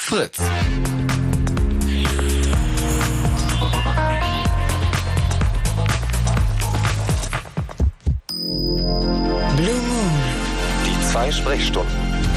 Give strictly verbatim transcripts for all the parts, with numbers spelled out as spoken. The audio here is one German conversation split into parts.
Fritz. Blue Moon. Die zwei Sprechstunden.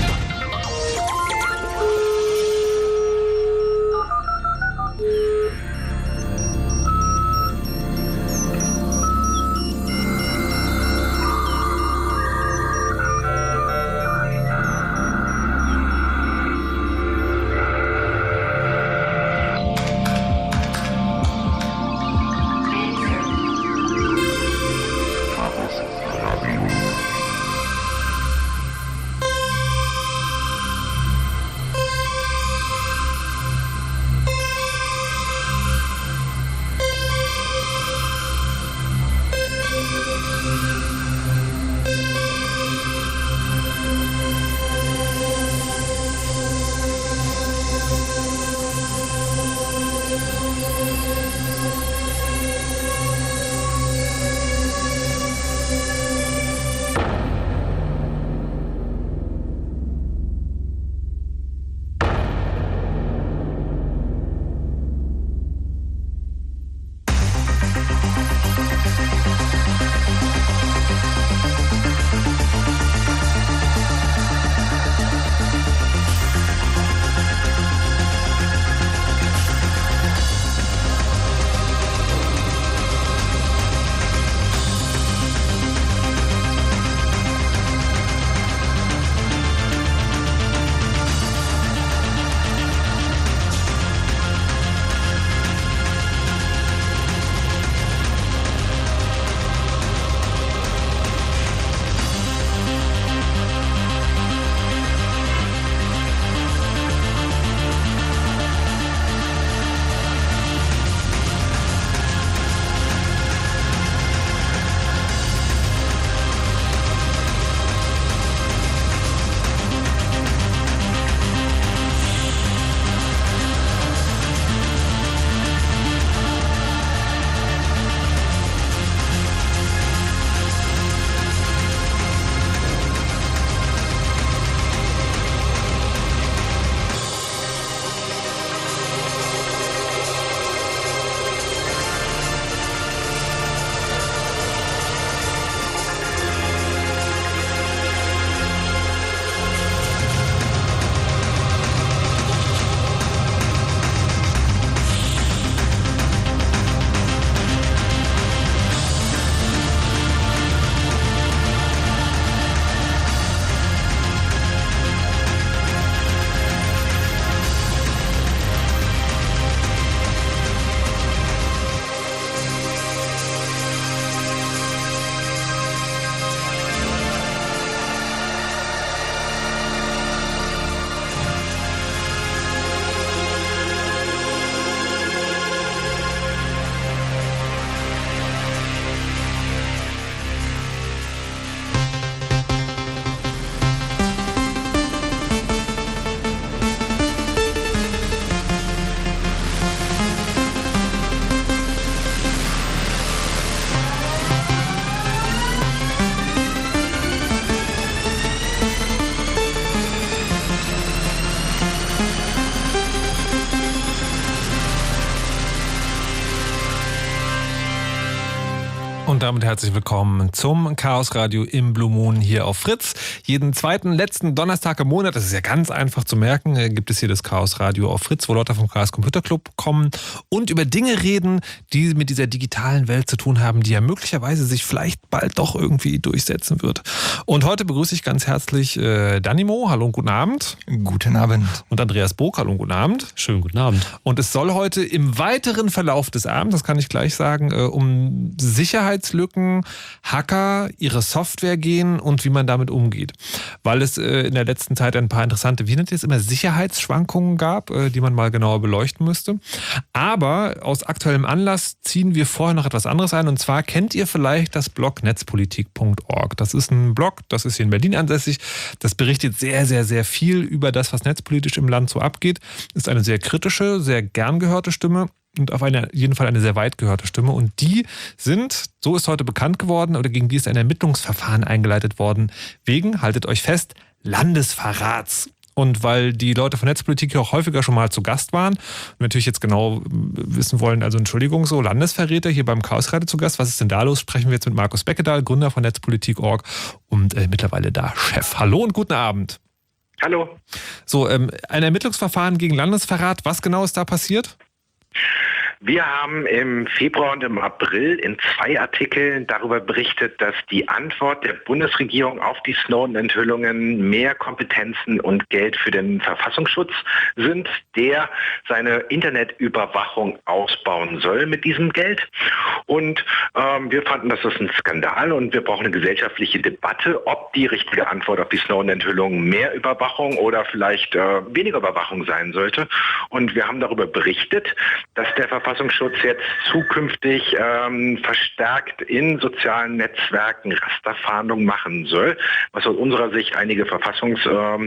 Und damit herzlich willkommen zum Chaos Radio im Blue Moon hier auf Fritz. Jeden zweiten, letzten Donnerstag im Monat, das ist ja ganz einfach zu merken, gibt es hier das Chaos Radio auf Fritz, wo Leute vom Chaos Computer Club kommen und über Dinge reden, die mit dieser digitalen Welt zu tun haben, die ja möglicherweise sich vielleicht bald doch irgendwie durchsetzen wird. Und heute begrüße ich ganz herzlich äh, Danimo. Hallo und guten Abend. Guten Abend. Und Andreas Bog. Hallo und guten Abend. Schönen guten Abend. Und es soll heute im weiteren Verlauf des Abends, das kann ich gleich sagen, äh, um Sicherheitslücken, Hacker, ihre Software gehen und wie man damit umgeht. Weil es äh, in der letzten Zeit ein paar interessante, wie nennt ihr es immer, Sicherheitsschwankungen gab, äh, die man mal genauer beleuchten müsste. Aber aus aktuellem Anlass ziehen wir vorher noch etwas anderes ein. Und zwar kennt ihr vielleicht das Blog netzpolitik punkt org. Das ist ein Blog, das ist hier in Berlin ansässig. Das berichtet sehr, sehr, sehr viel über das, was netzpolitisch im Land so abgeht. Ist eine sehr kritische, sehr gern gehörte Stimme. Und auf eine, jeden Fall eine sehr weit gehörte Stimme. Und die sind, so ist heute bekannt geworden, oder gegen die ist ein Ermittlungsverfahren eingeleitet worden, wegen, haltet euch fest, Landesverrats. Und weil die Leute von Netzpolitik hier auch häufiger schon mal zu Gast waren und natürlich jetzt genau wissen wollen, also Entschuldigung, so Landesverräter hier beim Chaosradio zu Gast. Was ist denn da los? Sprechen wir jetzt mit Markus Beckedahl, Gründer von Netzpolitik Punkt org und äh, mittlerweile da Chef. Hallo und guten Abend. Hallo. So, ähm, ein Ermittlungsverfahren gegen Landesverrat. Was genau ist da passiert? Wir haben im Februar und im April in zwei Artikeln darüber berichtet, dass die Antwort der Bundesregierung auf die Snowden-Enthüllungen mehr Kompetenzen und Geld für den Verfassungsschutz sind, der seine Internetüberwachung ausbauen soll mit diesem Geld. Und ähm, wir fanden, das ist ein Skandal und wir brauchen eine gesellschaftliche Debatte, ob die richtige Antwort auf die Snowden-Enthüllungen mehr Überwachung oder vielleicht äh, weniger Überwachung sein sollte. Und wir haben darüber berichtet, dass der Verfassungsschutz jetzt zukünftig ähm, verstärkt in sozialen Netzwerken Rasterfahndung machen soll, was aus unserer Sicht einige Verfassungsfragen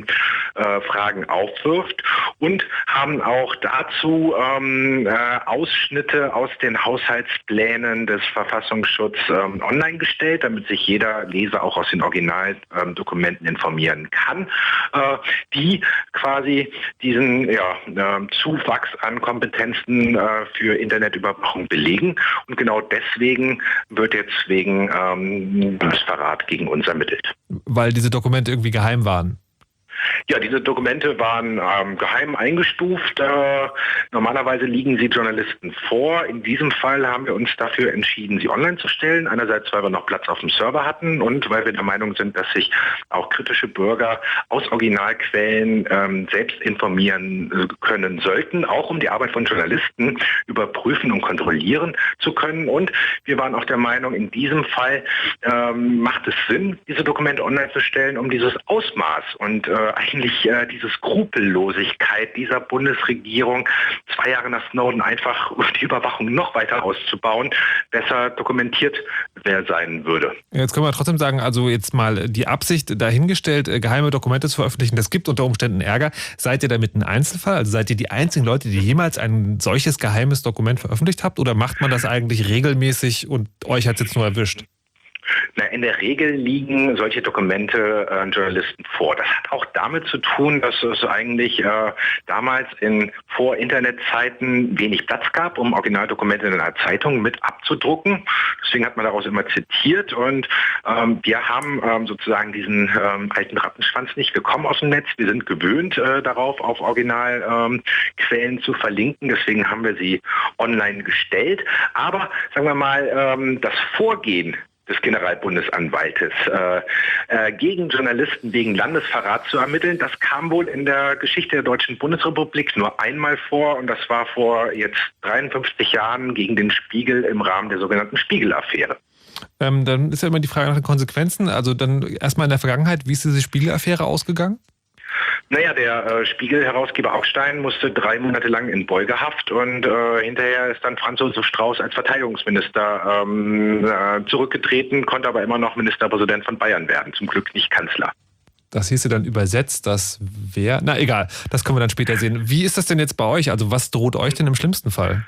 ähm, äh, aufwirft, und haben auch dazu ähm, äh, Ausschnitte aus den Haushaltsplänen des Verfassungsschutzes ähm, online gestellt, damit sich jeder Leser auch aus den Originaldokumenten ähm, informieren kann, äh, die quasi diesen ja, äh, Zuwachs an Kompetenzen äh, für Internetüberwachung belegen. Und genau deswegen wird jetzt wegen ähm, Landesverrat gegen uns ermittelt. Weil diese Dokumente irgendwie geheim waren. Ja, diese Dokumente waren ähm, geheim eingestuft. Äh, normalerweise liegen sie Journalisten vor. In diesem Fall haben wir uns dafür entschieden, sie online zu stellen. Einerseits, weil wir noch Platz auf dem Server hatten und weil wir der Meinung sind, dass sich auch kritische Bürger aus Originalquellen ähm, selbst informieren können sollten, auch um die Arbeit von Journalisten überprüfen und kontrollieren zu können. Und wir waren auch der Meinung, in diesem Fall ähm, macht es Sinn, diese Dokumente online zu stellen, um dieses Ausmaß und äh, eigentlich äh, diese Skrupellosigkeit dieser Bundesregierung, zwei Jahre nach Snowden einfach die Überwachung noch weiter auszubauen, besser dokumentiert wer sein würde. Jetzt können wir trotzdem sagen, also jetzt mal die Absicht dahingestellt, geheime Dokumente zu veröffentlichen, das gibt unter Umständen Ärger. Seid ihr damit ein Einzelfall? Also seid ihr die einzigen Leute, die jemals ein solches geheimes Dokument veröffentlicht habt? Oder macht man das eigentlich regelmäßig und euch hat es jetzt nur erwischt? Na, in der Regel liegen solche Dokumente äh, Journalisten vor. Das hat auch damit zu tun, dass es eigentlich äh, damals in Vor-Internet-Zeiten wenig Platz gab, um Originaldokumente in einer Zeitung mit abzudrucken. Deswegen hat man daraus immer zitiert und ähm, wir haben ähm, sozusagen diesen ähm, alten Rattenschwanz nicht. Wir kommen aus dem Netz, wir sind gewöhnt äh, darauf, auf Originalquellen ähm, zu verlinken. Deswegen haben wir sie online gestellt. Aber sagen wir mal, ähm, das Vorgehen des Generalbundesanwaltes äh, äh, gegen Journalisten wegen Landesverrat zu ermitteln, das kam wohl in der Geschichte der Deutschen Bundesrepublik nur einmal vor und das war vor jetzt dreiundfünfzig Jahren gegen den Spiegel im Rahmen der sogenannten Spiegel-Affäre. Ähm, dann ist ja immer die Frage nach den Konsequenzen. Also dann erstmal in der Vergangenheit, wie ist diese Spiegel-Affäre ausgegangen? Naja, der äh, Spiegel-Herausgeber Augstein musste drei Monate lang in Beugehaft und äh, hinterher ist dann Franz Josef Strauß als Verteidigungsminister ähm, äh, zurückgetreten, konnte aber immer noch Ministerpräsident von Bayern werden, zum Glück nicht Kanzler. Das hieße dann übersetzt, dass wer... Na egal, das können wir dann später sehen. Wie ist das denn jetzt bei euch? Also was droht euch denn im schlimmsten Fall?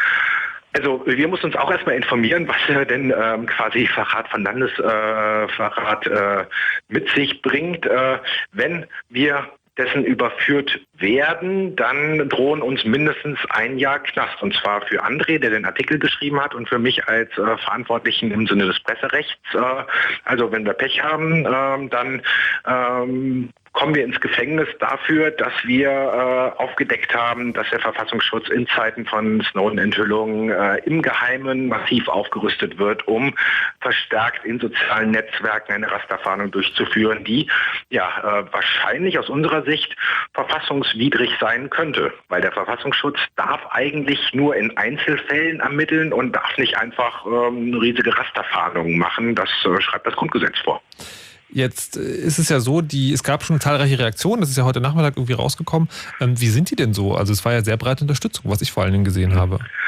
Also wir mussten uns auch erstmal informieren, was äh, denn ähm, quasi Verrat von Landesverrat äh, äh, mit sich bringt. Äh, wenn wir dessen überführt werden, dann drohen uns mindestens ein Jahr Knast. Und zwar für André, der den Artikel geschrieben hat, und für mich als äh, Verantwortlichen im Sinne des Presserechts. Äh, also wenn wir Pech haben, äh, dann ähm, kommen wir ins Gefängnis dafür, dass wir äh, aufgedeckt haben, dass der Verfassungsschutz in Zeiten von Snowden-Enthüllungen äh, im Geheimen massiv aufgerüstet wird, um verstärkt in sozialen Netzwerken eine Rasterfahndung durchzuführen, die ja äh, wahrscheinlich aus unserer Sicht verfassungswidrig sein könnte, weil der Verfassungsschutz darf eigentlich nur in Einzelfällen ermitteln und darf nicht einfach ähm, riesige Rasterfahndungen machen. Das äh, schreibt das Grundgesetz vor. Jetzt ist es ja so, die, es gab schon zahlreiche Reaktionen, das ist ja heute Nachmittag irgendwie rausgekommen. Ähm, wie sind die denn so? Also es war ja sehr breite Unterstützung, was ich vor allen Dingen gesehen habe.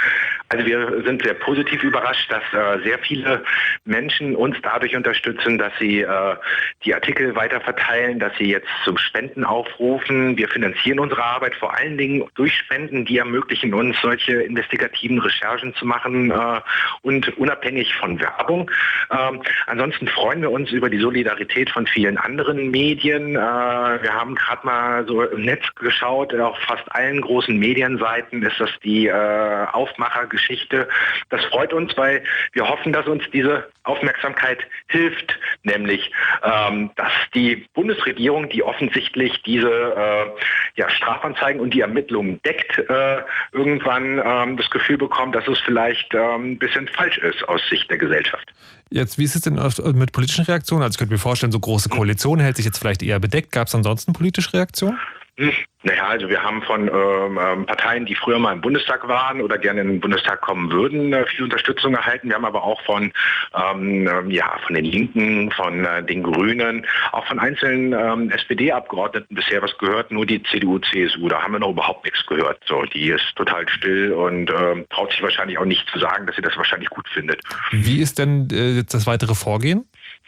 Also wir sind sehr positiv überrascht, dass äh, sehr viele Menschen uns dadurch unterstützen, dass sie äh, die Artikel weiter verteilen, dass sie jetzt zum Spenden aufrufen. Wir finanzieren unsere Arbeit vor allen Dingen durch Spenden, die ermöglichen uns, solche investigativen Recherchen zu machen äh, und unabhängig von Werbung. Ähm, ansonsten freuen wir uns über die Solidarität von vielen anderen Medien. Äh, wir haben gerade mal so im Netz geschaut, auf fast allen großen Medienseiten ist das die äh, Aufmachergeschichte. Das freut uns, weil wir hoffen, dass uns diese Aufmerksamkeit hilft, nämlich ähm, dass die Bundesregierung, die offensichtlich diese äh, ja, Strafanzeigen und die Ermittlungen deckt, äh, irgendwann ähm, das Gefühl bekommt, dass es vielleicht ähm, ein bisschen falsch ist aus Sicht der Gesellschaft. Jetzt, wie ist es denn mit politischen Reaktionen? Also ich könnte mir vorstellen, so große Koalition hält sich jetzt vielleicht eher bedeckt. Gab es ansonsten politische Reaktionen? Hm. Naja, also wir haben von ähm, Parteien, die früher mal im Bundestag waren oder gerne in den Bundestag kommen würden, äh, viel Unterstützung erhalten. Wir haben aber auch von ähm, ja von den Linken, von äh, den Grünen, auch von einzelnen ähm, S P D-Abgeordneten bisher was gehört. Nur die C D U, C S U, da haben wir noch überhaupt nichts gehört. So, die ist total still und ähm, traut sich wahrscheinlich auch nicht zu sagen, dass sie das wahrscheinlich gut findet. Wie ist denn äh, jetzt das weitere Vorgehen?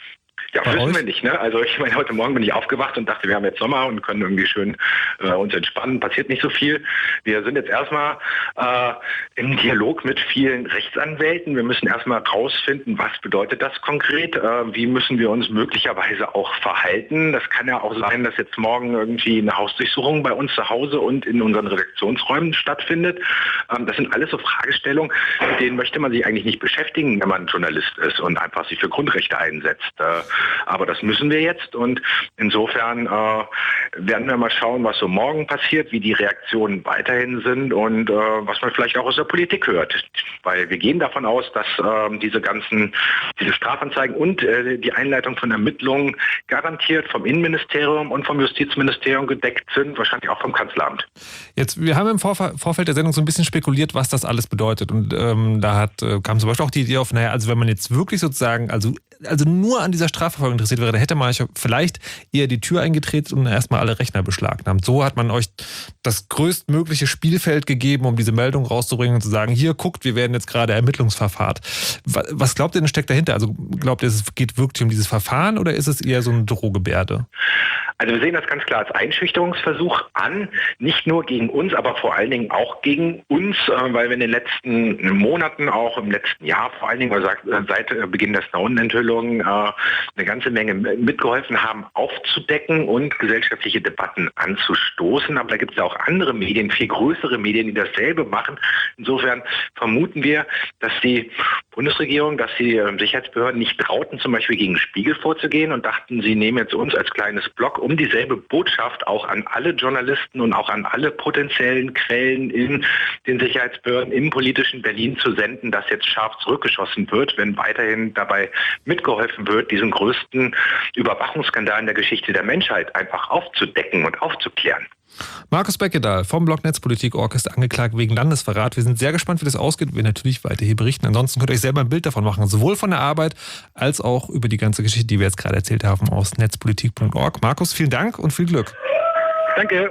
Ja, Bei wissen euch? wir nicht, ne? Also ich meine, heute Morgen bin ich aufgewacht und dachte, wir haben jetzt Sommer und können irgendwie schön äh, uns entspannen. Passiert nicht so viel. Wir sind jetzt erstmal äh, im Dialog mit vielen Rechtsanwälten. Wir müssen erstmal rausfinden, was bedeutet das konkret? Äh, wie müssen wir uns möglicherweise auch verhalten? Das kann ja auch sein, dass jetzt morgen irgendwie eine Hausdurchsuchung bei uns zu Hause und in unseren Redaktionsräumen stattfindet. Ähm, das sind alles so Fragestellungen, mit denen möchte man sich eigentlich nicht beschäftigen, wenn man Journalist ist und einfach sich für Grundrechte einsetzt. Äh, Aber das müssen wir jetzt und insofern äh, werden wir mal schauen, was so morgen passiert, wie die Reaktionen weiterhin sind und äh, was man vielleicht auch aus der Politik hört. Weil wir gehen davon aus, dass äh, diese ganzen, diese Strafanzeigen und äh, die Einleitung von Ermittlungen garantiert vom Innenministerium und vom Justizministerium gedeckt sind, wahrscheinlich auch vom Kanzleramt. Jetzt, wir haben im Vorf- Vorfeld der Sendung so ein bisschen spekuliert, was das alles bedeutet und ähm, da hat, äh, kam zum Beispiel auch die Idee auf, naja, also wenn man jetzt wirklich sozusagen, also also nur an dieser Strafverfolgung interessiert wäre, da hätte man euch vielleicht eher die Tür eingetreten und erstmal alle Rechner beschlagnahmt. So hat man euch das größtmögliche Spielfeld gegeben, um diese Meldung rauszubringen und zu sagen, hier, guckt, wir werden jetzt gerade ermittlungsverfahren. Was glaubt ihr denn steckt dahinter? Also glaubt ihr, es geht wirklich um dieses Verfahren oder ist es eher so eine Drohgebärde? Also wir sehen das ganz klar als Einschüchterungsversuch an, nicht nur gegen uns, aber vor allen Dingen auch gegen uns, weil wir in den letzten Monaten, auch im letzten Jahr, vor allen Dingen seit Beginn der Snowden-Enthüllung, eine ganze Menge mitgeholfen haben, aufzudecken und gesellschaftliche Debatten anzustoßen. Aber da gibt es ja auch andere Medien, viel größere Medien, die dasselbe machen. Insofern vermuten wir, dass die Bundesregierung, dass die Sicherheitsbehörden nicht trauten, zum Beispiel gegen Spiegel vorzugehen und dachten, sie nehmen jetzt uns als kleines Block, um dieselbe Botschaft auch an alle Journalisten und auch an alle potenziellen Quellen in den Sicherheitsbehörden im politischen Berlin zu senden, dass jetzt scharf zurückgeschossen wird, wenn weiterhin dabei mitgeholfen wird, diesen größten Überwachungsskandal in der Geschichte der Menschheit einfach aufzudecken und aufzuklären. Markus Beckedahl vom Blog Netzpolitik Punkt org ist angeklagt wegen Landesverrat. Wir sind sehr gespannt, wie das ausgeht. Wir natürlich weiter hier berichten. Ansonsten könnt ihr euch selber ein Bild davon machen, sowohl von der Arbeit als auch über die ganze Geschichte, die wir jetzt gerade erzählt haben, aus Netzpolitik Punkt org. Markus, vielen Dank und viel Glück. Danke.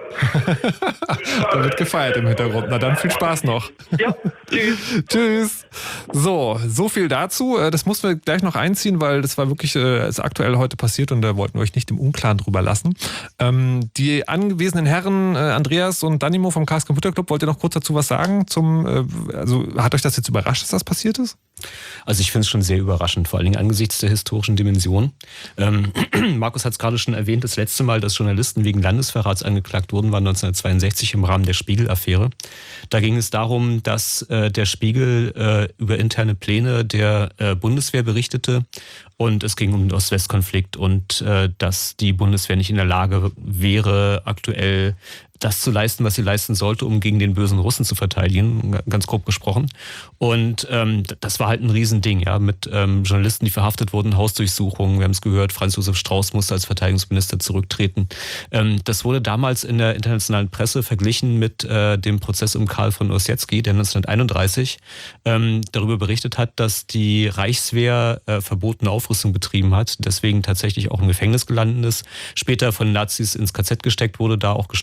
Da wird gefeiert im Hintergrund. Na dann viel Spaß noch. Ja, tschüss. Tschüss. So, so viel dazu. Das mussten wir gleich noch einziehen, weil das war wirklich äh, ist aktuell heute passiert und da wollten wir euch nicht im Unklaren drüber lassen. Ähm, die anwesenden Herren äh, Andreas und Danimo vom Chaos Computer Club, wollt ihr noch kurz dazu was sagen? Zum, äh, also hat euch das jetzt überrascht, dass das passiert ist? Also ich finde es schon sehr überraschend, vor allen Dingen angesichts der historischen Dimension. Ähm, Markus hat es gerade schon erwähnt, das letzte Mal, dass Journalisten wegen Landesverrats angeklagt wurden, war neunzehnhundertzweiundsechzig im Rahmen der Spiegel-Affäre. Da ging es darum, dass äh, der Spiegel äh, über interne Pläne der äh, Bundeswehr berichtete und es ging um den Ost-West-Konflikt und äh, dass die Bundeswehr nicht in der Lage wäre, aktuell das zu leisten, was sie leisten sollte, um gegen den bösen Russen zu verteidigen, ganz grob gesprochen. Und ähm, das war halt ein Riesending, ja, mit ähm, Journalisten, die verhaftet wurden, Hausdurchsuchungen. Wir haben es gehört, Franz Josef Strauß musste als Verteidigungsminister zurücktreten. Ähm, das wurde damals in der internationalen Presse verglichen mit äh, dem Prozess um Karl von Ossietzky, der neunzehnhunderteinunddreißig ähm, darüber berichtet hat, dass die Reichswehr äh, verbotene Aufrüstung betrieben hat, deswegen tatsächlich auch im Gefängnis gelandet ist, später von Nazis ins K Z gesteckt wurde, da auch gestorben ist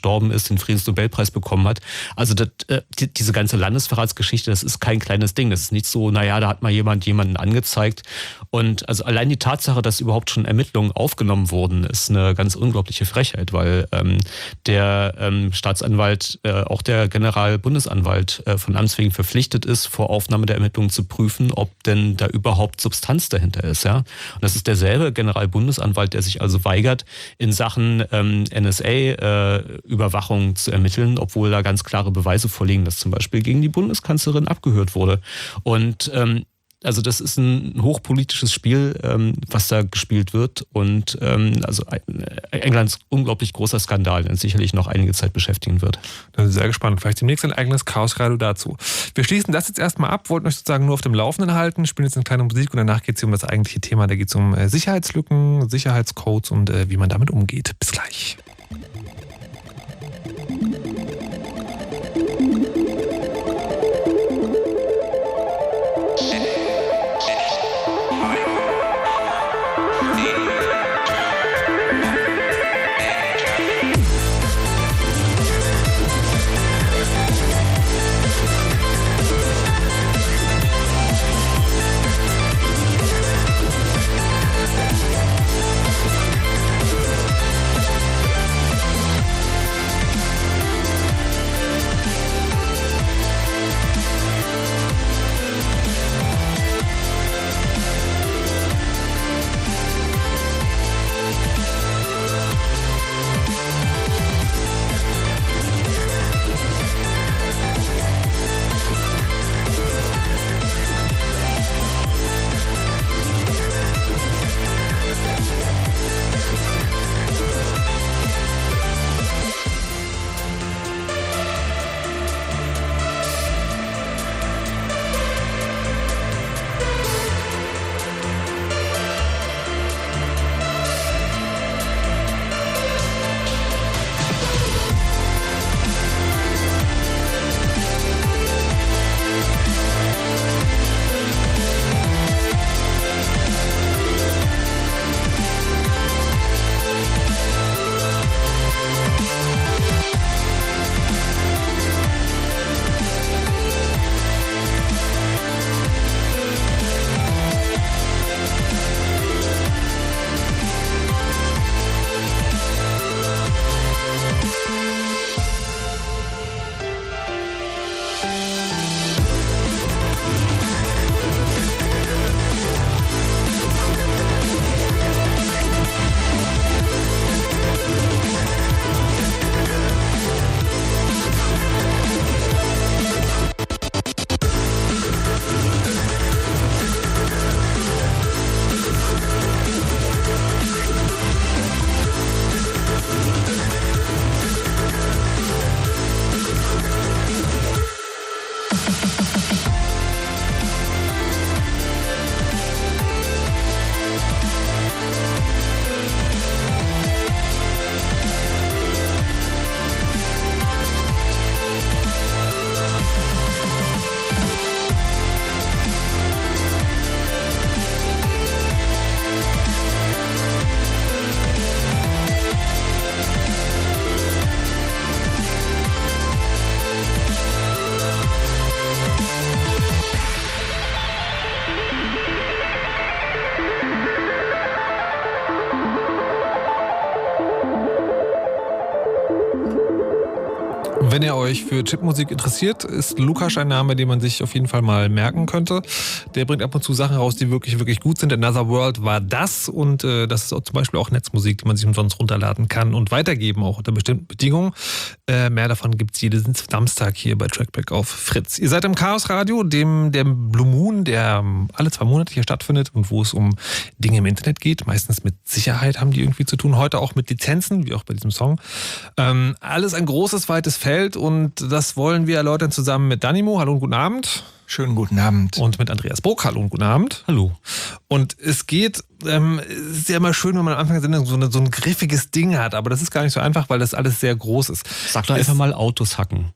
Ausschuss den Friedensnobelpreis bekommen hat. Also das, äh, die, diese ganze Landesverratsgeschichte, das ist kein kleines Ding. Das ist nicht so, naja, da hat mal jemand jemanden angezeigt. Und also allein die Tatsache, dass überhaupt schon Ermittlungen aufgenommen wurden, ist eine ganz unglaubliche Frechheit, weil ähm, der ähm, Staatsanwalt, äh, auch der Generalbundesanwalt äh, von Amts wegen verpflichtet ist, vor Aufnahme der Ermittlungen zu prüfen, ob denn da überhaupt Substanz dahinter ist. Ja? Und das ist derselbe Generalbundesanwalt, der sich also weigert, in Sachen ähm, N S A-Überwachung äh, zu ermitteln, obwohl da ganz klare Beweise vorliegen, dass zum Beispiel gegen die Bundeskanzlerin abgehört wurde. Und ähm, also das ist ein hochpolitisches Spiel, ähm, was da gespielt wird. Und ähm, also Englands unglaublich großer Skandal, der uns sicherlich noch einige Zeit beschäftigen wird. Da bin ich sehr gespannt. Vielleicht demnächst ein eigenes Chaos-Radio dazu. Wir schließen das jetzt erstmal ab, wollten euch sozusagen nur auf dem Laufenden halten, spielen jetzt eine kleine Musik und danach geht es um das eigentliche Thema. Da geht es um Sicherheitslücken, Sicherheitscodes und äh, wie man damit umgeht. Bis gleich. Wenn ihr euch für Chipmusik interessiert, ist Lukas ein Name, den man sich auf jeden Fall mal merken könnte. Der bringt ab und zu Sachen raus, die wirklich, wirklich gut sind. Another World war das und äh, das ist auch zum Beispiel auch Netzmusik, die man sich umsonst runterladen kann und weitergeben, auch unter bestimmten Bedingungen. Äh, mehr davon gibt es jeden Samstag hier bei Trackback auf Fritz. Ihr seid im Chaos Radio, dem der Blue Moon, der alle zwei Monate hier stattfindet und wo es um Dinge im Internet geht. Meistens mit Sicherheit haben die irgendwie zu tun. Heute auch mit Lizenzen, wie auch bei diesem Song. Ähm, alles ein großes, weites Feld und das wollen wir erläutern zusammen mit Danimo. Hallo und guten Abend. Schönen guten Abend. Und mit Andreas Burg. Hallo und guten Abend. Hallo. Und es geht, ähm, es ist ja immer schön, wenn man am Anfang der Sendung so, eine, so ein griffiges Ding hat, aber das ist gar nicht so einfach, weil das alles sehr groß ist. Sag doch einfach mal Autos hacken.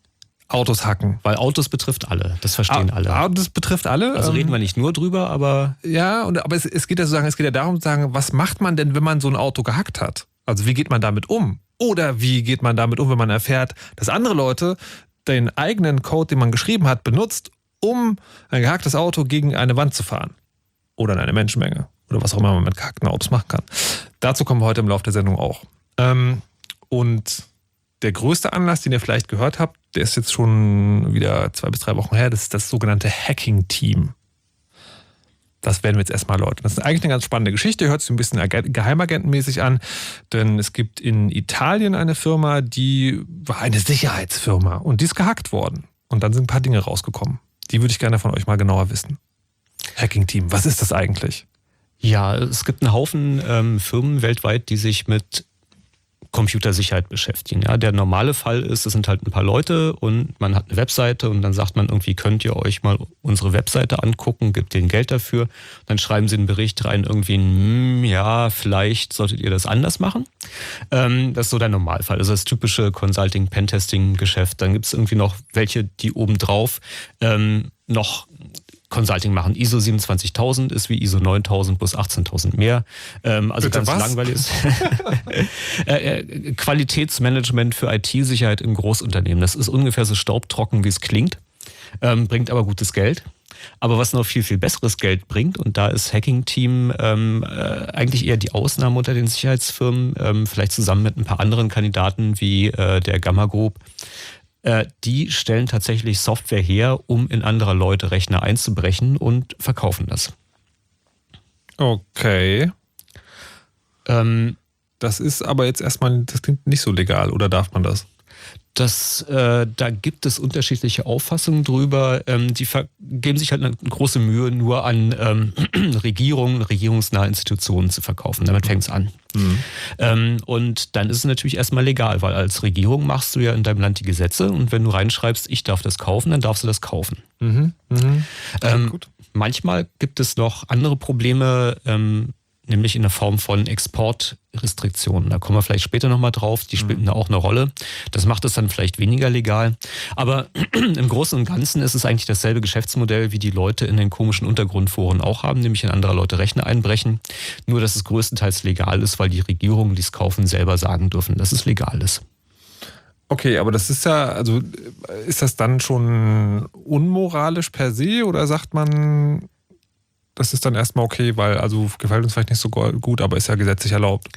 Autos hacken. Weil Autos betrifft alle, das verstehen A- alle. Autos betrifft alle. Also ähm, reden wir nicht nur drüber, aber... Ja, und, aber es, es geht ja sozusagen, es geht ja darum zu sagen, was macht man denn, wenn man so ein Auto gehackt hat? Also wie geht man damit um? Oder wie geht man damit um, wenn man erfährt, dass andere Leute den eigenen Code, den man geschrieben hat, benutzt, um ein gehacktes Auto gegen eine Wand zu fahren. Oder in eine Menschenmenge. Oder was auch immer man mit gehackten Autos machen kann. Dazu kommen wir heute im Laufe der Sendung auch. Ähm, und der größte Anlass, den ihr vielleicht gehört habt, der ist jetzt schon wieder zwei bis drei Wochen her, das ist das sogenannte Hacking-Team. Das werden wir jetzt erstmal erläutern. Das ist eigentlich eine ganz spannende Geschichte, hört sich ein bisschen geheimagentenmäßig an, denn es gibt in Italien eine Firma, die war eine Sicherheitsfirma und die ist gehackt worden. Und dann sind ein paar Dinge rausgekommen. Die würde ich gerne von euch mal genauer wissen. Hacking-Team, was ist das eigentlich? Ja, es gibt einen Haufen ähm, Firmen weltweit, die sich mit Computersicherheit beschäftigen. Ja, der normale Fall ist, es sind halt ein paar Leute und man hat eine Webseite und dann sagt man irgendwie, könnt ihr euch mal unsere Webseite angucken, gibt denen Geld dafür. Dann schreiben sie einen Bericht rein, irgendwie, hm, ja, vielleicht solltet ihr das anders machen. Ähm, das ist so der Normalfall. Also das typische Consulting-Pentesting-Geschäft. Dann gibt es irgendwie noch welche, die obendrauf ähm, noch Consulting machen. I S O siebenundzwanzigtausend ist wie I S O neuntausend plus achtzehntausend mehr. Ähm, also Bitte ganz was? langweilig ist. äh, Qualitätsmanagement für I T-Sicherheit in Großunternehmen. Das ist ungefähr so staubtrocken, wie es klingt, ähm, bringt aber gutes Geld. Aber was noch viel, viel besseres Geld bringt, und da ist Hacking-Team ähm, äh, eigentlich eher die Ausnahme unter den Sicherheitsfirmen, ähm, vielleicht zusammen mit ein paar anderen Kandidaten wie äh, der Gamma Group, die stellen tatsächlich Software her, um in anderer Leute Rechner einzubrechen und verkaufen das. Okay. Ähm, das ist aber jetzt erstmal, das klingt nicht so legal, oder darf man das? Das, äh, da gibt es unterschiedliche Auffassungen drüber. Ähm, die geben sich halt eine große Mühe, nur an ähm, Regierungen, regierungsnahe Institutionen zu verkaufen. Damit fängt es an. Mhm. Ähm, und dann ist es natürlich erstmal legal, weil als Regierung machst du ja in deinem Land die Gesetze und wenn du reinschreibst, ich darf das kaufen, dann darfst du das kaufen. Mhm. Mhm. Ähm, gut. Manchmal gibt es noch andere Probleme, ähm, nämlich in der Form von Exportrestriktionen. Da kommen wir vielleicht später nochmal drauf, die spielen mhm. da auch eine Rolle. Das macht es dann vielleicht weniger legal. Aber im Großen und Ganzen ist es eigentlich dasselbe Geschäftsmodell, wie die Leute in den komischen Untergrundforen auch haben, nämlich in anderer Leute Rechner einbrechen. Nur, dass es größtenteils legal ist, weil die Regierungen, die es kaufen, selber sagen dürfen, dass es legal ist. Okay, aber das ist ja, also ist das dann schon unmoralisch per se oder sagt man, das ist dann erstmal okay, weil also gefällt uns vielleicht nicht so gut, aber ist ja gesetzlich erlaubt?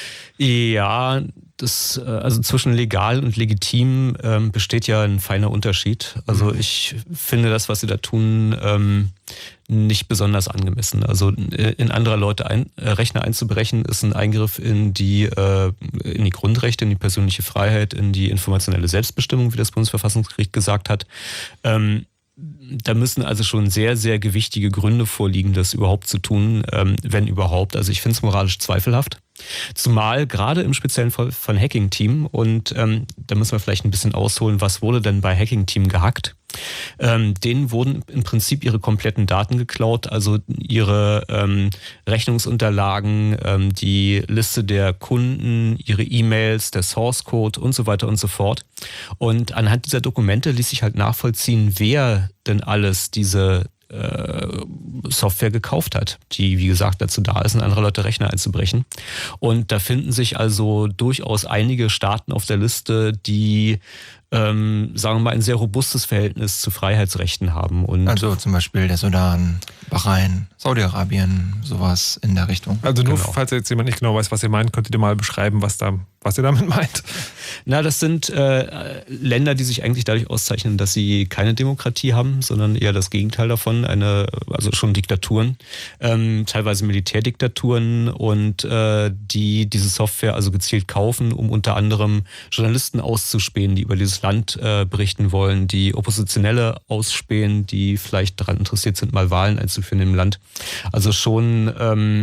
Ja, das, also zwischen legal und legitim ähm, besteht ja ein feiner Unterschied. Also ich finde das, was sie da tun, ähm, nicht besonders angemessen. Also in anderer Leute ein, äh, Rechner einzubrechen, ist ein Eingriff in die, äh, in die Grundrechte, in die persönliche Freiheit, in die informationelle Selbstbestimmung, wie das Bundesverfassungsgericht gesagt hat. Ähm, Da müssen also schon sehr, sehr gewichtige Gründe vorliegen, das überhaupt zu tun, wenn überhaupt. Also ich finde es moralisch zweifelhaft. Zumal gerade im speziellen Fall von Hacking-Team, und ähm, da müssen wir vielleicht ein bisschen ausholen, was wurde denn bei Hacking-Team gehackt? Ähm, denen wurden im Prinzip ihre kompletten Daten geklaut, also ihre ähm, Rechnungsunterlagen, ähm, die Liste der Kunden, ihre E-Mails, der Source-Code und so weiter und so fort. Und anhand dieser Dokumente ließ sich halt nachvollziehen, wer denn alles diese Software gekauft hat, die, wie gesagt, dazu da ist, in andere Leute Rechner einzubrechen. Und da finden sich also durchaus einige Staaten auf der Liste, die, ähm, sagen wir mal, ein sehr robustes Verhältnis zu Freiheitsrechten haben. Und also zum Beispiel der Sudan, Bahrain, Saudi-Arabien, sowas in der Richtung. Also nur, genau. Falls jetzt jemand nicht genau weiß, was ihr meint, könnt ihr mal beschreiben, was, da, was ihr damit meint. Na, das sind äh, Länder, die sich eigentlich dadurch auszeichnen, dass sie keine Demokratie haben, sondern eher das Gegenteil davon, eine, also schon Diktaturen, ähm, teilweise Militärdiktaturen, und äh, die diese Software also gezielt kaufen, um unter anderem Journalisten auszuspähen, die über dieses Land äh, berichten wollen, die Oppositionelle ausspähen, die vielleicht daran interessiert sind, mal Wahlen einzuführen im Land. Also schon ähm,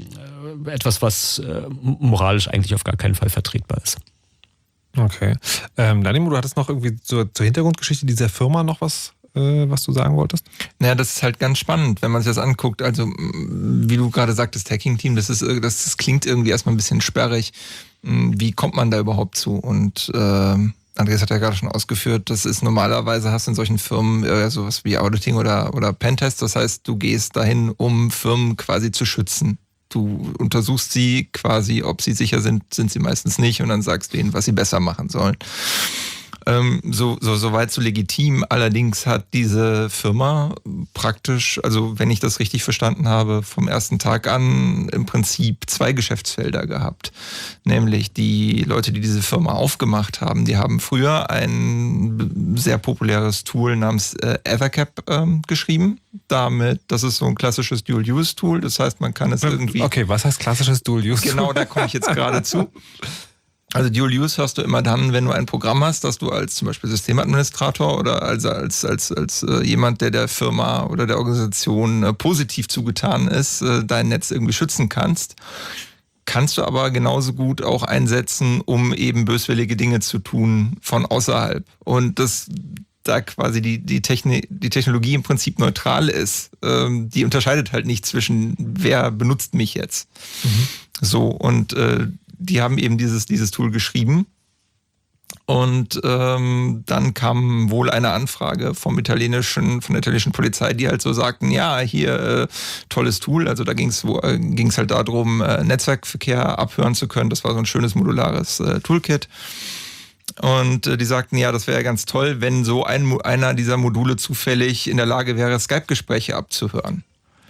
etwas, was äh, moralisch eigentlich auf gar keinen Fall vertretbar ist. Okay. Ähm, Danimo, du hattest noch irgendwie zur, zur Hintergrundgeschichte dieser Firma noch was, äh, was du sagen wolltest? Naja, das ist halt ganz spannend, wenn man sich das anguckt. Also, wie du gerade sagtest, Hacking-Team, das, ist, das, das klingt irgendwie erstmal ein bisschen sperrig. Wie kommt man da überhaupt zu? Und äh, Andreas hat ja gerade schon ausgeführt, das ist normalerweise, hast du in solchen Firmen äh, sowas wie Auditing oder, oder Pentest. Das heißt, du gehst dahin, um Firmen quasi zu schützen. Du untersuchst sie quasi, ob sie sicher sind, sind sie meistens nicht und dann sagst du ihnen, was sie besser machen sollen. Ähm, so, so, so weit so legitim. Allerdings hat diese Firma praktisch, also wenn ich das richtig verstanden habe, vom ersten Tag an im Prinzip zwei Geschäftsfelder gehabt. Nämlich die Leute, die diese Firma aufgemacht haben, die haben früher ein sehr populäres Tool namens äh, Ethercap ähm, geschrieben. Damit, das ist so ein klassisches Dual-Use-Tool. Das heißt, man kann es irgendwie... Okay, was heißt klassisches Dual-Use-Tool? Genau, da komme ich jetzt gerade zu. Also Dual Use hörst du immer dann, wenn du ein Programm hast, das du als zum Beispiel Systemadministrator oder als, als, als, als äh, jemand, der der Firma oder der Organisation äh, positiv zugetan ist, äh, dein Netz irgendwie schützen kannst. Kannst du aber genauso gut auch einsetzen, um eben böswillige Dinge zu tun von außerhalb. Und das da quasi die, die, Techni- die Technologie im Prinzip neutral ist, ähm, die unterscheidet halt nicht zwischen, wer benutzt mich jetzt. Mhm. So, und äh, die haben eben dieses, dieses Tool geschrieben und ähm, dann kam wohl eine Anfrage vom italienischen, von der italienischen Polizei, die halt so sagten, ja, hier äh, tolles Tool, also da ging es äh, ging's halt darum, äh, Netzwerkverkehr abhören zu können, das war so ein schönes modulares äh, Toolkit. Und äh, die sagten, ja, das wäre ja ganz toll, wenn so ein, einer dieser Module zufällig in der Lage wäre, Skype-Gespräche abzuhören.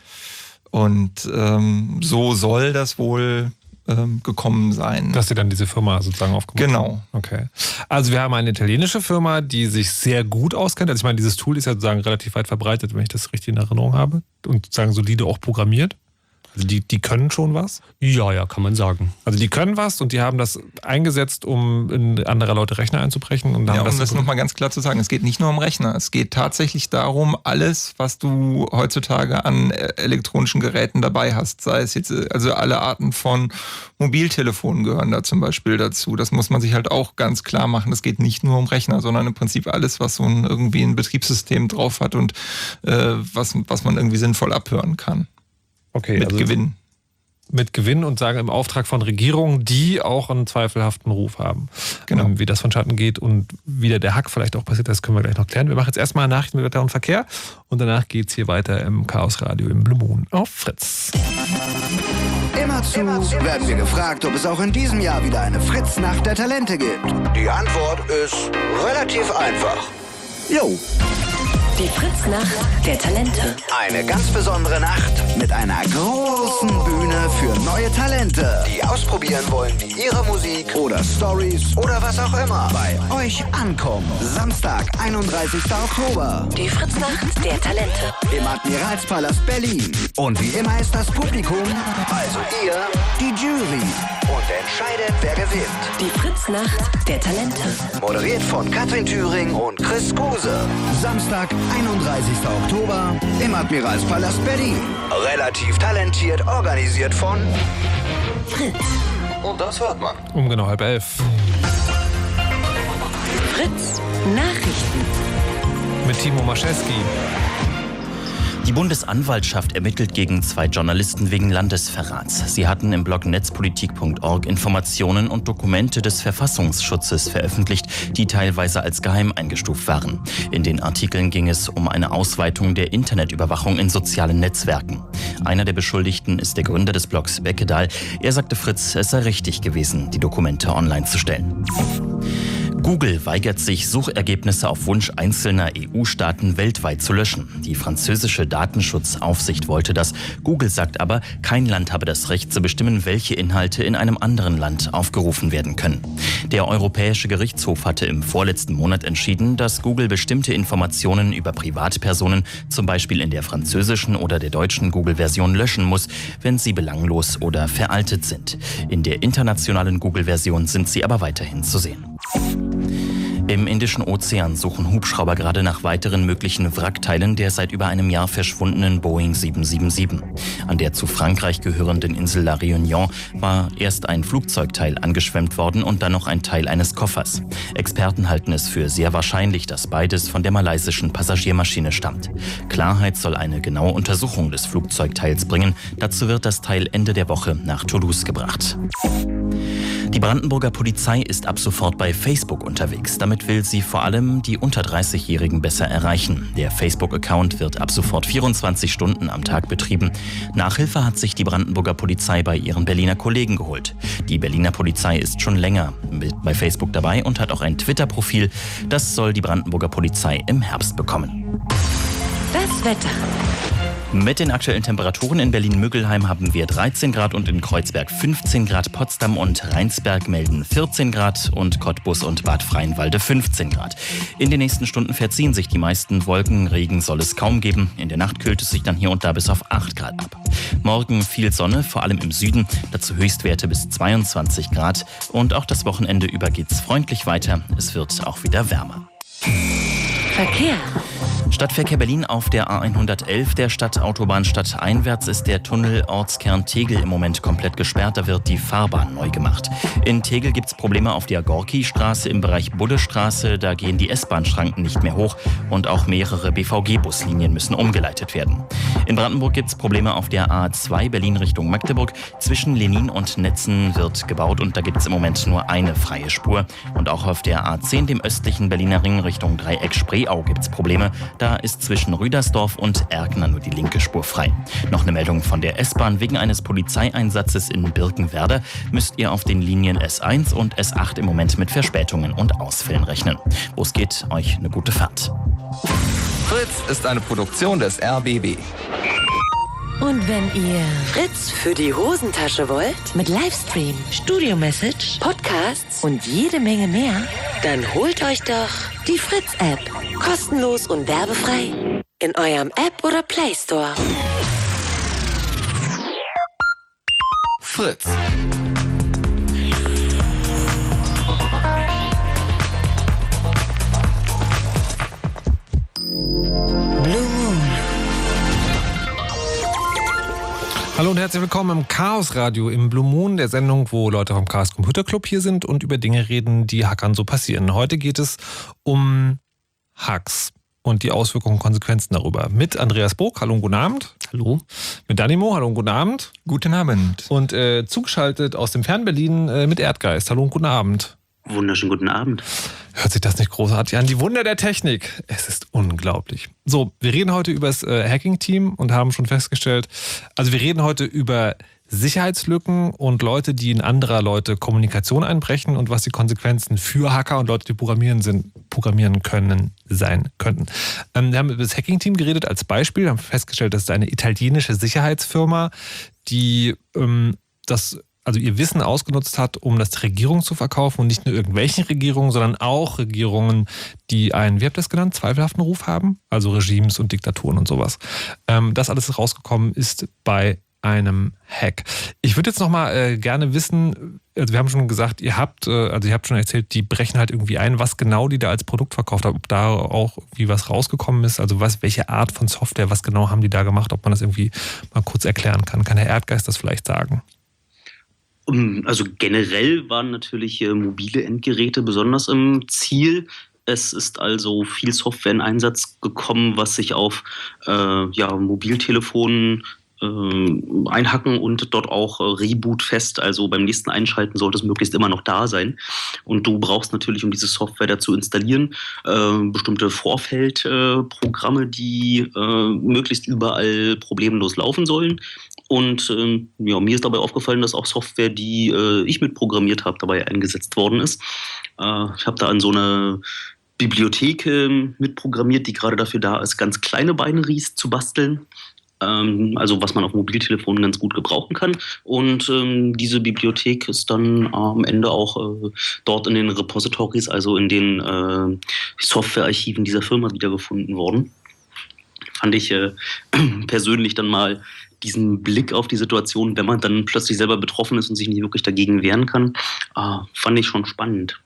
Und ähm, so soll das wohl ähm, gekommen sein. Dass sie dann diese Firma sozusagen aufgemacht genau. haben. Genau. Okay. Also wir haben eine italienische Firma, die sich sehr gut auskennt. Also ich meine, dieses Tool ist ja sozusagen relativ weit verbreitet, wenn ich das richtig in Erinnerung habe. Und sozusagen solide auch programmiert. Also die, die können schon was? Ja, ja, kann man sagen. Also die können was und die haben das eingesetzt, um in andere Leute Rechner einzubrechen. Und ja, haben um das, das nochmal ganz klar zu sagen, es geht nicht nur um Rechner. Es geht tatsächlich darum, alles, was du heutzutage an elektronischen Geräten dabei hast, sei es jetzt, also alle Arten von Mobiltelefonen gehören da zum Beispiel dazu. Das muss man sich halt auch ganz klar machen. Es geht nicht nur um Rechner, sondern im Prinzip alles, was so ein, irgendwie ein Betriebssystem drauf hat und äh, was, was man irgendwie sinnvoll abhören kann. Okay, mit also Gewinn. Mit Gewinn und sagen im Auftrag von Regierungen, die auch einen zweifelhaften Ruf haben. Genau. Ähm, wie das vonstatten geht und wie der Hack vielleicht auch passiert, das können wir gleich noch klären. Wir machen jetzt erstmal Nachrichten mit Wetter und Verkehr und danach geht es hier weiter im Chaos Radio im Blue Moon auf Fritz. Immerzu werden wir gefragt, ob es auch in diesem Jahr wieder eine Fritz-Nacht der Talente gibt. Die Antwort ist relativ einfach. Jo. Die Fritz-Nacht der Talente. Eine ganz besondere Nacht mit einer großen Bühne für neue Talente, die ausprobieren wollen, wie ihre Musik oder Stories oder was auch immer bei euch ankommt. Samstag, einunddreißigster Oktober. Die Fritz-Nacht der Talente. Im Admiralspalast Berlin. Und wie immer ist das Publikum, also ihr, die Jury. Und entscheidet, wer gewinnt. Die Fritz-Nacht der Talente. Moderiert von Katrin Thüring und Chris Kruse. Samstag, einunddreißigster Oktober im Admiralspalast Berlin. Relativ talentiert, organisiert von Fritz. Und das hört man. Um genau halb elf. Fritz Nachrichten. Mit Timo Maschewski. Die Bundesanwaltschaft ermittelt gegen zwei Journalisten wegen Landesverrats. Sie hatten im Blog netzpolitik punkt org Informationen und Dokumente des Verfassungsschutzes veröffentlicht, die teilweise als geheim eingestuft waren. In den Artikeln ging es um eine Ausweitung der Internetüberwachung in sozialen Netzwerken. Einer der Beschuldigten ist der Gründer des Blogs Beckedahl. Er sagte Fritz, es sei richtig gewesen, die Dokumente online zu stellen. Google weigert sich, Suchergebnisse auf Wunsch einzelner E U-Staaten weltweit zu löschen. Die französische Datenschutzaufsicht wollte das. Google sagt aber, kein Land habe das Recht zu bestimmen, welche Inhalte in einem anderen Land aufgerufen werden können. Der Europäische Gerichtshof hatte im vorletzten Monat entschieden, dass Google bestimmte Informationen über Privatpersonen, zum Beispiel in der französischen oder der deutschen Google-Version, löschen muss, wenn sie belanglos oder veraltet sind. In der internationalen Google-Version sind sie aber weiterhin zu sehen. Im Indischen Ozean suchen Hubschrauber gerade nach weiteren möglichen Wrackteilen der seit über einem Jahr verschwundenen Boeing sieben sieben sieben. An der zu Frankreich gehörenden Insel La Réunion war erst ein Flugzeugteil angeschwemmt worden und dann noch ein Teil eines Koffers. Experten halten es für sehr wahrscheinlich, dass beides von der malaysischen Passagiermaschine stammt. Klarheit soll eine genaue Untersuchung des Flugzeugteils bringen. Dazu wird das Teil Ende der Woche nach Toulouse gebracht. Die Brandenburger Polizei ist ab sofort bei Facebook unterwegs. Damit Damit will sie vor allem die unter dreißigjährigen besser erreichen. Der Facebook-Account wird ab sofort vierundzwanzig Stunden am Tag betrieben. Nachhilfe hat sich die Brandenburger Polizei bei ihren Berliner Kollegen geholt. Die Berliner Polizei ist schon länger mit bei Facebook dabei und hat auch ein Twitter-Profil. Das soll die Brandenburger Polizei im Herbst bekommen. Das Wetter. Mit den aktuellen Temperaturen in Berlin-Müggelheim haben wir dreizehn Grad und in Kreuzberg fünfzehn Grad. Potsdam und Rheinsberg melden vierzehn Grad und Cottbus und Bad Freienwalde fünfzehn Grad. In den nächsten Stunden verziehen sich die meisten Wolken. Regen soll es kaum geben. In der Nacht kühlt es sich dann hier und da bis auf acht Grad ab. Morgen viel Sonne, vor allem im Süden. Dazu Höchstwerte bis zweiundzwanzig Grad. Und auch das Wochenende über geht's freundlich weiter. Es wird auch wieder wärmer. Verkehr. Stadtverkehr Berlin auf der A hundertelf der Stadtautobahn stadteinwärts ist der Tunnel Ortskern Tegel im Moment komplett gesperrt. Da wird die Fahrbahn neu gemacht. In Tegel gibt es Probleme auf der Gorki-Straße im Bereich Buddestraße. Da gehen die S-Bahn-Schranken nicht mehr hoch und auch mehrere B V G-Buslinien müssen umgeleitet werden. In Brandenburg gibt es Probleme auf der A zwei Berlin Richtung Magdeburg. Zwischen Lenin und Netzen wird gebaut und da gibt es im Moment nur eine freie Spur. Und auch auf der A zehn, dem östlichen Berliner Ring Richtung Dreieck Spreeau, gibt es Probleme. Da ist zwischen Rüdersdorf und Erkner nur die linke Spur frei. Noch eine Meldung von der S-Bahn. Wegen eines Polizeieinsatzes in Birkenwerder müsst ihr auf den Linien S eins und S acht im Moment mit Verspätungen und Ausfällen rechnen. Wo es geht, euch eine gute Fahrt. Fritz ist eine Produktion des R B B. Und wenn ihr Fritz für die Hosentasche wollt, mit Livestream, Studio-Message, Podcasts und jede Menge mehr, dann holt euch doch die Fritz-App. Kostenlos und werbefrei in eurem App oder Play Store. Fritz. Hallo und herzlich willkommen im Chaos Radio im Blue Moon, der Sendung, wo Leute vom Chaos Computer Club hier sind und über Dinge reden, die Hackern so passieren. Heute geht es um Hacks und die Auswirkungen und Konsequenzen darüber. Mit Andreas Burg, hallo und guten Abend. Hallo. Mit Danimo, hallo und guten Abend. Guten Abend. Und äh, zugeschaltet aus dem Fernberlin äh, mit Erdgeist, hallo und guten Abend. Wunderschönen guten Abend. Hört sich das nicht großartig an? Die Wunder der Technik. Es ist unglaublich. So, wir reden heute über das äh, Hacking-Team und haben schon festgestellt, also wir reden heute über Sicherheitslücken und Leute, die in anderer Leute Kommunikation einbrechen und was die Konsequenzen für Hacker und Leute, die programmieren sind, programmieren können, sein könnten. Ähm, wir haben über das Hacking-Team geredet als Beispiel, haben festgestellt, das ist eine italienische Sicherheitsfirma, die ähm, das also ihr Wissen ausgenutzt hat, um das der Regierung zu verkaufen und nicht nur irgendwelchen Regierungen, sondern auch Regierungen, die einen, wie habt ihr das genannt, zweifelhaften Ruf haben, also Regimes und Diktaturen und sowas. Ähm, das alles rausgekommen ist bei einem Hack. Ich würde jetzt nochmal äh, gerne wissen, also wir haben schon gesagt, ihr habt, äh, also ihr habt schon erzählt, die brechen halt irgendwie ein, was genau die da als Produkt verkauft haben, ob da auch irgendwie was rausgekommen ist, also was, welche Art von Software, was genau haben die da gemacht, ob man das irgendwie mal kurz erklären kann. Kann Herr Erdgeist das vielleicht sagen? Also generell waren natürlich äh, mobile Endgeräte besonders im Ziel. Es ist also viel Software in Einsatz gekommen, was sich auf äh, ja, Mobiltelefonen äh, einhacken und dort auch äh, Reboot fest, also beim nächsten Einschalten sollte es möglichst immer noch da sein. Und du brauchst natürlich, um diese Software dazu installieren, äh, bestimmte Vorfeldprogramme, äh, die äh, möglichst überall problemlos laufen sollen. Und äh, ja, mir ist dabei aufgefallen, dass auch Software, die äh, ich mitprogrammiert habe, dabei eingesetzt worden ist. Äh, ich habe da an so eine Bibliothek äh, mitprogrammiert, die gerade dafür da ist, ganz kleine Binaries zu basteln. Ähm, also was man auf Mobiltelefonen ganz gut gebrauchen kann. Und ähm, diese Bibliothek ist dann äh, am Ende auch äh, dort in den Repositories, also in den äh, Softwarearchiven dieser Firma wiedergefunden worden. Fand ich äh, persönlich dann mal diesen Blick auf die Situation, wenn man dann plötzlich selber betroffen ist und sich nicht wirklich dagegen wehren kann, äh, fand ich schon spannend.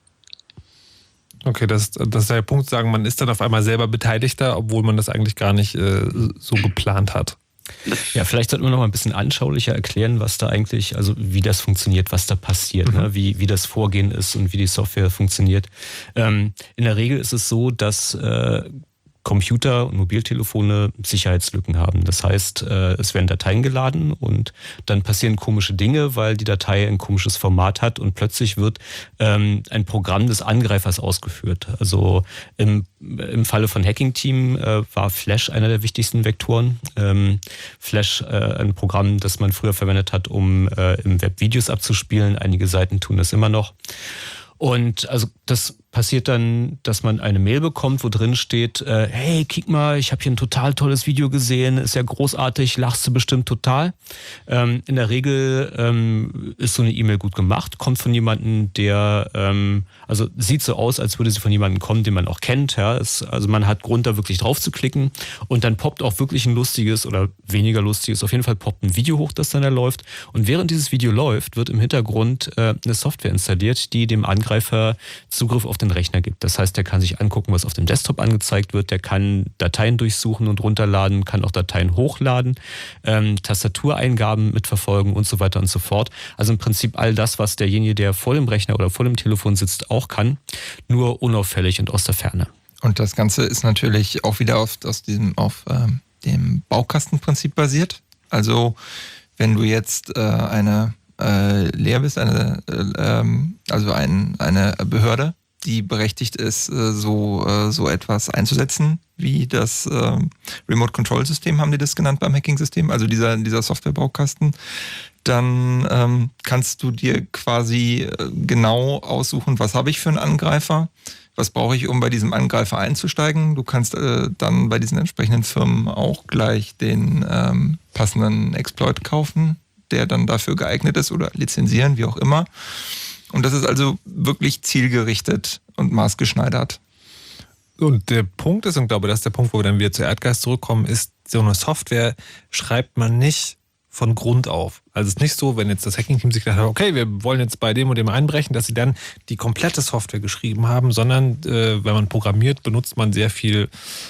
Okay, das, das ist der Punkt, sagen, man ist dann auf einmal selber Beteiligter, obwohl man das eigentlich gar nicht äh, so geplant hat. Ja, vielleicht sollten wir noch mal ein bisschen anschaulicher erklären, was da eigentlich, also wie das funktioniert, was da passiert, mhm. ne? wie, wie das Vorgehen ist und wie die Software funktioniert. Ähm, in der Regel ist es so, dass äh, Computer und Mobiltelefone Sicherheitslücken haben. Das heißt, es werden Dateien geladen und dann passieren komische Dinge, weil die Datei ein komisches Format hat und plötzlich wird ähm, ein Programm des Angreifers ausgeführt. Also im, im Falle von Hacking Team äh, war Flash einer der wichtigsten Vektoren. Ähm, Flash, äh, ein Programm, das man früher verwendet hat, um äh, im Web Videos abzuspielen. Einige Seiten tun das immer noch. Und also das passiert dann, dass man eine Mail bekommt, wo drin steht, äh, hey, kick mal, ich habe hier ein total tolles Video gesehen, ist ja großartig, lachst du bestimmt total. Ähm, in der Regel ähm, ist so eine E-Mail gut gemacht, kommt von jemandem, der, ähm, also sieht so aus, als würde sie von jemandem kommen, den man auch kennt. Ja? Es, also man hat Grund, da wirklich drauf zu klicken und dann poppt auch wirklich ein lustiges oder weniger lustiges, auf jeden Fall poppt ein Video hoch, das dann da läuft. Und während dieses Video läuft, wird im Hintergrund äh, eine Software installiert, die dem Angreifer Zugriff auf den Rechner gibt. Das heißt, der kann sich angucken, was auf dem Desktop angezeigt wird, der kann Dateien durchsuchen und runterladen, kann auch Dateien hochladen, ähm, Tastatureingaben mitverfolgen und so weiter und so fort. Also im Prinzip all das, was derjenige, der vor dem Rechner oder vor dem Telefon sitzt, auch kann, nur unauffällig und aus der Ferne. Und das Ganze ist natürlich auch wieder auf, aus diesem, auf ähm, dem Baukastenprinzip basiert. Also wenn du jetzt äh, eine äh, Lehr bist, eine, äh, ähm, also ein, eine Behörde, die berechtigt ist, so, so etwas einzusetzen, wie das äh, Remote-Control-System, haben die das genannt beim Hacking-System, also dieser, dieser Software-Baukasten, dann ähm, kannst du dir quasi genau aussuchen, was habe ich für einen Angreifer, was brauche ich, um bei diesem Angreifer einzusteigen. Du kannst äh, dann bei diesen entsprechenden Firmen auch gleich den ähm, passenden Exploit kaufen, der dann dafür geeignet ist oder lizenzieren, wie auch immer. Und das ist also wirklich zielgerichtet und maßgeschneidert. Und der Punkt ist, und ich glaube, das ist der Punkt, wo wir dann wieder zu Erdgeist zurückkommen, ist, so eine Software schreibt man nicht von Grund auf. Also es ist nicht so, wenn jetzt das Hacking-Team sich gedacht hat, okay, wir wollen jetzt bei dem und dem einbrechen, dass sie dann die komplette Software geschrieben haben, sondern äh, wenn man programmiert, benutzt man sehr viel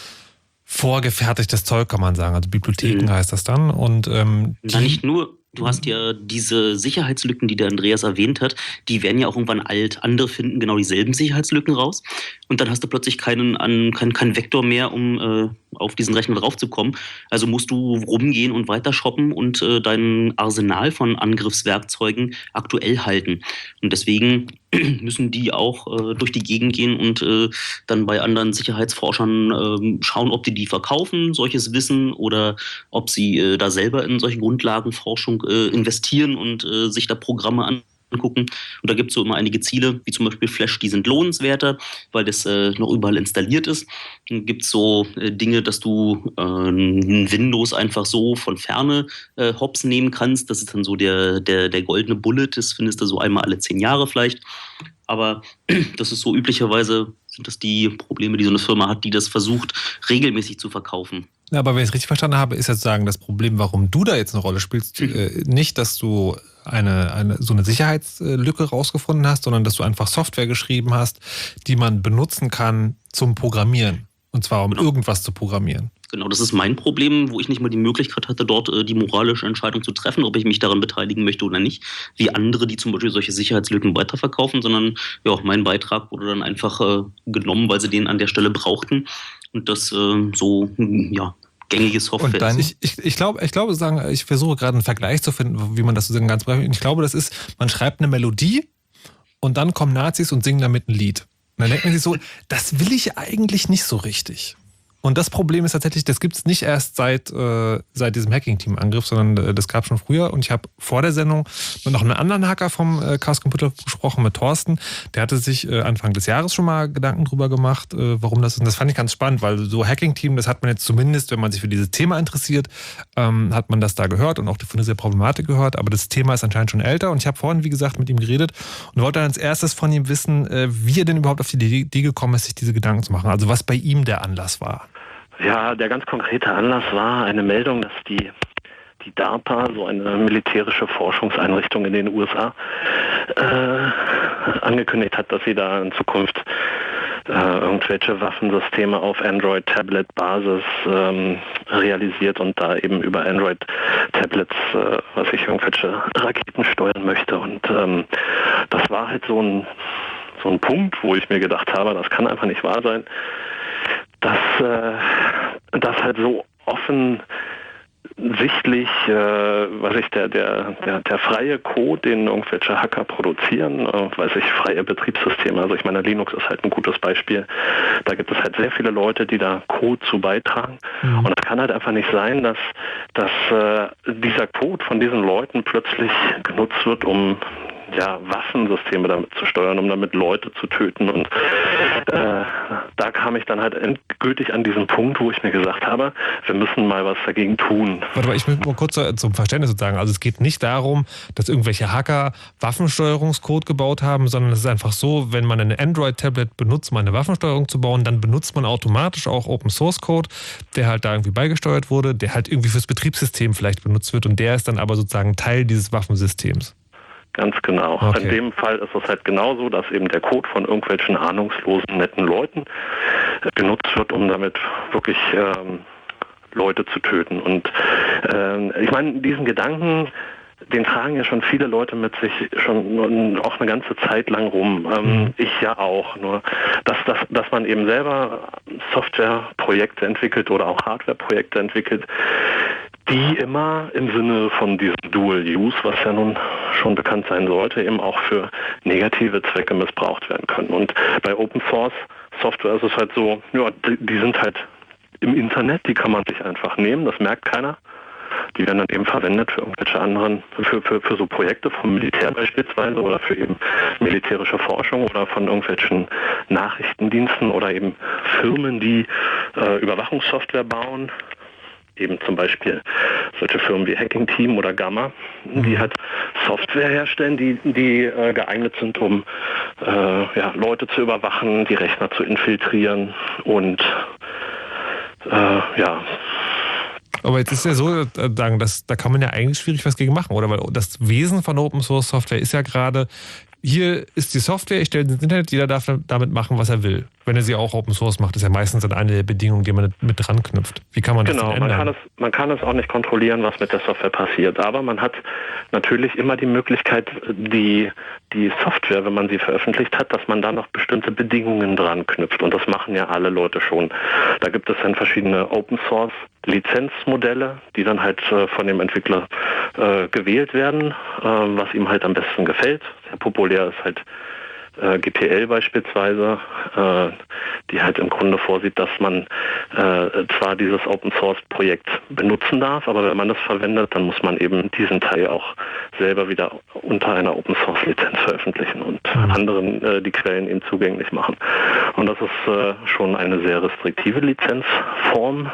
vorgefertigtes Zeug, kann man sagen. Also Bibliotheken mhm. heißt das dann. Und ähm, Na, nicht nur. Du hast ja diese Sicherheitslücken, die der Andreas erwähnt hat, die werden ja auch irgendwann alt. Andere finden genau dieselben Sicherheitslücken raus. Und dann hast du plötzlich keinen, keinen, keinen Vektor mehr, um äh, auf diesen Rechner draufzukommen. Also musst du rumgehen und weiter shoppen und äh, dein Arsenal von Angriffswerkzeugen aktuell halten. Und deswegen müssen die auch äh, durch die Gegend gehen und äh, dann bei anderen Sicherheitsforschern äh, schauen, ob die die verkaufen, solches Wissen, oder ob sie äh, da selber in solche Grundlagenforschung äh, investieren und äh, sich da Programme an angucken. Und da gibt es so immer einige Ziele, wie zum Beispiel Flash, die sind lohnenswerter, weil das äh, noch überall installiert ist. Dann gibt es so äh, Dinge, dass du äh, Windows einfach so von Ferne äh, hops nehmen kannst. Das ist dann so der, der, der goldene Bullet, das findest du so einmal alle zehn Jahre vielleicht. Aber das ist so üblicherweise, sind das die Probleme, die so eine Firma hat, die das versucht, regelmäßig zu verkaufen. Ja, aber wenn ich es richtig verstanden habe, ist jetzt sagen, das Problem, warum du da jetzt eine Rolle spielst, mhm. äh, nicht, dass du eine, eine, so eine Sicherheitslücke rausgefunden hast, sondern dass du einfach Software geschrieben hast, die man benutzen kann zum Programmieren. Und zwar um genau. irgendwas zu programmieren. Genau, das ist mein Problem, wo ich nicht mal die Möglichkeit hatte, dort äh, die moralische Entscheidung zu treffen, ob ich mich daran beteiligen möchte oder nicht, wie andere, die zum Beispiel solche Sicherheitslücken weiterverkaufen, sondern ja, mein Beitrag wurde dann einfach äh, genommen, weil sie den an der Stelle brauchten. Und das äh, so, ja, gängige Software. Und dann, ich, ich, ich glaube, ich, glaube, sagen, ich versuche gerade einen Vergleich zu finden, wie man das so sagen ganz breit. Ich glaube, das ist, man schreibt eine Melodie und dann kommen Nazis und singen damit ein Lied. Und dann denkt man sich so, das will ich eigentlich nicht so richtig. Und das Problem ist tatsächlich, das gibt es nicht erst seit, äh, seit diesem Hacking-Team-Angriff, sondern äh, das gab es schon früher. Und ich habe vor der Sendung mit noch einem anderen Hacker vom äh, Chaos Computer gesprochen, mit Thorsten. Der hatte sich äh, Anfang des Jahres schon mal Gedanken drüber gemacht, äh, warum das ist. Und das fand ich ganz spannend, weil so Hacking-Team, das hat man jetzt zumindest, wenn man sich für dieses Thema interessiert, ähm, hat man das da gehört und auch von dieser Problematik gehört. Aber das Thema ist anscheinend schon älter. Und ich habe vorhin, wie gesagt, mit ihm geredet und wollte dann als erstes von ihm wissen, äh, wie er denn überhaupt auf die Idee gekommen ist, sich diese Gedanken zu machen. Also was bei ihm der Anlass war. Ja, der ganz konkrete Anlass war eine Meldung, dass die, die DARPA, so eine militärische Forschungseinrichtung in den U S A, äh, angekündigt hat, dass sie da in Zukunft äh, irgendwelche Waffensysteme auf Android-Tablet-Basis ähm, realisiert und da eben über Android-Tablets, äh, was ich, irgendwelche Raketen steuern möchte. Und ähm, das war halt so ein, so ein Punkt, wo ich mir gedacht habe, das kann einfach nicht wahr sein, dass äh, das halt so offen sichtlich, äh, was ich, der, der, der, der freie Code, den irgendwelche Hacker produzieren, äh, weiß ich, freie Betriebssysteme, also ich meine, Linux ist halt ein gutes Beispiel, da gibt es halt sehr viele Leute, die da Code zu beitragen mhm. und es kann halt einfach nicht sein, dass, dass äh, dieser Code von diesen Leuten plötzlich genutzt wird, um ja, Waffensysteme damit zu steuern, um damit Leute zu töten. Und äh, da kam ich dann halt endgültig an diesen Punkt, wo ich mir gesagt habe, wir müssen mal was dagegen tun. Warte mal, ich will mal kurz zum Verständnis sozusagen. Also es geht nicht darum, dass irgendwelche Hacker Waffensteuerungscode gebaut haben, sondern es ist einfach so, wenn man ein Android-Tablet benutzt, um eine Waffensteuerung zu bauen, dann benutzt man automatisch auch Open-Source-Code, der halt da irgendwie beigesteuert wurde, der halt irgendwie fürs Betriebssystem vielleicht benutzt wird und der ist dann aber sozusagen Teil dieses Waffensystems. Ganz genau. Okay. In dem Fall ist es halt genauso, dass eben der Code von irgendwelchen ahnungslosen, netten Leuten genutzt wird, um damit wirklich ähm, Leute zu töten. Und ähm, ich meine, diesen Gedanken, den tragen ja schon viele Leute mit sich schon auch eine ganze Zeit lang rum. Ähm, mhm. Ich ja auch. Nur, dass, dass, dass man eben selber Softwareprojekte entwickelt oder auch Hardwareprojekte entwickelt, die immer im Sinne von diesem Dual Use, was ja nun schon bekannt sein sollte, eben auch für negative Zwecke missbraucht werden können. Und bei Open Source Software ist es halt so, ja, die, die sind halt im Internet, die kann man sich einfach nehmen, das merkt keiner. Die werden dann eben verwendet für irgendwelche anderen, für, für, für so Projekte vom Militär beispielsweise oder für eben militärische Forschung oder von irgendwelchen Nachrichtendiensten oder eben Firmen, die äh, Überwachungssoftware bauen. Eben zum Beispiel solche Firmen wie Hacking Team oder Gamma, die halt Software herstellen, die, die äh, geeignet sind, um äh, ja, Leute zu überwachen, die Rechner zu infiltrieren und äh, ja. Aber jetzt ist ja so, dass, da kann man ja eigentlich schwierig was gegen machen, oder? Weil das Wesen von Open Source Software ist ja gerade, hier ist die Software, ich stelle ins Internet, jeder darf damit machen, was er will. Wenn er sie auch Open Source macht, ist ja meistens dann eine der Bedingungen, die man mit dran knüpft. Wie kann man das genau, denn ändern? Man kann es, man kann es auch nicht kontrollieren, was mit der Software passiert. Aber man hat natürlich immer die Möglichkeit, die, die Software, wenn man sie veröffentlicht hat, dass man da noch bestimmte Bedingungen dran knüpft. Und das machen ja alle Leute schon. Da gibt es dann verschiedene Open Source Lizenzmodelle, die dann halt äh, von dem Entwickler äh, gewählt werden, äh, was ihm halt am besten gefällt. Sehr populär ist halt äh, G P L beispielsweise, äh, die halt im Grunde vorsieht, dass man äh, zwar dieses Open Source Projekt benutzen darf, aber wenn man das verwendet, dann muss man eben diesen Teil auch selber wieder unter einer Open Source Lizenz veröffentlichen und mhm. anderen äh, die Quellen eben zugänglich machen. Und das ist äh, schon eine sehr restriktive Lizenzform.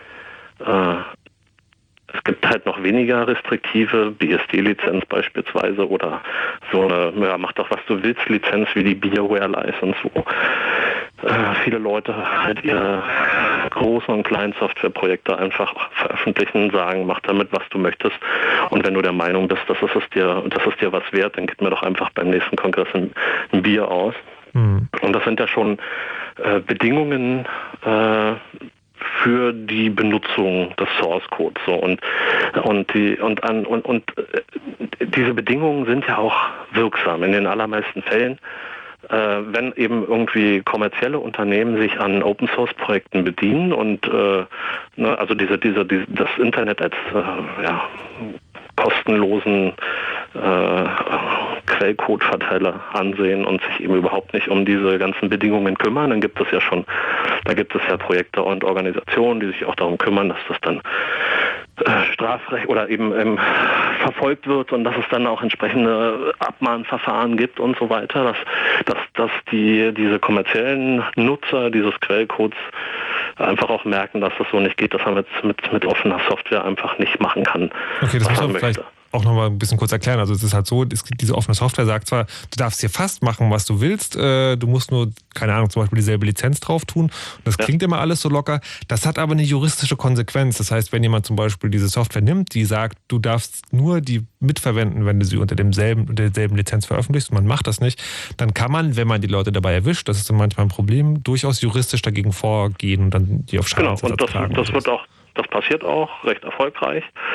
Es gibt halt noch weniger restriktive B S D-Lizenz beispielsweise oder so eine, ja, mach doch was du willst Lizenz wie die BioWare-License, wo äh, viele Leute halt ihre großen und kleinen Softwareprojekte einfach veröffentlichen, sagen, mach damit was du möchtest und wenn du der Meinung bist, dass es dir, dass es dir was wert, dann gib mir doch einfach beim nächsten Kongress ein, ein Bier aus. Mhm. Und das sind ja schon äh, Bedingungen, äh, für die Benutzung des Source Codes so und und die und an und und äh, diese Bedingungen sind ja auch wirksam in den allermeisten Fällen, äh, wenn eben irgendwie kommerzielle Unternehmen sich an Open Source Projekten bedienen und äh, ne, also diese diese, diese das Internet als äh, ja kostenlosen äh, Quellcode-Verteiler ansehen und sich eben überhaupt nicht um diese ganzen Bedingungen kümmern, dann gibt es ja schon, da gibt es ja Projekte und Organisationen, die sich auch darum kümmern, dass das dann äh, Strafrecht oder eben ähm, verfolgt wird und dass es dann auch entsprechende Abmahnverfahren gibt und so weiter, dass, dass, dass die diese kommerziellen Nutzer dieses Quellcodes einfach auch merken, dass das so nicht geht, dass man mit, mit, mit offener Software einfach nicht machen kann. Okay, das muss man vielleicht auch nochmal ein bisschen kurz erklären. Also es ist halt so, es gibt diese offene Software, sagt zwar, du darfst hier fast machen, was du willst, äh, du musst nur, keine Ahnung, zum Beispiel dieselbe Lizenz drauf tun. Und das ja. klingt immer alles so locker. Das hat aber eine juristische Konsequenz. Das heißt, wenn jemand zum Beispiel diese Software nimmt, die sagt, du darfst nur die mitverwenden, wenn du sie unter demselben, unter derselben Lizenz veröffentlichst, und man macht das nicht, dann kann man, wenn man die Leute dabei erwischt, das ist dann manchmal ein Problem, durchaus juristisch dagegen vorgehen und dann die auf Schadensersatz tragen. Genau, und das, das wird auch Das passiert auch recht erfolgreich.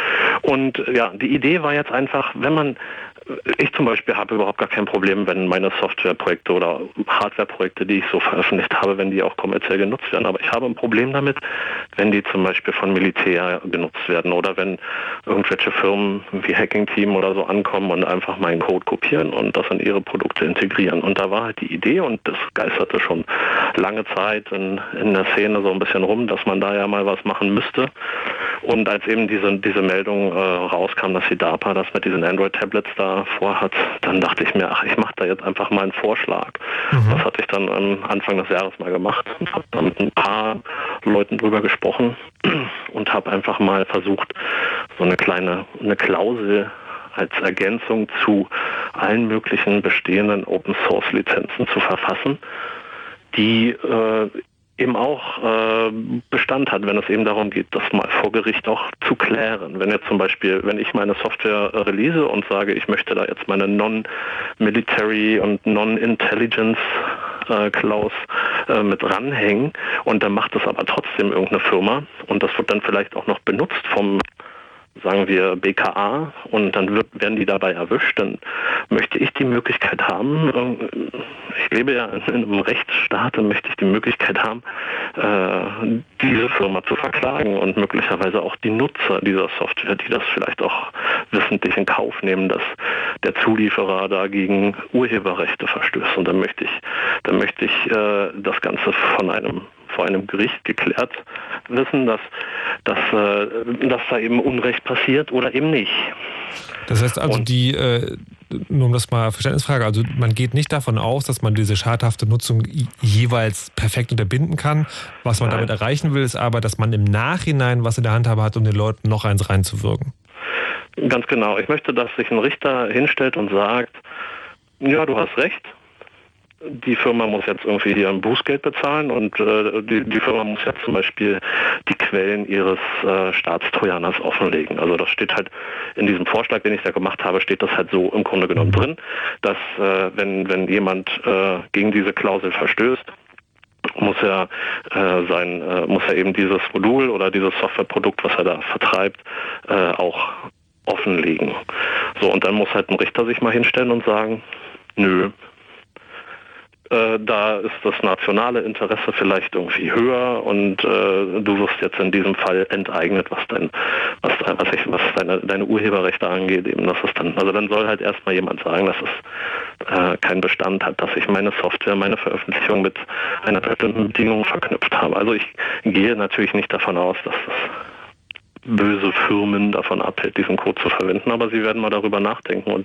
Und ja, die Idee war jetzt einfach, wenn man, ich zum Beispiel habe überhaupt gar kein Problem, wenn meine Softwareprojekte oder Hardwareprojekte, die ich so veröffentlicht habe, wenn die auch kommerziell genutzt werden. Aber ich habe ein Problem damit, wenn die zum Beispiel von Militär genutzt werden oder wenn irgendwelche Firmen wie Hacking Team oder so ankommen und einfach meinen Code kopieren und das in ihre Produkte integrieren. Und da war halt die Idee, und das geisterte schon lange Zeit in, in der Szene so ein bisschen rum, dass man da ja mal was machen müsste. Und als eben diese, diese Meldung äh, rauskam, dass die DARPA das mit diesen Android-Tablets da vorhat, dann dachte ich mir, ach, ich mache da jetzt einfach mal einen Vorschlag. Mhm. Das hatte ich dann am Anfang des Jahres mal gemacht und habe da mit ein paar Leuten drüber gesprochen und habe einfach mal versucht, so eine kleine eine Klausel als Ergänzung zu allen möglichen bestehenden Open-Source-Lizenzen zu verfassen, die äh, eben auch äh, Bestand hat, wenn es eben darum geht, das mal vor Gericht auch zu klären. Wenn jetzt zum Beispiel, wenn ich meine Software äh, release und sage, ich möchte da jetzt meine Non-Military und Non-Intelligence äh, Clause äh, mit ranhängen und dann macht das aber trotzdem irgendeine Firma und das wird dann vielleicht auch noch benutzt vom, sagen wir, B K A und dann wird, werden die dabei erwischt, dann möchte ich die Möglichkeit haben, ich lebe ja in einem Rechtsstaat, dann möchte ich die Möglichkeit haben, äh, diese Firma zu verklagen und möglicherweise auch die Nutzer dieser Software, die das vielleicht auch wissentlich in Kauf nehmen, dass der Zulieferer da gegen Urheberrechte verstößt. Und dann möchte ich, dann möchte ich äh, das Ganze von einem vor einem Gericht geklärt wissen, dass, dass, äh, dass da eben Unrecht passiert oder eben nicht. Das heißt also, Und die, äh, nur um das mal Verständnisfrage, also man geht nicht davon aus, dass man diese schadhafte Nutzung jeweils perfekt unterbinden kann. Was man Nein. damit erreichen will, ist aber, dass man im Nachhinein was in der Handhabe hat, um den Leuten noch eins reinzuwirken. Ganz genau. Ich möchte, dass sich ein Richter hinstellt und sagt, ja, du hast recht, die Firma muss jetzt irgendwie hier ein Bußgeld bezahlen und äh, die, die Firma muss jetzt zum Beispiel die Quellen ihres äh, Staatstrojaners offenlegen. Also das steht halt in diesem Vorschlag, den ich da gemacht habe, steht das halt so im Grunde genommen drin, dass äh, wenn, wenn jemand äh, gegen diese Klausel verstößt, muss er äh, sein, äh, muss er eben dieses Modul oder dieses Softwareprodukt, was er da vertreibt, äh, auch offenlegen. So, und dann muss halt ein Richter sich mal hinstellen und sagen, nö, da ist das nationale Interesse vielleicht irgendwie höher und äh, du wirst jetzt in diesem Fall enteignet, was dein, was, was, ich, was deine, deine Urheberrechte angeht. Eben, das ist dann, also dann soll halt erstmal jemand sagen, dass es äh, keinen Bestand hat, dass ich meine Software, meine Veröffentlichung mit einer bestimmten Bedingung verknüpft habe. Also ich gehe natürlich nicht davon aus, dass das böse Firmen davon abhält, diesen Code zu verwenden, aber sie werden mal darüber nachdenken und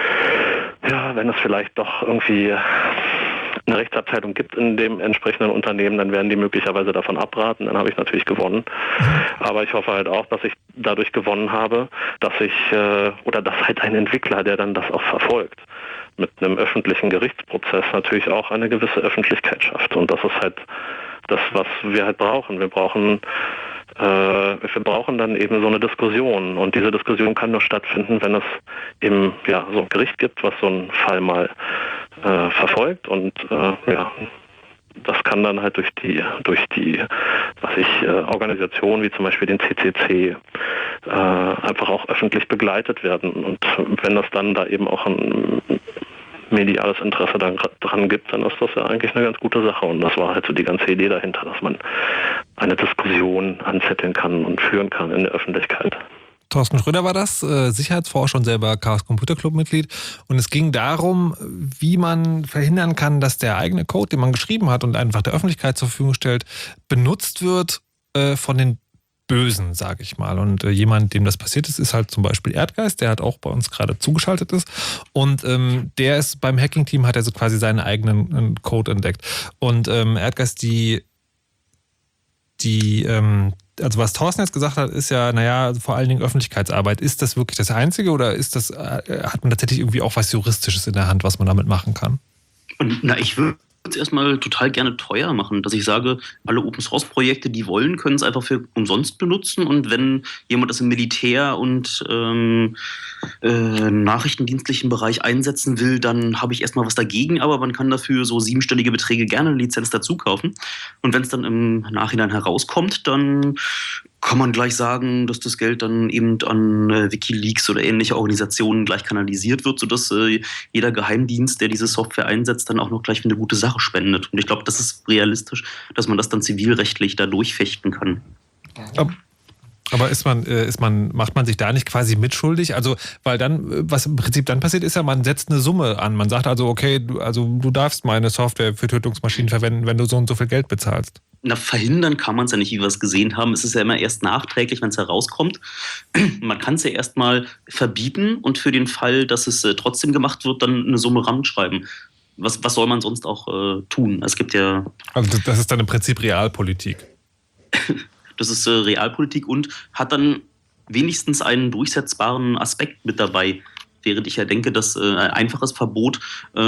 ja, wenn es vielleicht doch irgendwie eine Rechtsabteilung gibt in dem entsprechenden Unternehmen, dann werden die möglicherweise davon abraten, dann habe ich natürlich gewonnen. Aber ich hoffe halt auch, dass ich dadurch gewonnen habe, dass ich, äh, oder dass halt ein Entwickler, der dann das auch verfolgt, mit einem öffentlichen Gerichtsprozess natürlich auch eine gewisse Öffentlichkeit schafft. Und das ist halt das, was wir halt brauchen. Wir brauchen äh, wir brauchen dann eben so eine Diskussion. Und diese Diskussion kann nur stattfinden, wenn es eben ja so ein Gericht gibt, was so einen Fall mal äh, verfolgt. Und äh, ja, das kann dann halt durch die durch die was ich äh, Organisationen wie zum Beispiel den C C C äh, einfach auch öffentlich begleitet werden. Und wenn das dann da eben auch ein mediales Interesse dann dran gibt, dann ist das ja eigentlich eine ganz gute Sache. Und das war halt so die ganze Idee dahinter, dass man eine Diskussion anzetteln kann und führen kann in der Öffentlichkeit. Thorsten Schröder war das, äh, Sicherheitsforscher und selber Chaos Computer Club Mitglied. Und es ging darum, wie man verhindern kann, dass der eigene Code, den man geschrieben hat und einfach der Öffentlichkeit zur Verfügung stellt, benutzt wird äh, von den Bösen, sage ich mal. Und äh, jemand, dem das passiert ist, ist halt zum Beispiel Erdgeist, der halt auch bei uns gerade zugeschaltet ist. Und ähm, der ist beim Hacking-Team, hat er so quasi seinen eigenen äh, Code entdeckt. Und ähm, Erdgeist, die, die, ähm, also was Thorsten jetzt gesagt hat, ist ja, naja, vor allen Dingen Öffentlichkeitsarbeit. Ist das wirklich das Einzige oder ist das, äh, hat man tatsächlich irgendwie auch was Juristisches in der Hand, was man damit machen kann? Und na, ich würde es erstmal total gerne teuer machen, dass ich sage, alle Open-Source-Projekte, die wollen, können es einfach für umsonst benutzen und wenn jemand das im Militär- und ähm, äh, nachrichtendienstlichen Bereich einsetzen will, dann habe ich erstmal was dagegen, aber man kann dafür so siebenstellige Beträge gerne eine Lizenz dazu kaufen und wenn es dann im Nachhinein herauskommt, dann kann man gleich sagen, dass das Geld dann eben an äh, WikiLeaks oder ähnliche Organisationen gleich kanalisiert wird, sodass äh, jeder Geheimdienst, der diese Software einsetzt, dann auch noch gleich für eine gute Sache spendet. Und ich glaube, das ist realistisch, dass man das dann zivilrechtlich da durchfechten kann. Aber Aber ist man, ist man, macht man sich da nicht quasi mitschuldig? Also, weil dann, was im Prinzip dann passiert, ist ja, man setzt eine Summe an. Man sagt also, okay, du, also du darfst meine Software für Tötungsmaschinen verwenden, wenn du so und so viel Geld bezahlst. Na, verhindern kann man es ja nicht, wie wir es gesehen haben. Es ist ja immer erst nachträglich, wenn es herauskommt. Man kann es ja erstmal verbieten und für den Fall, dass es äh, trotzdem gemacht wird, dann eine Summe ranschreiben. Was, was soll man sonst auch äh, tun? Es gibt ja... Also das, das ist dann im Prinzip Realpolitik. Das ist äh, Realpolitik und hat dann wenigstens einen durchsetzbaren Aspekt mit dabei. Während ich ja denke, dass äh, ein einfaches Verbot äh,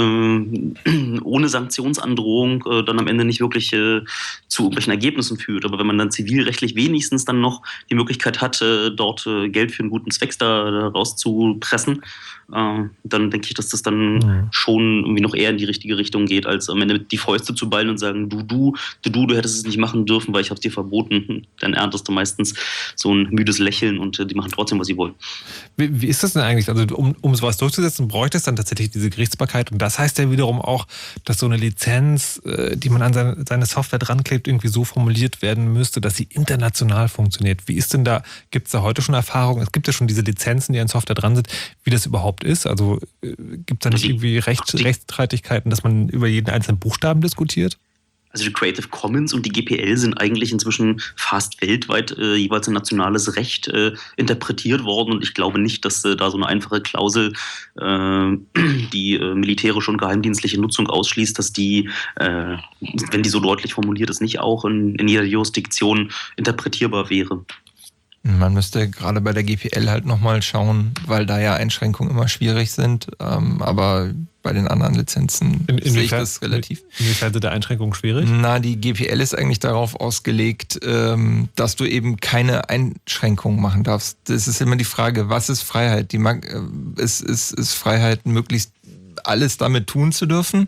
ohne Sanktionsandrohung äh, dann am Ende nicht wirklich äh, zu irgendwelchen Ergebnissen führt. Aber wenn man dann zivilrechtlich wenigstens dann noch die Möglichkeit hat, äh, dort äh, Geld für einen guten Zweck da, da rauszupressen, äh, dann denke ich, dass das dann mhm. schon irgendwie noch eher in die richtige Richtung geht, als am Ende die Fäuste zu ballen und sagen, du, du, du, du, du hättest es nicht machen dürfen, weil ich habe es dir verboten. Dann erntest du meistens so ein müdes Lächeln und äh, die machen trotzdem, was sie wollen. Wie, wie ist das denn eigentlich? Also um, um sowas durchzusetzen, bräuchte es dann tatsächlich diese Gerichtsbarkeit. Und das heißt ja wiederum auch, dass so eine Lizenz, äh, die man an seine, seine Software dran klebt, irgendwie so formuliert werden müsste, dass sie international funktioniert. Wie ist denn da, gibt es da heute schon Erfahrungen? Es gibt ja schon diese Lizenzen, die an Software dran sind, wie das überhaupt ist. Also äh, gibt es da nicht irgendwie Recht, Rechtsstreitigkeiten, dass man über jeden einzelnen Buchstaben diskutiert? Also die Creative Commons und die G P L sind eigentlich inzwischen fast weltweit äh, jeweils ein nationales Recht äh, interpretiert worden. Und ich glaube nicht, dass äh, da so eine einfache Klausel, äh, die äh, militärische und geheimdienstliche Nutzung ausschließt, dass die, äh, wenn die so deutlich formuliert ist, nicht auch in, in jeder Jurisdiktion interpretierbar wäre. Man müsste gerade bei der G P L halt nochmal schauen, weil da ja Einschränkungen immer schwierig sind. Ähm, aber bei den anderen Lizenzen in, sehe ich das relativ. Inwiefern sind die Einschränkungen schwierig? Na, die G P L ist eigentlich darauf ausgelegt, ähm, dass du eben keine Einschränkungen machen darfst. Das ist immer die Frage, was ist Freiheit? Die mag, äh, ist, ist, ist Freiheit, möglichst alles damit tun zu dürfen?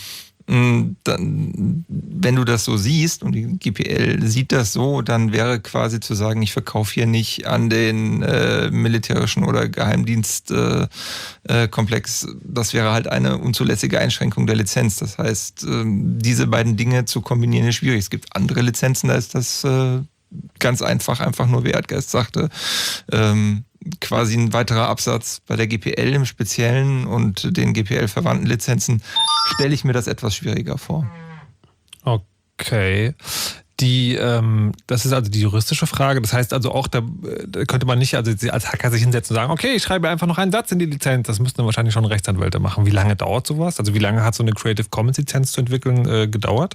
Dann, wenn du das so siehst und die G P L sieht das so, dann wäre quasi zu sagen, ich verkaufe hier nicht an den äh, militärischen oder Geheimdienstkomplex. Äh, äh, das wäre halt eine unzulässige Einschränkung der Lizenz. Das heißt, äh, diese beiden Dinge zu kombinieren ist schwierig. Es gibt andere Lizenzen, da ist das äh, ganz einfach, einfach nur, wie Erdgeist sagte, ähm, quasi ein weiterer Absatz. Bei der G P L im Speziellen und den G P L-verwandten Lizenzen stelle ich mir das etwas schwieriger vor. Okay. Die, ähm, das ist also die juristische Frage. Das heißt also auch, da, da könnte man nicht also als Hacker sich hinsetzen und sagen, okay, ich schreibe einfach noch einen Satz in die Lizenz. Das müssten dann wahrscheinlich schon Rechtsanwälte machen. Wie lange dauert sowas? Also wie lange hat so eine Creative Commons Lizenz zu entwickeln äh, gedauert?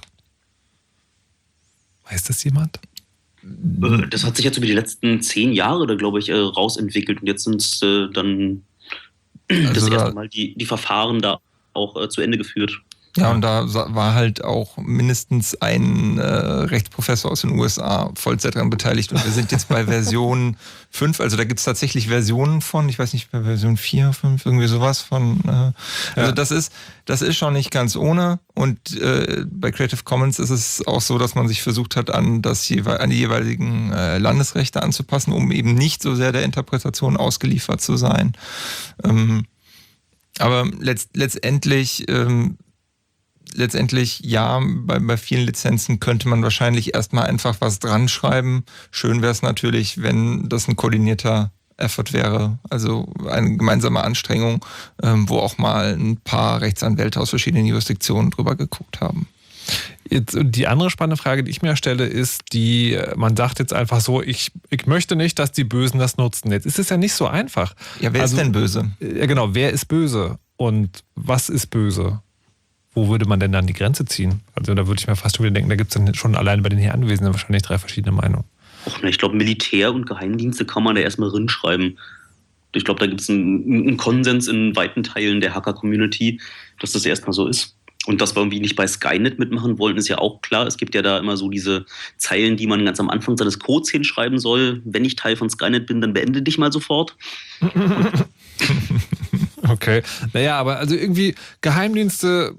Weiß das jemand? Das hat sich jetzt über die letzten zehn Jahre, da glaube ich, rausentwickelt. Und jetzt sind es äh, dann also das erste Mal die, die Verfahren da auch äh, zu Ende geführt. Ja, und da war halt auch mindestens ein äh, Rechtsprofessor aus den U S A Vollzeit daran beteiligt. Und wir sind jetzt bei Version fünf, also da gibt es tatsächlich Versionen von, ich weiß nicht, bei Version vier, fünf, irgendwie sowas von. Äh, also ja. das ist das ist schon nicht ganz ohne. Und äh, bei Creative Commons ist es auch so, dass man sich versucht hat, an, das, an die jeweiligen äh, Landesrechte anzupassen, um eben nicht so sehr der Interpretation ausgeliefert zu sein. Ähm, aber letzt, letztendlich... Ähm, Letztendlich, ja, bei, bei vielen Lizenzen könnte man wahrscheinlich erstmal einfach was dran schreiben. Schön wäre es natürlich, wenn das ein koordinierter Effort wäre, also eine gemeinsame Anstrengung, ähm, wo auch mal ein paar Rechtsanwälte aus verschiedenen Jurisdiktionen drüber geguckt haben. Jetzt, die andere spannende Frage, die ich mir stelle, ist die, man sagt jetzt einfach so, ich, ich möchte nicht, dass die Bösen das nutzen. Jetzt ist es ja nicht so einfach. Ja, wer also, ist denn böse? Ja, genau, wer ist böse und was ist böse? Wo würde man denn dann die Grenze ziehen? Also da würde ich mir fast wieder denken, da gibt es dann schon allein bei den hier Anwesenden wahrscheinlich drei verschiedene Meinungen. Och, ich glaube, Militär und Geheimdienste kann man da erstmal rinschreiben. Ich glaube, da gibt es einen, einen Konsens in weiten Teilen der Hacker-Community, dass das erstmal so ist. Und dass wir irgendwie nicht bei Skynet mitmachen wollen, ist ja auch klar. Es gibt ja da immer so diese Zeilen, die man ganz am Anfang seines Codes hinschreiben soll. Wenn ich Teil von Skynet bin, dann beende dich mal sofort. Okay. Naja, aber also irgendwie Geheimdienste...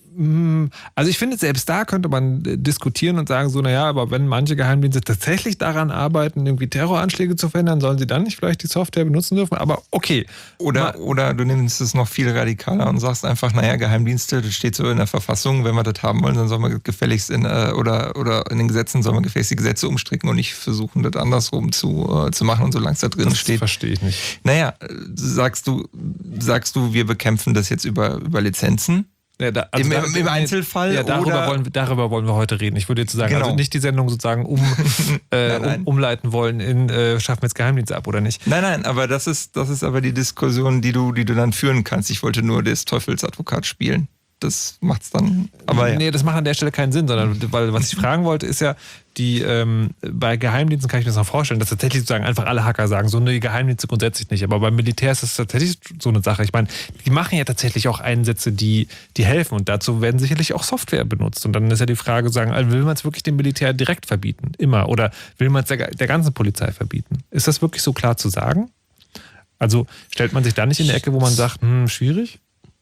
Also ich finde, selbst da könnte man diskutieren und sagen so, naja, aber wenn manche Geheimdienste tatsächlich daran arbeiten, irgendwie Terroranschläge zu verhindern, sollen sie dann nicht vielleicht die Software benutzen dürfen? Aber okay. Oder, oder du nimmst es noch viel radikaler und sagst einfach, naja, Geheimdienste, das steht so in der Verfassung, wenn wir das haben wollen, dann sollen wir gefälligst in, oder, oder in den Gesetzen sollen wir gefälligst die Gesetze umstricken und nicht versuchen, das andersrum zu, äh, zu machen und solange es da drin das steht. Verstehe ich nicht. Naja, sagst du, sagst du, wir bekämpfen das jetzt über, über Lizenzen? Ja, da, also Im, da, im, Im Einzelfall? Ja, darüber, oder? Wollen, darüber wollen wir heute reden. Ich würde jetzt sagen, Genau. also nicht die Sendung sozusagen um, äh, nein, nein. um, umleiten wollen in äh, schaffen wir jetzt Geheimdienste ab oder nicht. Nein, nein, aber das ist, das ist aber die Diskussion, die du, die du dann führen kannst. Ich wollte nur des Teufelsadvokat spielen. Das macht's dann. Aber ja. Nee, das macht an der Stelle keinen Sinn, sondern weil was ich fragen wollte, ist ja, die ähm, bei Geheimdiensten kann ich mir das noch vorstellen, dass tatsächlich sozusagen einfach alle Hacker sagen, so eine Geheimdienste grundsätzlich nicht. Aber beim Militär ist das tatsächlich so eine Sache. Ich meine, die machen ja tatsächlich auch Einsätze, die, die helfen und dazu werden sicherlich auch Software benutzt. Und dann ist ja die Frage, sagen, will man es wirklich dem Militär direkt verbieten? Immer. Oder will man es der, der ganzen Polizei verbieten? Ist das wirklich so klar zu sagen? Also stellt man sich da nicht in die Ecke, wo man sagt, hm, schwierig?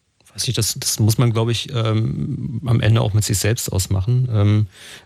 Das, das muss man, glaube ich, ähm, am Ende auch mit sich selbst ausmachen. Ähm,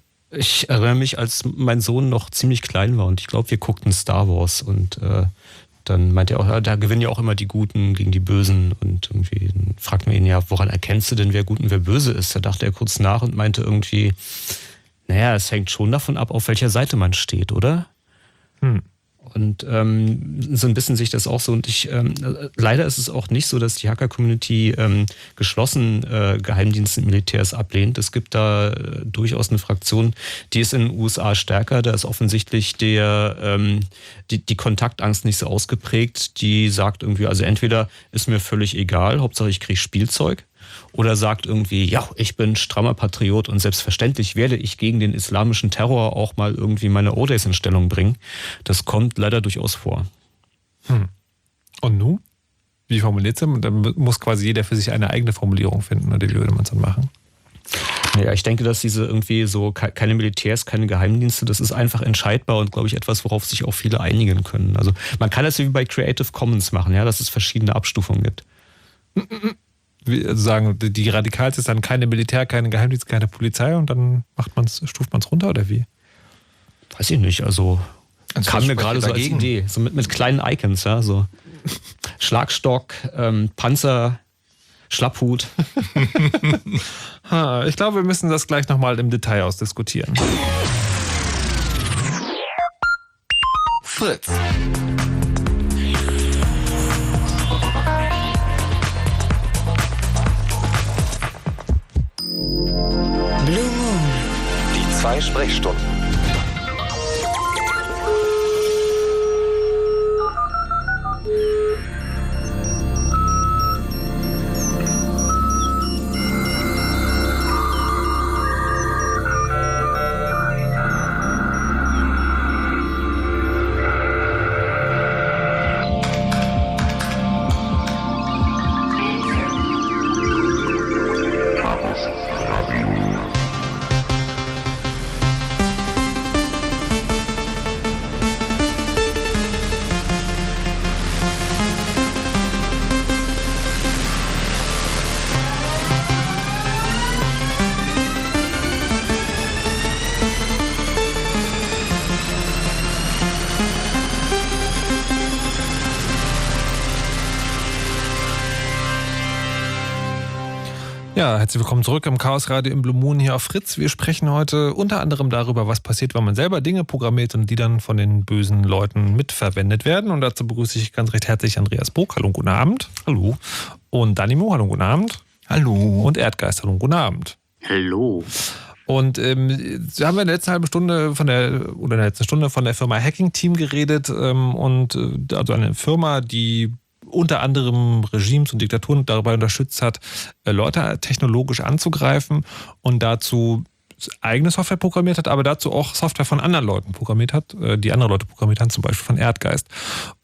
ich erinnere mich, als mein Sohn noch ziemlich klein war und ich glaube, wir guckten Star Wars und äh, dann meinte er auch, ja, da gewinnen ja auch immer die Guten gegen die Bösen und irgendwie dann fragten wir ihn ja, woran erkennst du denn, wer gut und wer böse ist? Da dachte er kurz nach und meinte irgendwie, naja, es hängt schon davon ab, auf welcher Seite man steht, oder? Hm. Und ähm, so ein bisschen sehe ich das auch so. Und ich ähm, leider ist es auch nicht so, dass die Hacker-Community ähm, geschlossen äh, Geheimdienste und Militärs ablehnt. Es gibt da äh, durchaus eine Fraktion, die ist in den U S A stärker. Da ist offensichtlich der ähm, die, die Kontaktangst nicht so ausgeprägt. Die sagt irgendwie, also entweder ist mir völlig egal, Hauptsache ich kriege Spielzeug. Oder sagt irgendwie, ja, ich bin strammer Patriot und selbstverständlich werde ich gegen den islamischen Terror auch mal irgendwie meine O-Days in Stellung bringen. Das kommt leider durchaus vor. Hm. Und nun? Wie formuliert es? Dann muss quasi jeder für sich eine eigene Formulierung finden, oder wie würde man es dann machen? Ja, ich denke, dass diese irgendwie so keine Militärs, keine Geheimdienste, das ist einfach entscheidbar und, glaube ich, etwas, worauf sich auch viele einigen können. Also man kann das wie bei Creative Commons machen, ja, dass es verschiedene Abstufungen gibt. Wie, also sagen, die radikalste ist dann keine Militär, keine Geheimdienst, keine Polizei und dann macht man's, stuft man es runter oder wie? Weiß ich nicht, also, also kam mir gerade so als Idee, so mit, mit kleinen Icons, ja, so Schlagstock, ähm, Panzer, Schlapphut. ha, ich glaube, wir müssen das gleich nochmal im Detail ausdiskutieren. Fritz. Blue Moon. Die zwei Sprechstunden. Ja, herzlich willkommen zurück im Chaos Radio im Blue Moon hier auf Fritz. Wir sprechen heute unter anderem darüber, was passiert, wenn man selber Dinge programmiert und die dann von den bösen Leuten mitverwendet werden. Und dazu begrüße ich ganz recht herzlich Andreas Burg. Hallo, guten Abend. Hallo. Und Danimo. Hallo, guten Abend. Hallo. Und Erdgeist. Hallo, guten Abend. Hallo. Und ähm, Sie haben in der letzten halben Stunde von der oder in der letzten Stunde von der Firma Hacking Team geredet ähm, und äh, also eine Firma, die unter anderem Regimes und Diktaturen dabei unterstützt hat, Leute technologisch anzugreifen und dazu eigene Software programmiert hat, aber dazu auch Software von anderen Leuten programmiert hat, die andere Leute programmiert haben, zum Beispiel von Erdgeist.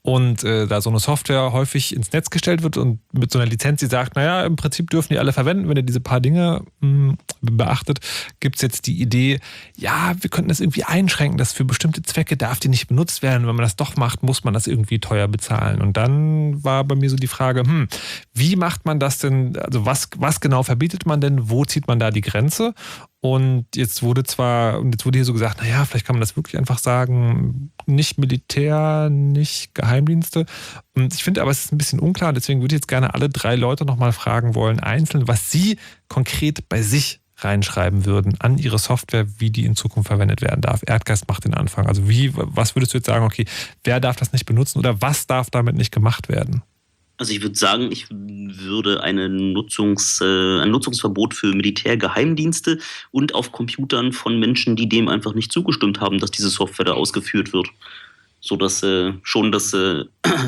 und äh, da so eine Software häufig ins Netz gestellt wird und mit so einer Lizenz, die sagt, naja, im Prinzip dürfen die alle verwenden, wenn ihr diese paar Dinge mh, beachtet, gibt es jetzt die Idee, ja, wir könnten das irgendwie einschränken, dass für bestimmte Zwecke darf die nicht benutzt werden. Wenn man das doch macht, muss man das irgendwie teuer bezahlen. Und dann war bei mir so die Frage, hm, wie macht man das denn, also was, was genau verbietet man denn, wo zieht man da die Grenze? Und jetzt wurde zwar, und jetzt wurde hier so gesagt, naja, vielleicht kann man das wirklich einfach sagen, nicht Militär, nicht Geheimdienste. Und ich finde aber, es ist ein bisschen unklar, deswegen würde ich jetzt gerne alle drei Leute nochmal fragen wollen, einzeln, was sie konkret bei sich reinschreiben würden an ihre Software, wie die in Zukunft verwendet werden darf. Erdgeist macht den Anfang. Also wie, was würdest du jetzt sagen, okay, wer darf das nicht benutzen oder was darf damit nicht gemacht werden? Also ich würde sagen, ich würde eine Nutzungs, äh, ein Nutzungsverbot für Militärgeheimdienste und auf Computern von Menschen, die dem einfach nicht zugestimmt haben, dass diese Software da ausgeführt wird. Sodass äh, schon das äh,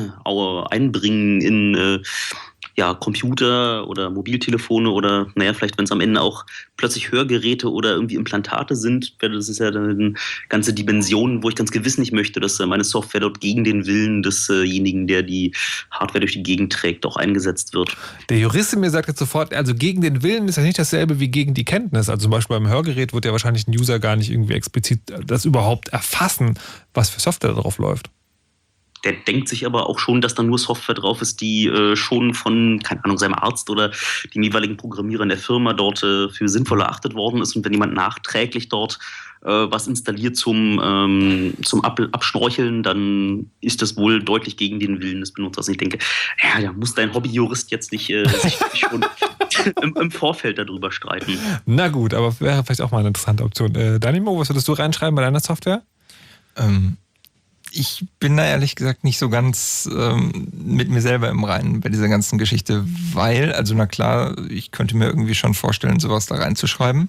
Einbringen in äh, ja, Computer oder Mobiltelefone oder naja, vielleicht wenn es am Ende auch plötzlich Hörgeräte oder irgendwie Implantate sind, das ist ja dann eine ganze Dimension, wo ich ganz gewiss nicht möchte, dass meine Software dort gegen den Willen desjenigen, der die Hardware durch die Gegend trägt, auch eingesetzt wird. Der Jurist in mir sagt jetzt sofort, also gegen den Willen ist ja nicht dasselbe wie gegen die Kenntnis. Also zum Beispiel beim Hörgerät wird ja wahrscheinlich ein User gar nicht irgendwie explizit das überhaupt erfassen, was für Software da drauf läuft. Der denkt sich aber auch schon, dass da nur Software drauf ist, die äh, schon von, keine Ahnung, seinem Arzt oder dem jeweiligen Programmierer in der Firma dort äh, für sinnvoll erachtet worden ist. Und wenn jemand nachträglich dort äh, was installiert zum, ähm, zum Ab- Abschnorcheln, dann ist das wohl deutlich gegen den Willen des Benutzers. Und ich denke, ja, da muss dein Hobbyjurist jetzt nicht äh, sich schon im, im Vorfeld darüber streiten. Na gut, aber wäre vielleicht auch mal eine interessante Option. Äh, Danimo, was würdest du reinschreiben bei deiner Software? Ähm... Ich bin da ehrlich gesagt nicht so ganz ähm, mit mir selber im Reinen bei dieser ganzen Geschichte, weil, also na klar, ich könnte mir irgendwie schon vorstellen, sowas da reinzuschreiben.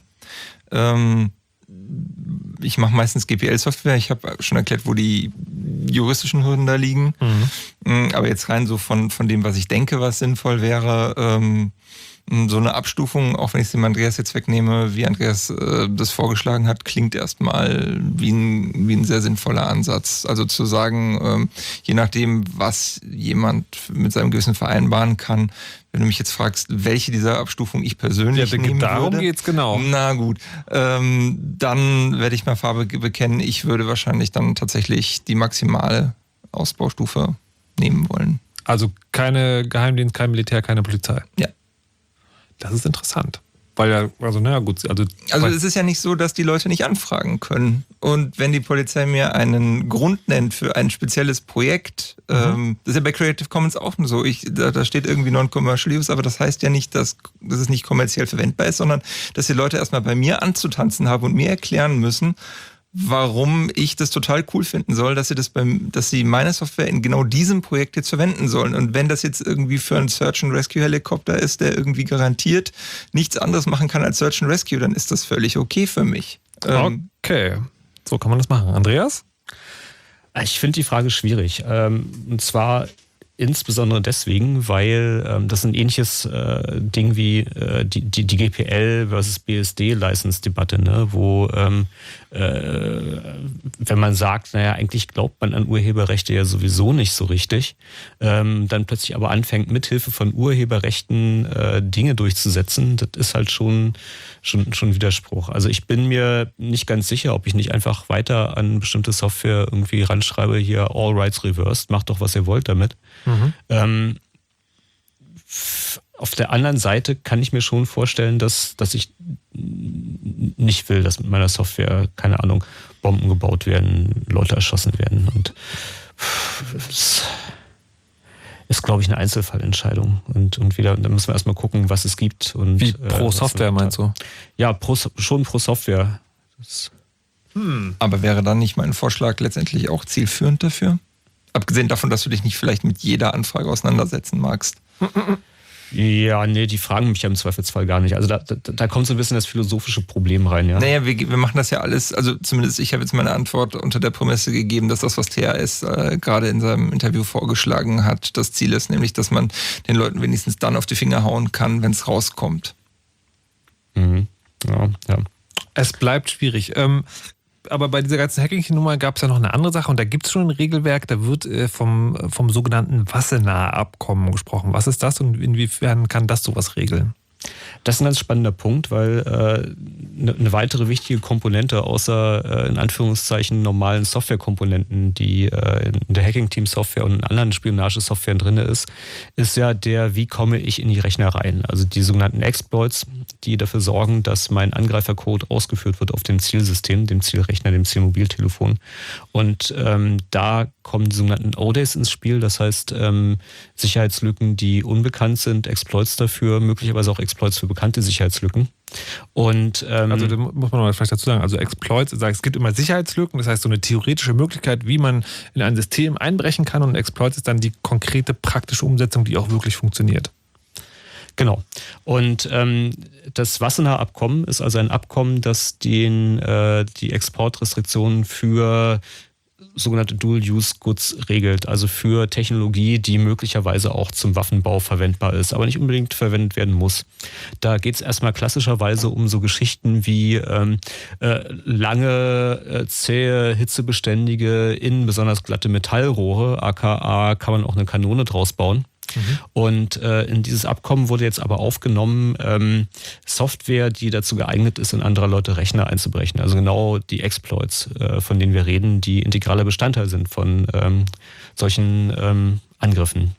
Ähm, ich mache meistens G P L-Software, ich habe schon erklärt, wo die juristischen Hürden da liegen, mhm. aber jetzt rein so von, von dem, was ich denke, was sinnvoll wäre, ähm, so eine Abstufung, auch wenn ich es dem Andreas jetzt wegnehme, wie Andreas äh, das vorgeschlagen hat, klingt erstmal wie ein, wie ein sehr sinnvoller Ansatz. Also zu sagen, ähm, je nachdem, was jemand mit seinem Gewissen vereinbaren kann, wenn du mich jetzt fragst, welche dieser Abstufungen ich persönlich ja, nehmen darum würde. Darum geht's genau. Na gut, ähm, dann werde ich mal Farbe bekennen. Ich würde wahrscheinlich dann tatsächlich die maximale Ausbaustufe nehmen wollen. Also keine Geheimdienst, kein Militär, keine Polizei. Ja. Das ist interessant. Weil ja, also naja gut. Also, also es ist ja nicht so, dass die Leute nicht anfragen können. Und wenn die Polizei mir einen Grund nennt für ein spezielles Projekt, mhm. ähm, das ist ja bei Creative Commons auch so. Ich, da, da steht irgendwie Non-Commercial Use, aber das heißt ja nicht, dass, dass es nicht kommerziell verwendbar ist, sondern dass die Leute erstmal bei mir anzutanzen haben und mir erklären müssen, warum ich das total cool finden soll, dass sie das beim, dass sie meine Software in genau diesem Projekt jetzt verwenden sollen. Und wenn das jetzt irgendwie für einen Search and Rescue Helikopter ist, der irgendwie garantiert nichts anderes machen kann als Search and Rescue, dann ist das völlig okay für mich. Okay, so kann man das machen. Andreas? Ich finde die Frage schwierig. Und zwar insbesondere deswegen, weil ähm, das ein ähnliches äh, Ding wie äh, die, die, die G P L versus B S D-License-Debatte, ne? Wo ähm, äh, wenn man sagt, naja, eigentlich glaubt man an Urheberrechte ja sowieso nicht so richtig, ähm, dann plötzlich aber anfängt, mithilfe von Urheberrechten äh, Dinge durchzusetzen, das ist halt schon, schon, schon Widerspruch. Also ich bin mir nicht ganz sicher, ob ich nicht einfach weiter an bestimmte Software irgendwie ranschreibe, hier All Rights Reversed, macht doch, was ihr wollt damit. Mhm. Ähm, auf der anderen Seite kann ich mir schon vorstellen, dass, dass ich nicht will, dass mit meiner Software, keine Ahnung, Bomben gebaut werden, Leute erschossen werden. Und das ist, glaube ich, eine Einzelfallentscheidung. Und, und wieder, da müssen wir erstmal gucken, was es gibt. Und, Wie pro äh, Software meinst du? Ja, pro, schon pro Software. Das hm. Aber wäre dann nicht mein Vorschlag letztendlich auch zielführend dafür? Abgesehen davon, dass du dich nicht vielleicht mit jeder Anfrage auseinandersetzen magst. Ja, nee, die fragen mich ja im Zweifelsfall gar nicht. Also da, da, da kommt so ein bisschen das philosophische Problem rein, ja. Naja, wir, wir machen das ja alles, also zumindest ich habe jetzt meine Antwort unter der Prämisse gegeben, dass das, was T H S äh, gerade in seinem Interview vorgeschlagen hat, das Ziel ist, nämlich, dass man den Leuten wenigstens dann auf die Finger hauen kann, wenn es rauskommt. Mhm. Ja, ja. Es bleibt schwierig. Ähm, aber bei dieser ganzen Hacking-Nummer gab es ja noch eine andere Sache und da gibt es schon ein Regelwerk, da wird äh, vom, vom sogenannten Wassenaar-Abkommen gesprochen. Was ist das und inwiefern kann das sowas regeln? Das ist ein ganz spannender Punkt, weil äh, eine, eine weitere wichtige Komponente außer äh, in Anführungszeichen normalen Softwarekomponenten, die äh, in der Hacking-Team-Software und in anderen Spionagesoftwaren drin ist, ist ja der, wie komme ich in die Rechner rein? Also die sogenannten Exploits, die dafür sorgen, dass mein Angreifercode ausgeführt wird auf dem Zielsystem, dem Zielrechner, dem Zielmobiltelefon. Und ähm, da kommen die sogenannten O D AYs ins Spiel, das heißt ähm, Sicherheitslücken, die unbekannt sind, Exploits dafür, möglicherweise auch Exploits für bekannte Sicherheitslücken. Und ähm, also da muss man mal vielleicht dazu sagen, also Exploits, es gibt immer Sicherheitslücken, das heißt so eine theoretische Möglichkeit, wie man in ein System einbrechen kann und Exploits ist dann die konkrete praktische Umsetzung, die auch wirklich funktioniert. Genau. Und ähm, das Wassenaar-Abkommen ist also ein Abkommen, das den, äh, die Exportrestriktionen für sogenannte Dual-Use-Goods regelt, also für Technologie, die möglicherweise auch zum Waffenbau verwendbar ist, aber nicht unbedingt verwendet werden muss. Da geht es erstmal klassischerweise um so Geschichten wie ähm, äh, lange, äh, zähe, hitzebeständige, innen besonders glatte Metallrohre, aka kann man auch eine Kanone draus bauen. Mhm. Und äh, in dieses Abkommen wurde jetzt aber aufgenommen, ähm, Software, die dazu geeignet ist, in anderer Leute Rechner einzubrechen. Also genau die Exploits, äh, von denen wir reden, die integraler Bestandteil sind von ähm, solchen ähm, Angriffen.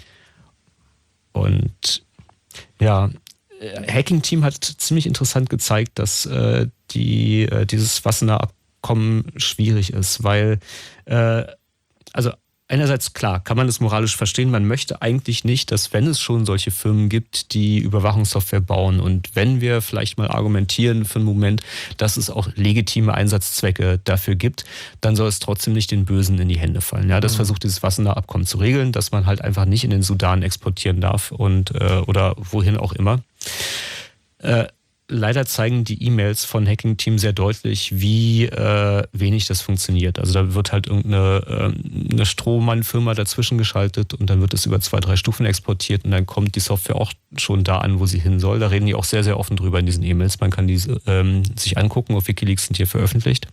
Und ja, Hacking-Team hat ziemlich interessant gezeigt, dass äh, die, äh, dieses Wassenaar-Abkommen schwierig ist, weil äh, also einerseits, klar, kann man es moralisch verstehen, man möchte eigentlich nicht, dass wenn es schon solche Firmen gibt, die Überwachungssoftware bauen und wenn wir vielleicht mal argumentieren für einen Moment, dass es auch legitime Einsatzzwecke dafür gibt, dann soll es trotzdem nicht den Bösen in die Hände fallen. Ja, das mhm. versucht dieses Wassenaar-Abkommen zu regeln, dass man halt einfach nicht in den Sudan exportieren darf und äh, oder wohin auch immer. Äh, Leider zeigen die E-Mails von Hacking Team sehr deutlich, wie äh, wenig das funktioniert. Also da wird halt irgendeine äh, eine Strohmann-Firma dazwischen geschaltet und dann wird es über zwei, drei Stufen exportiert und dann kommt die Software auch schon da an, wo sie hin soll. Da reden die auch sehr, sehr offen drüber in diesen E-Mails. Man kann die ähm, sich angucken, auf WikiLeaks sind hier veröffentlicht.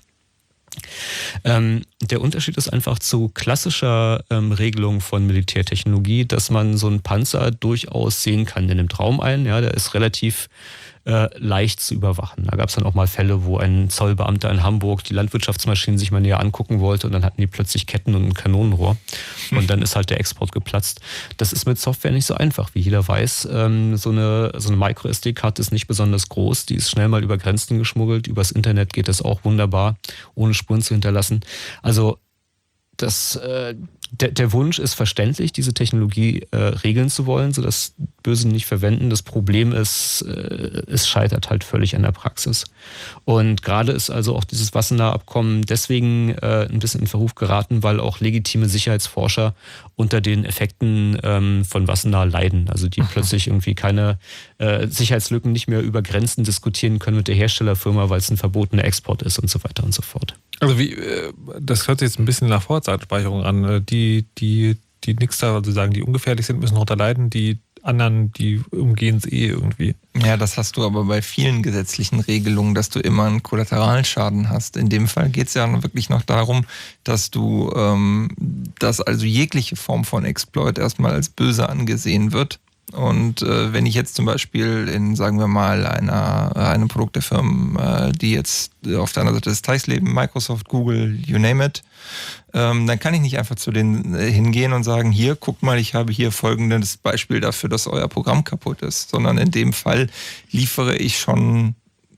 Ähm, der Unterschied ist einfach zu klassischer ähm, Regelung von Militärtechnologie, dass man so einen Panzer durchaus sehen kann. Der nimmt Raum ein, ja, der ist relativ äh, leicht zu überwachen. Da gab es dann auch mal Fälle, wo ein Zollbeamter in Hamburg die Landwirtschaftsmaschinen sich mal näher angucken wollte und dann hatten die plötzlich Ketten und ein Kanonenrohr und dann ist halt der Export geplatzt. Das ist mit Software nicht so einfach, wie jeder weiß. Ähm, so eine, so eine Micro-S D-Karte ist nicht besonders groß, die ist schnell mal über Grenzen geschmuggelt. Übers Internet geht das auch wunderbar, ohne Spuren zu hinterlassen. Also das, äh, der, der Wunsch ist verständlich, diese Technologie äh, regeln zu wollen, sodass Böse nicht verwenden. Das Problem ist, äh, es scheitert halt völlig an der Praxis. Und gerade ist also auch dieses Wassenaar-Abkommen deswegen äh, ein bisschen in Verruf geraten, weil auch legitime Sicherheitsforscher unter den Effekten ähm, von Wassenaar leiden. Also die plötzlich irgendwie keine äh, Sicherheitslücken nicht mehr über Grenzen diskutieren können mit der Herstellerfirma, weil es ein verbotener Export ist und so weiter und so fort. Also wie, das hört sich jetzt ein bisschen nach Vorratsdatenspeicherung an. Die, die, die nichts da, also sagen, die ungefährlich sind, müssen darunter leiden. Die anderen, die umgehen es eh irgendwie. Ja, das hast du aber bei vielen gesetzlichen Regelungen, dass du immer einen Kollateralschaden hast. In dem Fall geht es ja wirklich noch darum, dass du, ähm, dass also jegliche Form von Exploit erstmal als böse angesehen wird. Und äh, wenn ich jetzt zum Beispiel in, sagen wir mal, einer, einem Produkt der Firmen, äh, die jetzt auf der anderen Seite des Teichs leben, Microsoft, Google, you name it, ähm, dann kann ich nicht einfach zu denen äh, hingehen und sagen, hier, guckt mal, ich habe hier folgendes Beispiel dafür, dass euer Programm kaputt ist. Sondern in dem Fall liefere ich schon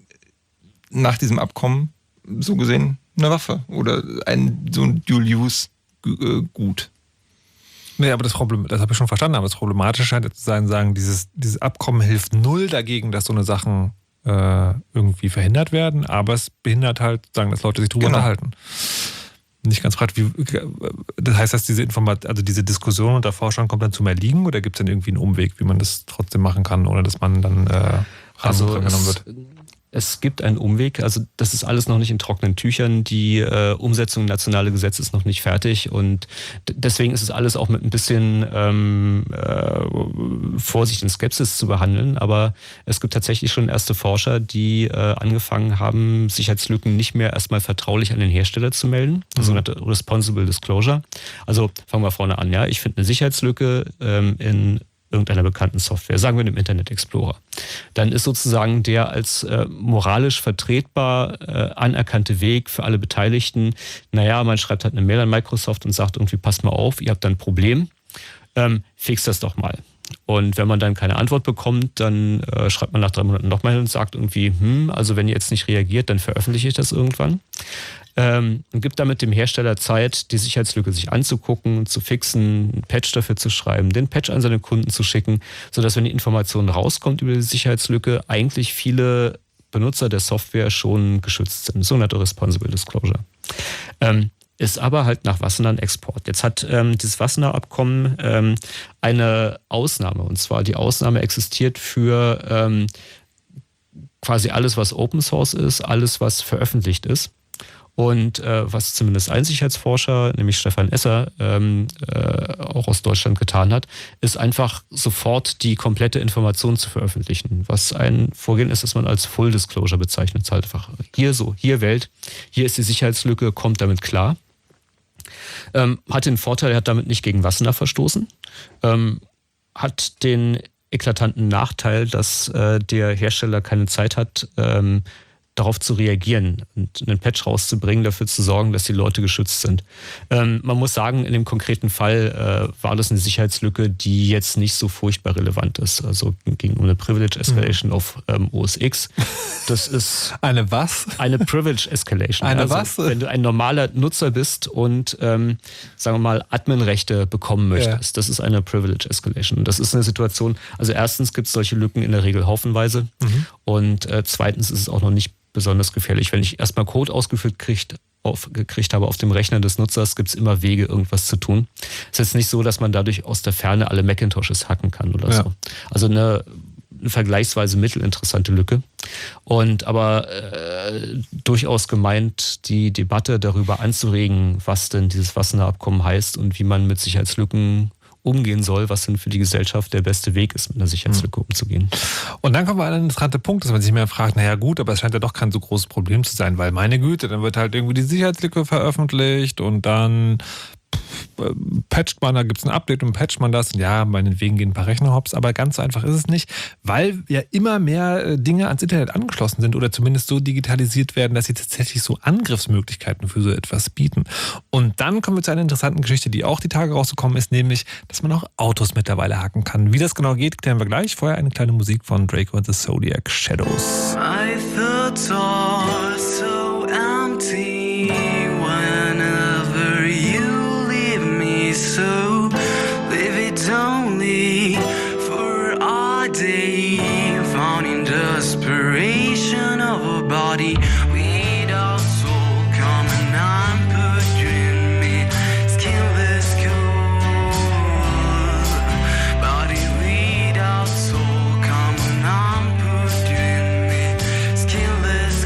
nach diesem Abkommen, so gesehen, eine Waffe oder ein so ein Dual-Use-Gut. Nee, aber das Problem, das habe ich schon verstanden, aber das Problematische scheint zu sein, sagen, dieses, dieses Abkommen hilft null dagegen, dass so eine Sachen äh, irgendwie verhindert werden, aber es behindert halt, sagen, dass Leute sich drüber genau. unterhalten. Nicht ganz fragt, wie, das heißt, dass diese Informat, also diese Diskussion unter Forschern kommt dann zum Erliegen oder gibt es dann irgendwie einen Umweg, wie man das trotzdem machen kann, ohne dass man dann äh, also genommen wird? Es gibt einen Umweg, also das ist alles noch nicht in trockenen Tüchern. Die äh, Umsetzung nationale Gesetze ist noch nicht fertig und d- deswegen ist es alles auch mit ein bisschen ähm, äh, Vorsicht und Skepsis zu behandeln. Aber es gibt tatsächlich schon erste Forscher, die äh, angefangen haben, Sicherheitslücken nicht mehr erstmal vertraulich an den Hersteller zu melden, mhm. sogenannte Responsible Disclosure. Also fangen wir vorne an. Ja, ich finde eine Sicherheitslücke ähm, in irgendeiner bekannten Software, sagen wir dem Internet Explorer. Dann ist sozusagen der als äh, moralisch vertretbar äh, anerkannte Weg für alle Beteiligten, naja, man schreibt halt eine Mail an Microsoft und sagt irgendwie, passt mal auf, ihr habt da ein Problem, ähm, fix das doch mal. Und wenn man dann keine Antwort bekommt, dann äh, schreibt man nach drei Monaten nochmal hin und sagt irgendwie, hm, also wenn ihr jetzt nicht reagiert, dann veröffentliche ich das irgendwann. Ähm, und gibt damit dem Hersteller Zeit, die Sicherheitslücke sich anzugucken, zu fixen, einen Patch dafür zu schreiben, den Patch an seine Kunden zu schicken, sodass, wenn die Information rauskommt über die Sicherheitslücke, eigentlich viele Benutzer der Software schon geschützt sind. Sogenannte Responsible Disclosure. Ähm, ist aber halt nach Wassenaar ein Export. Jetzt hat ähm, dieses Wassenaar-Abkommen ähm, eine Ausnahme, und zwar die Ausnahme existiert für ähm, quasi alles, was Open Source ist, alles, was veröffentlicht ist. Und äh, was zumindest ein Sicherheitsforscher, nämlich Stefan Esser, ähm, äh, auch aus Deutschland getan hat, ist einfach sofort die komplette Information zu veröffentlichen. Was ein Vorgehen ist, das man als Full Disclosure bezeichnet. Halt einfach hier so, hier Welt, hier ist die Sicherheitslücke, kommt damit klar. Ähm, hat den Vorteil, er hat damit nicht gegen Wassenaar verstoßen, ähm, hat den eklatanten Nachteil, dass äh, der Hersteller keine Zeit hat, ähm, darauf zu reagieren und einen Patch rauszubringen, dafür zu sorgen, dass die Leute geschützt sind. Ähm, man muss sagen, in dem konkreten Fall äh, war das eine Sicherheitslücke, die jetzt nicht so furchtbar relevant ist. Also ging um eine Privilege Escalation mhm. auf ähm, O S X. Das ist eine was? Eine Privilege Escalation. Eine also, was? Wenn du ein normaler Nutzer bist und ähm, sagen wir mal Admin-Rechte bekommen möchtest, ja. Das ist eine Privilege Escalation. Das ist eine Situation, also erstens gibt es solche Lücken in der Regel haufenweise mhm. und äh, zweitens ist es auch noch nicht besonders gefährlich. Wenn ich erstmal Code ausgeführt kriegt, auf, gekriegt habe auf dem Rechner des Nutzers, gibt es immer Wege, irgendwas zu tun. Es ist jetzt nicht so, dass man dadurch aus der Ferne alle Macintoshes hacken kann oder ja. so. Also eine, eine vergleichsweise mittelinteressante Lücke. Und aber äh, durchaus gemeint, die Debatte darüber anzuregen, was denn dieses Wassenaar-Abkommen heißt und wie man mit Sicherheitslücken umgehen soll, was denn für die Gesellschaft der beste Weg ist, mit einer Sicherheitslücke umzugehen. Und dann kommen wir an einen interessanten Punkt, dass man sich mehr fragt, naja gut, aber es scheint ja doch kein so großes Problem zu sein, weil meine Güte, dann wird halt irgendwie die Sicherheitslücke veröffentlicht und dann patcht man, da gibt es ein Update und patcht man das und ja, meinetwegen gehen ein paar Rechner hops, aber ganz so einfach ist es nicht, weil ja immer mehr Dinge ans Internet angeschlossen sind oder zumindest so digitalisiert werden, dass sie tatsächlich so Angriffsmöglichkeiten für so etwas bieten. Und dann kommen wir zu einer interessanten Geschichte, die auch die Tage rausgekommen ist, nämlich, dass man auch Autos mittlerweile hacken kann. Wie das genau geht, klären wir gleich. Vorher eine kleine Musik von Draco and the Zodiac Shadows. I thought all so empty whenever you so leave it only for a day, found in desperation of a body without soul, come and I'm put you in me, skinless cold, body without soul, come and I'm put you in me, skinless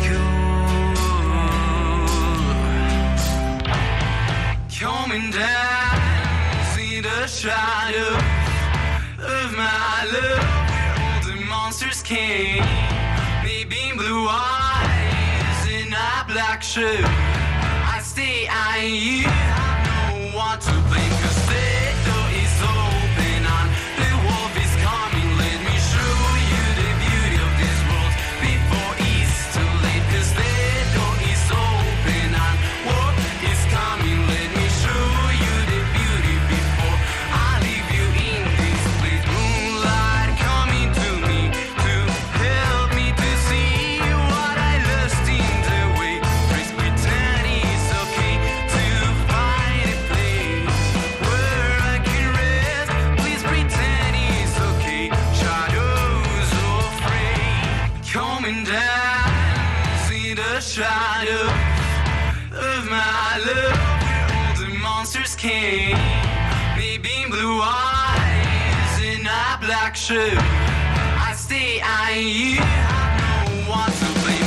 cold, coming down the shadow of my love, all the monsters came, maybe blue eyes in a black shirt. I stay eyeing you, I know what to blame, cause the door is open and the wolf is coming. Let me show you the beauty of this world before it's too late, cause the door is open and what is coming. Let me show you the beauty before I leave you in this place. Moonlight coming to me to help me to see what I lost in the way. Please pretend it's okay to find a place where I can rest. Please pretend it's okay. Shadows afraid coming down, see the shadow of my love, where all the monsters came. Maybe blue eyes in a black shirt. I stay eyeing you, I know what to blame.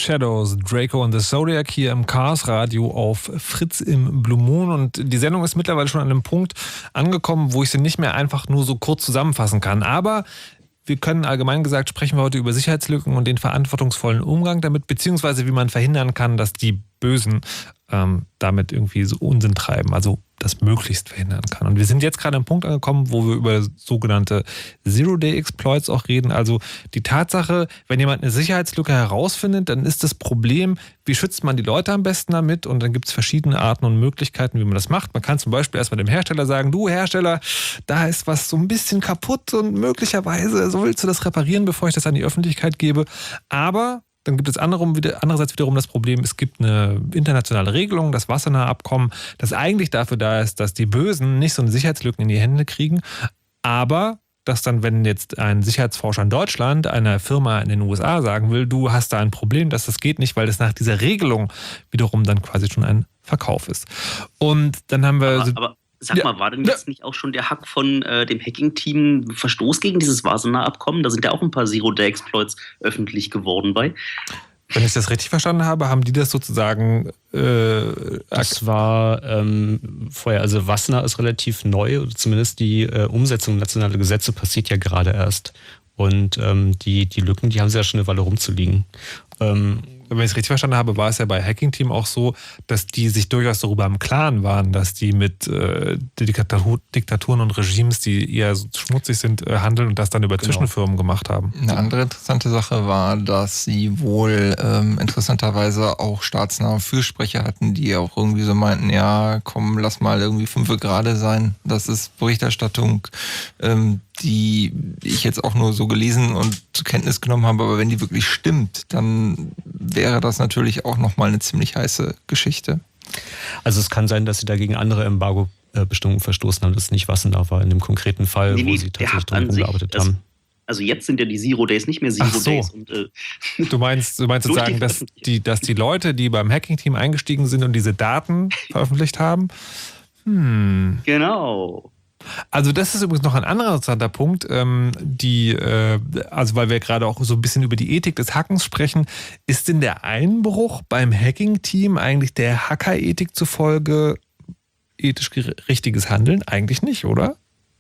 Shadows, Draco and the Zodiac hier im Chaos Radio auf Fritz im Blue Moon. Und die Sendung ist mittlerweile schon an einem Punkt angekommen, wo ich sie nicht mehr einfach nur so kurz zusammenfassen kann. Aber wir können allgemein gesagt, sprechen wir heute über Sicherheitslücken und den verantwortungsvollen Umgang damit, beziehungsweise wie man verhindern kann, dass die Bösen ähm, damit irgendwie so Unsinn treiben, also das möglichst verhindern kann. Und wir sind jetzt gerade am Punkt angekommen, wo wir über sogenannte Zero-Day-Exploits auch reden. Also die Tatsache, wenn jemand eine Sicherheitslücke herausfindet, dann ist das Problem, wie schützt man die Leute am besten damit? Und dann gibt es verschiedene Arten und Möglichkeiten, wie man das macht. Man kann zum Beispiel erstmal dem Hersteller sagen, du Hersteller, da ist was so ein bisschen kaputt und möglicherweise so willst du das reparieren, bevor ich das an die Öffentlichkeit gebe. Aber dann gibt es andererseits wiederum das Problem, es gibt eine internationale Regelung, das Wassenaar Abkommen, das eigentlich dafür da ist, dass die Bösen nicht so eine Sicherheitslücken in die Hände kriegen, aber dass dann, wenn jetzt ein Sicherheitsforscher in Deutschland einer Firma in den U S A sagen will, du hast da ein Problem, dass das geht nicht, weil das nach dieser Regelung wiederum dann quasi schon ein Verkauf ist. Und dann haben wir... Aber, so, aber sag ja, mal, war denn jetzt ja. nicht auch schon der Hack von äh, dem Hacking-Team Verstoß gegen dieses Wassenaar Abkommen? Da sind ja auch ein paar Zero-Day-Exploits öffentlich geworden bei. Wenn ich das richtig verstanden habe, haben die das sozusagen... Äh, das war ähm, vorher, also Wassenaar ist relativ neu, oder zumindest die äh, Umsetzung nationaler Gesetze passiert ja gerade erst. Und ähm, die, die Lücken, die haben sie ja schon eine Weile rumzuliegen. Ähm, Wenn ich es richtig verstanden habe, war es ja bei Hacking Team auch so, dass die sich durchaus darüber im Klaren waren, dass die mit äh, Diktatur, Diktaturen und Regimes, die eher so schmutzig sind, äh, handeln und das dann über genau. Zwischenfirmen gemacht haben. Eine andere interessante Sache war, dass sie wohl ähm, interessanterweise auch staatsnahe Fürsprecher hatten, die auch irgendwie so meinten, ja, komm, lass mal irgendwie fünfe gerade sein. Das ist Berichterstattung, ähm, die ich jetzt auch nur so gelesen und zur Kenntnis genommen habe, aber wenn die wirklich stimmt, dann wäre das natürlich auch nochmal eine ziemlich heiße Geschichte. Also es kann sein, dass sie dagegen andere Embargo-Bestimmungen verstoßen haben, das ist nicht Wassenaar war in dem konkreten Fall, nee, nee, wo sie tatsächlich dran gearbeitet also, haben. Also jetzt sind ja die Zero Days nicht mehr Zero Ach so. Days. Und, äh, du meinst, du meinst sozusagen, dass die, dass die Leute, die beim Hacking-Team eingestiegen sind und diese Daten veröffentlicht haben? Hm. Genau. Also das ist übrigens noch ein anderer interessanter Punkt, ähm, die, äh, also weil wir gerade auch so ein bisschen über die Ethik des Hackens sprechen, ist denn der Einbruch beim Hacking-Team eigentlich der Hacker-Ethik zufolge ethisch richtiges Handeln? Eigentlich nicht, oder?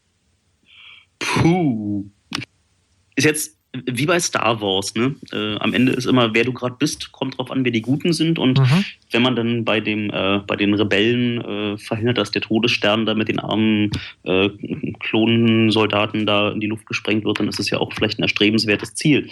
Puh. Ist jetzt wie bei Star Wars, ne? Äh, am Ende ist immer, wer du gerade bist, kommt drauf an, wer die Guten sind. Und mhm. wenn man dann bei dem, äh, bei den Rebellen äh, verhindert, dass der Todesstern da mit den armen äh, Klonsoldaten da in die Luft gesprengt wird, dann ist es ja auch vielleicht ein erstrebenswertes Ziel.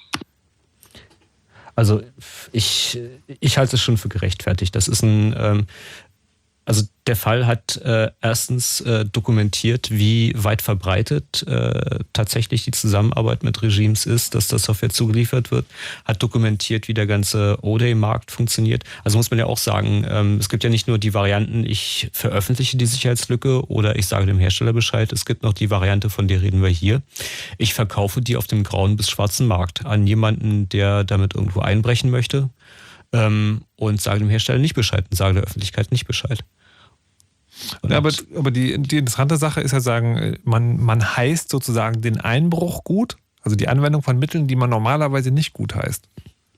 Also ich, ich halte es schon für gerechtfertigt. Das ist ein, ähm, also der Fall hat äh, erstens äh, dokumentiert, wie weit verbreitet äh, tatsächlich die Zusammenarbeit mit Regimes ist, dass das Software zugeliefert wird, hat dokumentiert, wie der ganze O-Day-Markt funktioniert. Also muss man ja auch sagen, ähm, es gibt ja nicht nur die Varianten, ich veröffentliche die Sicherheitslücke oder ich sage dem Hersteller Bescheid, es gibt noch die Variante, von der reden wir hier. Ich verkaufe die auf dem grauen bis schwarzen Markt an jemanden, der damit irgendwo einbrechen möchte ähm, und sage dem Hersteller nicht Bescheid und sage der Öffentlichkeit nicht Bescheid. Ja, aber aber die, die interessante Sache ist ja sagen, man, man heißt sozusagen den Einbruch gut, also die Anwendung von Mitteln, die man normalerweise nicht gut heißt.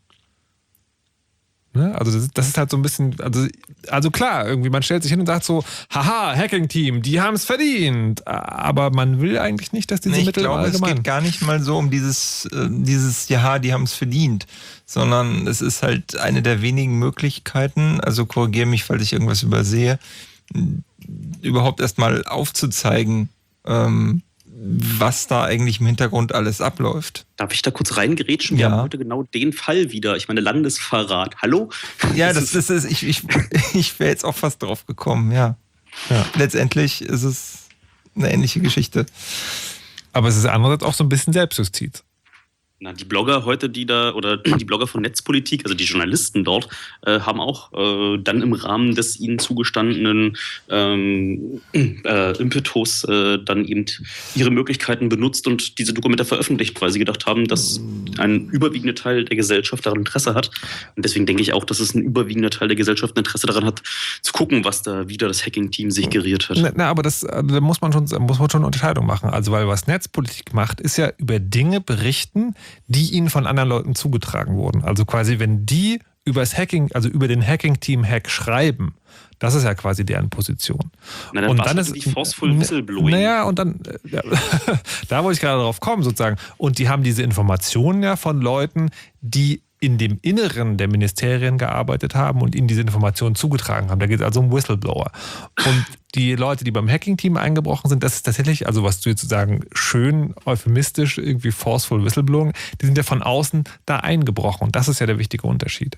Ne? Also das, das ist halt so ein bisschen, also, also klar, irgendwie man stellt sich hin und sagt so, haha, Hacking-Team, die haben es verdient. Aber man will eigentlich nicht, dass diese nee, ich Mittel glaube, allgemein... es geht gar nicht mal so um dieses, äh, dieses ja, die haben es verdient, sondern es ist halt eine der wenigen Möglichkeiten, also korrigiere mich, falls ich irgendwas übersehe, überhaupt erstmal aufzuzeigen, ähm, was da eigentlich im Hintergrund alles abläuft. Darf ich da kurz reingerätschen? Wir ja. haben heute genau den Fall wieder. Ich meine, Landesverrat. Hallo? Ja, das, das ist, ich, ich, ich wäre jetzt auch fast drauf gekommen, ja. ja. Letztendlich ist es eine ähnliche Geschichte. Aber es ist andererseits auch so ein bisschen Selbstjustiz. Na, die Blogger heute, die da, oder die Blogger von Netzpolitik, also die Journalisten dort, äh, haben auch äh, dann im Rahmen des ihnen zugestandenen ähm, äh, Impetus äh, dann eben ihre Möglichkeiten benutzt und diese Dokumente veröffentlicht, weil sie gedacht haben, dass ein überwiegender Teil der Gesellschaft daran Interesse hat. Und deswegen denke ich auch, dass es ein überwiegender Teil der Gesellschaft ein Interesse daran hat, zu gucken, was da wieder das Hacking-Team sich geriert hat. Na, na aber das, da muss man schon, muss man schon eine Unterscheidung machen. Also, weil was Netzpolitik macht, ist ja über Dinge berichten, die ihnen von anderen Leuten zugetragen wurden. Also quasi, wenn die übers Hacking, also über den Hacking-Team-Hack schreiben, das ist ja quasi deren Position. Na, dann und dann dann ist ist die Forceful Whistleblowing. Naja, und dann, ja, da wollte ich gerade drauf kommen sozusagen. Und die haben diese Informationen ja von Leuten, die in dem Inneren der Ministerien gearbeitet haben und ihnen diese Informationen zugetragen haben. Da geht es also um Whistleblower. Und die Leute, die beim Hacking-Team eingebrochen sind, das ist tatsächlich, also was du jetzt sozusagen schön euphemistisch irgendwie forceful Whistleblowing, die sind ja von außen da eingebrochen. Und das ist ja der wichtige Unterschied.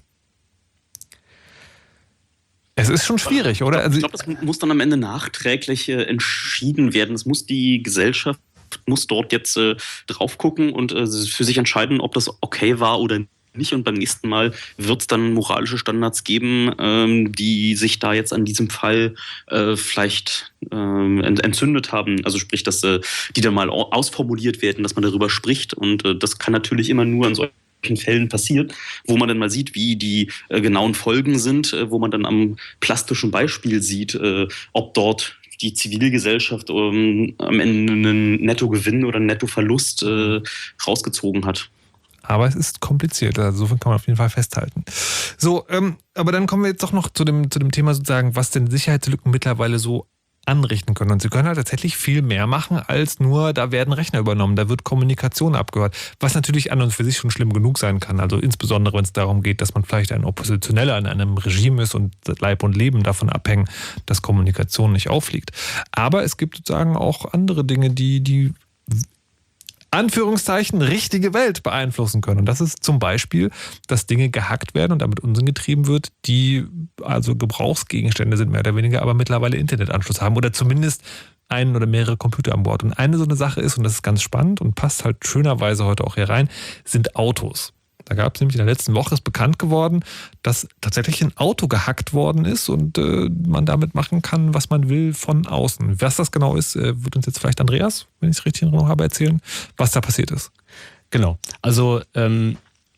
Es ist schon schwierig, oder? Ich glaube, das muss dann am Ende nachträglich äh, entschieden werden. Es muss die Gesellschaft muss dort jetzt äh, drauf gucken und äh, für sich entscheiden, ob das okay war oder nicht. Und beim nächsten Mal wird es dann moralische Standards geben, ähm, die sich da jetzt an diesem Fall äh, vielleicht äh, entzündet haben. Also sprich, dass äh, die dann mal ausformuliert werden, dass man darüber spricht. Und äh, das kann natürlich immer nur an solchen Fällen passiert, wo man dann mal sieht, wie die äh, genauen Folgen sind, äh, wo man dann am plastischen Beispiel sieht, äh, ob dort die Zivilgesellschaft ähm, am Ende einen Nettogewinn oder einen Nettoverlust äh, rausgezogen hat. Aber es ist kompliziert, also so viel kann man auf jeden Fall festhalten. So, ähm, aber dann kommen wir jetzt doch noch zu dem, zu dem Thema sozusagen, was denn Sicherheitslücken mittlerweile so anrichten können. Und sie können halt tatsächlich viel mehr machen, als nur, da werden Rechner übernommen, da wird Kommunikation abgehört, was natürlich an und für sich schon schlimm genug sein kann. Also insbesondere, wenn es darum geht, dass man vielleicht ein Oppositioneller in einem Regime ist und Leib und Leben davon abhängen, dass Kommunikation nicht auffliegt. Aber es gibt sozusagen auch andere Dinge, die die Anführungszeichen richtige Welt beeinflussen können. Und das ist zum Beispiel, dass Dinge gehackt werden und damit Unsinn getrieben wird, die also Gebrauchsgegenstände sind, mehr oder weniger, aber mittlerweile Internetanschluss haben oder zumindest einen oder mehrere Computer an Bord. Und eine so eine Sache ist, und das ist ganz spannend und passt halt schönerweise heute auch hier rein, sind Autos. Da gab es nämlich in der letzten Woche, ist bekannt geworden, dass tatsächlich ein Auto gehackt worden ist und äh, man damit machen kann, was man will von außen. Was das genau ist, äh, wird uns jetzt vielleicht Andreas, wenn ich es richtig in Erinnerung habe, erzählen, was da passiert ist. Genau. Also ähm,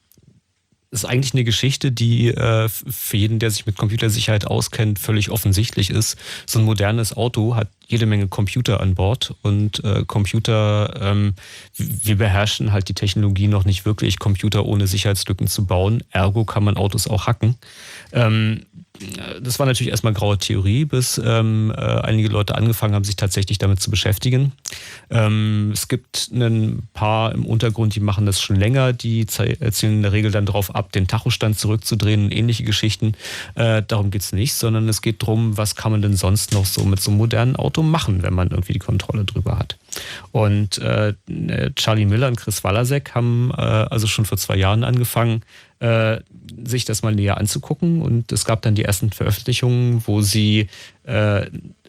ist eigentlich eine Geschichte, die äh, für jeden, der sich mit Computersicherheit auskennt, völlig offensichtlich ist. So ein modernes Auto hat jede Menge Computer an Bord und äh, Computer, ähm, wir beherrschen halt die Technologie noch nicht wirklich, Computer ohne Sicherheitslücken zu bauen. Ergo kann man Autos auch hacken. Ähm, das war natürlich erstmal graue Theorie, bis ähm, äh, einige Leute angefangen haben, sich tatsächlich damit zu beschäftigen. Ähm, es gibt ein paar im Untergrund, die machen das schon länger, die zielen in der Regel dann darauf ab, den Tachostand zurückzudrehen und ähnliche Geschichten. Äh, darum geht es nicht, sondern es geht darum, was kann man denn sonst noch so mit so einem modernen Auto machen, wenn man irgendwie die Kontrolle drüber hat. Und äh, Charlie Miller und Chris Walasek haben äh, also schon vor zwei Jahren angefangen, äh, sich das mal näher anzugucken. Und es gab dann die ersten Veröffentlichungen, wo sie äh,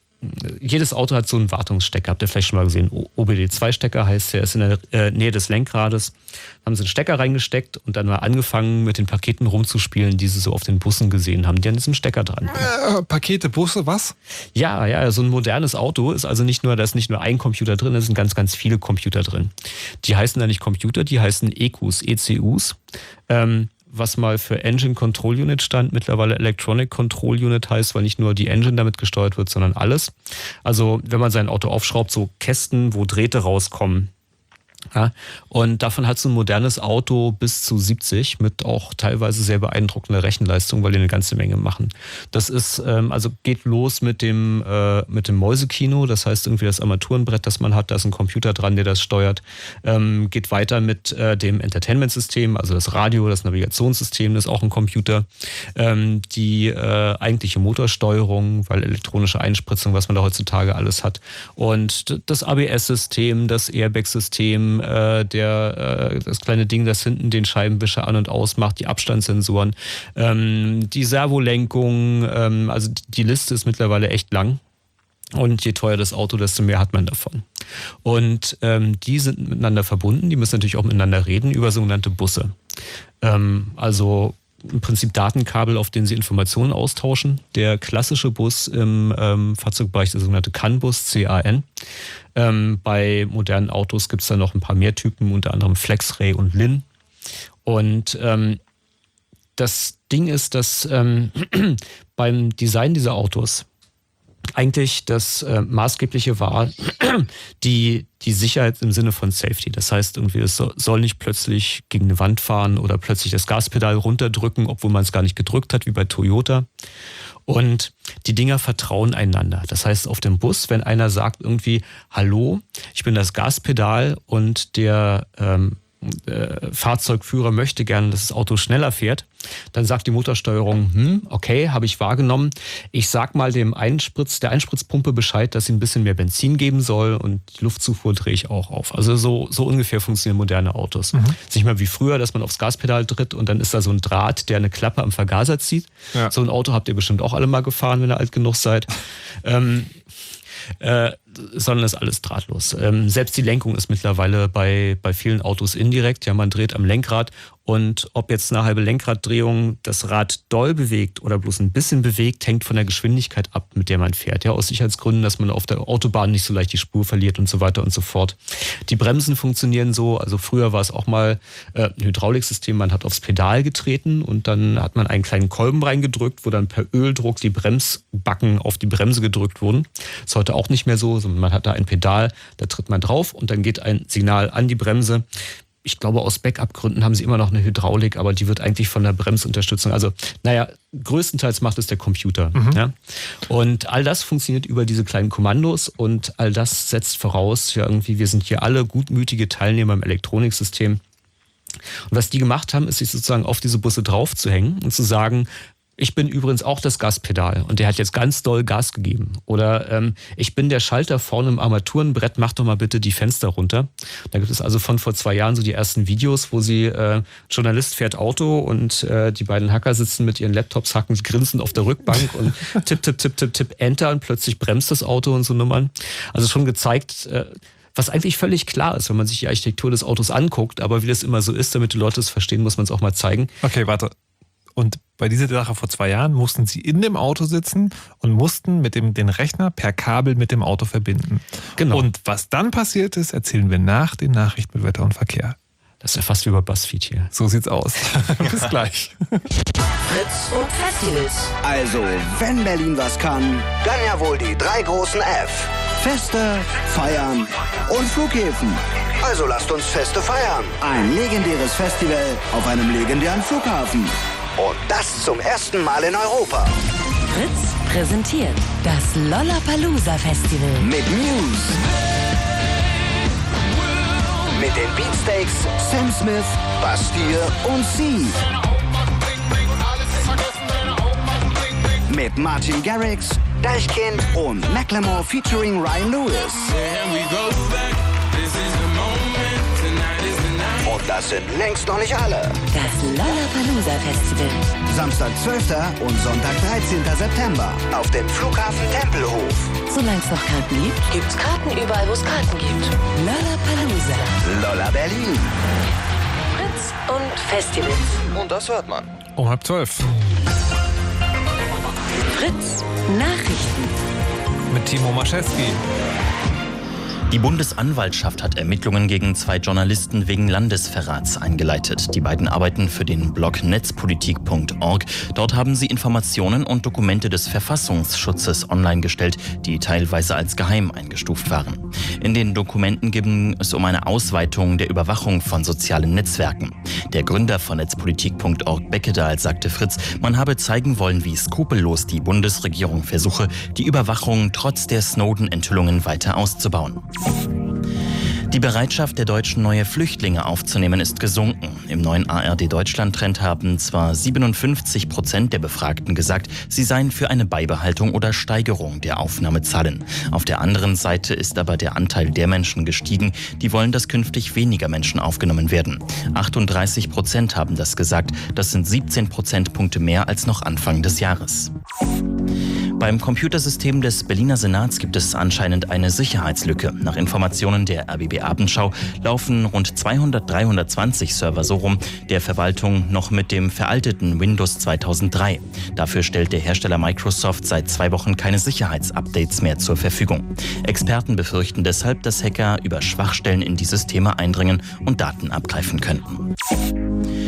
jedes Auto hat so einen Wartungsstecker, habt ihr vielleicht schon mal gesehen. O B D zwei Stecker heißt, der ist in der äh, Nähe des Lenkrades. Haben sie einen Stecker reingesteckt und dann mal angefangen, mit den Paketen rumzuspielen, die sie so auf den Bussen gesehen haben, die an diesem Stecker dran sind. Äh, Pakete, Busse, was? Ja, ja, so ein modernes Auto ist also nicht nur, da ist nicht nur ein Computer drin, da sind ganz, ganz viele Computer drin. Die heißen da nicht Computer, die heißen E Qs, E C Us. Ähm, was mal für Engine Control Unit stand, mittlerweile Electronic Control Unit heißt, weil nicht nur die Engine damit gesteuert wird, sondern alles. Also wenn man sein Auto aufschraubt, so Kästen, wo Drähte rauskommen. Ja, und davon hat so ein modernes Auto bis zu siebzig mit auch teilweise sehr beeindruckender Rechenleistung, weil die eine ganze Menge machen. Das ist, ähm, also geht los mit dem, äh, mit dem Mäusekino, das heißt irgendwie das Armaturenbrett, das man hat, da ist ein Computer dran, der das steuert. Ähm, geht weiter mit äh, dem Entertainment-System, also das Radio, das Navigationssystem, das ist auch ein Computer. Ähm, die äh, eigentliche Motorsteuerung, weil elektronische Einspritzung, was man da heutzutage alles hat. Und das A B S-System, das Airbag-System, Der, äh, das kleine Ding, das hinten den Scheibenwischer an- und ausmacht, die Abstandssensoren, ähm, die Servolenkung, ähm, also die Liste ist mittlerweile echt lang. Und je teuer das Auto, desto mehr hat man davon. Und ähm, die sind miteinander verbunden, die müssen natürlich auch miteinander reden über sogenannte Busse. Ähm, also im Prinzip Datenkabel, auf denen sie Informationen austauschen. Der klassische Bus im ähm, Fahrzeugbereich, der sogenannte C A N-Bus, C A N. Ähm, bei modernen Autos gibt es da noch ein paar mehr Typen, unter anderem FlexRay und Lin. Und ähm, das Ding ist, dass ähm, beim Design dieser Autos eigentlich das äh, Maßgebliche war die, die Sicherheit im Sinne von Safety. Das heißt, irgendwie es soll, soll nicht plötzlich gegen eine Wand fahren oder plötzlich das Gaspedal runterdrücken, obwohl man es gar nicht gedrückt hat, wie bei Toyota. Und die Dinger vertrauen einander. Das heißt, auf dem Bus, wenn einer sagt irgendwie, hallo, ich bin das Gaspedal und der ähm, äh, Fahrzeugführer möchte gerne, dass das Auto schneller fährt, dann sagt die Motorsteuerung, hm, okay, habe ich wahrgenommen. Ich sag mal dem Einspritz, der Einspritzpumpe Bescheid, dass sie ein bisschen mehr Benzin geben soll und die Luftzufuhr drehe ich auch auf. Also so, so ungefähr funktionieren moderne Autos. Mhm. Es ist nicht mehr wie früher, dass man aufs Gaspedal tritt und dann ist da so ein Draht, der eine Klappe am Vergaser zieht. Ja. So ein Auto habt ihr bestimmt auch alle mal gefahren, wenn ihr alt genug seid. ähm, Äh, sondern ist alles drahtlos. Ähm, selbst die Lenkung ist mittlerweile bei, bei vielen Autos indirekt. Ja, man dreht am Lenkrad und ob jetzt eine halbe Lenkraddrehung das Rad doll bewegt oder bloß ein bisschen bewegt, hängt von der Geschwindigkeit ab, mit der man fährt. Ja, aus Sicherheitsgründen, dass man auf der Autobahn nicht so leicht die Spur verliert und so weiter und so fort. Die Bremsen funktionieren so, also früher war es auch mal äh, ein Hydrauliksystem, man hat aufs Pedal getreten und dann hat man einen kleinen Kolben reingedrückt, wo dann per Öldruck die Bremsbacken auf die Bremse gedrückt wurden. Das ist heute auch nicht mehr so, sondern man hat da ein Pedal, da tritt man drauf und dann geht ein Signal an die Bremse. Ich glaube, aus Backup-Gründen haben sie immer noch eine Hydraulik, aber die wird eigentlich von der Bremsunterstützung, also naja, größtenteils macht es der Computer. Mhm. Ja? Und all das funktioniert über diese kleinen Kommandos und all das setzt voraus, ja irgendwie, wir sind hier alle gutmütige Teilnehmer im Elektroniksystem. Und was die gemacht haben, ist sich sozusagen auf diese Busse draufzuhängen und zu sagen, ich bin übrigens auch das Gaspedal und der hat jetzt ganz doll Gas gegeben. Oder ähm, ich bin der Schalter vorne im Armaturenbrett, mach doch mal bitte die Fenster runter. Da gibt es also von vor zwei Jahren so die ersten Videos, wo sie, äh, Journalist fährt Auto und äh, die beiden Hacker sitzen mit ihren Laptops, hacken, grinsen auf der Rückbank und tipp, tipp, tipp, tipp, tipp, Enter und plötzlich bremst das Auto und so Nummern. Also schon gezeigt, äh, was eigentlich völlig klar ist, wenn man sich die Architektur des Autos anguckt, aber wie das immer so ist, damit die Leute es verstehen, muss man es auch mal zeigen. Okay, warte. Und bei dieser Sache vor zwei Jahren mussten sie in dem Auto sitzen und mussten mit dem, den Rechner per Kabel mit dem Auto verbinden. Genau. Und was dann passiert ist, erzählen wir nach den Nachrichten mit Wetter und Verkehr. Das ist ja fast wie bei BuzzFeed hier. So sieht's aus. Bis gleich. Fritz und Festivals. Also, wenn Berlin was kann, dann ja wohl die drei großen F. Feste, Feiern und Flughäfen. Also lasst uns Feste feiern. Ein legendäres Festival auf einem legendären Flughafen. Und das zum ersten Mal in Europa. Fritz präsentiert das Lollapalooza Festival. Mit Muse. Mit den Beatsteaks, Sam Smith, Bastille und Sie. Mit Martin Garrix, Deichkind und Macklemore featuring Ryan Lewis. Und das sind längst noch nicht alle. Das Lollapalooza Festival. Samstag zwölften und Sonntag dreizehnten September auf dem Flughafen Tempelhof. Solange es noch Karten gibt, gibt's Karten überall, wo es Karten gibt. Lollapalooza. Lolla Berlin. Fritz und Festivals. Und das hört man. Um halb zwölf. Fritz Nachrichten. Mit Timo Maschewski. Die Bundesanwaltschaft hat Ermittlungen gegen zwei Journalisten wegen Landesverrats eingeleitet. Die beiden arbeiten für den Blog netzpolitik punkt org. Dort haben sie Informationen und Dokumente des Verfassungsschutzes online gestellt, die teilweise als geheim eingestuft waren. In den Dokumenten ging es um eine Ausweitung der Überwachung von sozialen Netzwerken. Der Gründer von netzpolitik punkt org, Beckedahl, sagte Fritz, man habe zeigen wollen, wie skrupellos die Bundesregierung versuche, die Überwachung trotz der Snowden-Enthüllungen weiter auszubauen. Die Bereitschaft der Deutschen, neue Flüchtlinge aufzunehmen, ist gesunken. Im neuen A R D-Deutschland-Trend haben zwar siebenundfünfzig Prozent der Befragten gesagt, sie seien für eine Beibehaltung oder Steigerung der Aufnahmezahlen. Auf der anderen Seite ist aber der Anteil der Menschen gestiegen, die wollen, dass künftig weniger Menschen aufgenommen werden. achtunddreißig Prozent haben das gesagt, das sind siebzehn Prozentpunkte mehr als noch Anfang des Jahres. Beim Computersystem des Berliner Senats gibt es anscheinend eine Sicherheitslücke. Nach Informationen der R B B Abendschau laufen rund zweihundert, dreihundertzwanzig Server so rum, der Verwaltung noch mit dem veralteten Windows zweitausenddrei. Dafür stellt der Hersteller Microsoft seit zwei Wochen keine Sicherheitsupdates mehr zur Verfügung. Experten befürchten deshalb, dass Hacker über Schwachstellen in die Systeme eindringen und Daten abgreifen könnten.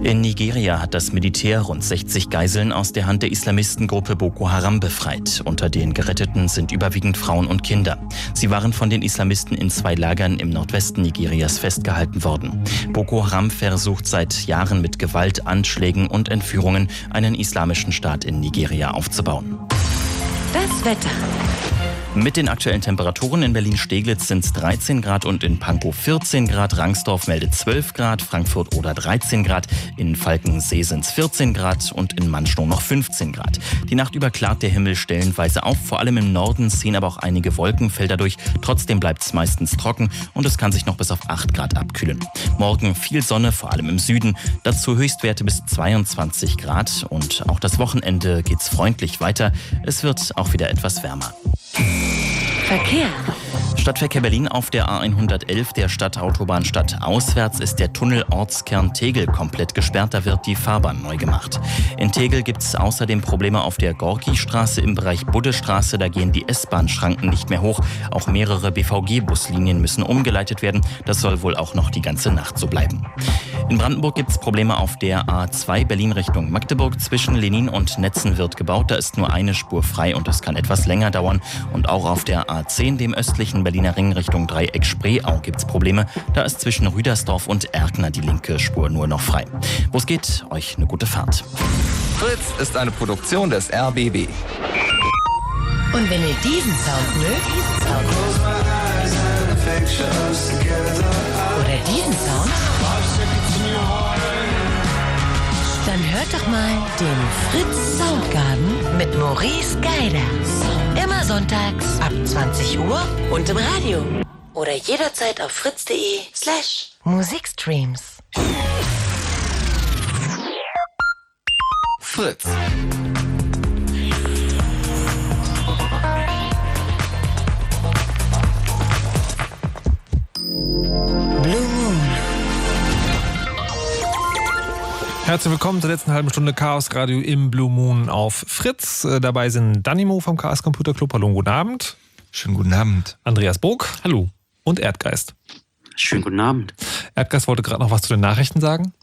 In Nigeria hat das Militär rund sechzig Geiseln aus der Hand der Islamistengruppe Boko Haram befreit. Unter den Geretteten sind überwiegend Frauen und Kinder. Sie waren von den Islamisten in zwei Lagern im Nordwesten Nigerias festgehalten worden. Boko Haram versucht seit Jahren mit Gewalt, Anschlägen und Entführungen einen islamischen Staat in Nigeria aufzubauen. Das Wetter. Mit den aktuellen Temperaturen in Berlin-Steglitz sind es dreizehn Grad und in Pankow vierzehn Grad. Rangsdorf meldet zwölf Grad, Frankfurt oder dreizehn Grad. In Falkensee sind es vierzehn Grad und in Mannschnow noch fünfzehn Grad. Die Nacht über klart der Himmel stellenweise auf. Vor allem im Norden ziehen aber auch einige Wolkenfelder durch. Trotzdem bleibt es meistens trocken und es kann sich noch bis auf acht Grad abkühlen. Morgen viel Sonne, vor allem im Süden. Dazu Höchstwerte bis zweiundzwanzig Grad. Und auch das Wochenende geht's freundlich weiter. Es wird auch wieder etwas wärmer. Verkehr. Stadtverkehr Berlin auf der A hundertelf, der Stadtautobahn stadtauswärts, ist der Tunnel Ortskern Tegel komplett gesperrt. Da wird die Fahrbahn neu gemacht. In Tegel gibt es außerdem Probleme auf der Gorki-Straße im Bereich Buddestraße. Da gehen die S-Bahn-Schranken nicht mehr hoch. Auch mehrere B V G-Buslinien müssen umgeleitet werden. Das soll wohl auch noch die ganze Nacht so bleiben. In Brandenburg gibt es Probleme auf der A zwei Berlin Richtung Magdeburg. Zwischen Lenin und Netzen wird gebaut. Da ist nur eine Spur frei und das kann etwas länger dauern. Und auch auf der A zehn, dem östlichen Berliner Ring Richtung Dreieck-Spreeau, gibt es Probleme. Da ist zwischen Rüdersdorf und Erkner die linke Spur nur noch frei. Wo es geht, euch eine gute Fahrt. Fritz ist eine Produktion des R B B. Und wenn ihr diesen Sound mögt, diesen Sound oder diesen Sound, dann hört doch mal den Fritz Soundgarden mit Maurice Geider. Immer sonntags ab zwanzig Uhr und im Radio. Oder jederzeit auf fritz.de slash Musikstreams. Fritz. Blue Moon. Herzlich willkommen zur letzten halben Stunde Chaos Radio im Blue Moon auf Fritz. Äh, dabei sind Danimo vom Chaos Computer Club. Hallo, guten Abend. Schönen guten Abend. Andreas Bog. Hallo. Und Erdgeist. Schönen guten Abend. Erdgeist wollte gerade noch was zu den Nachrichten sagen.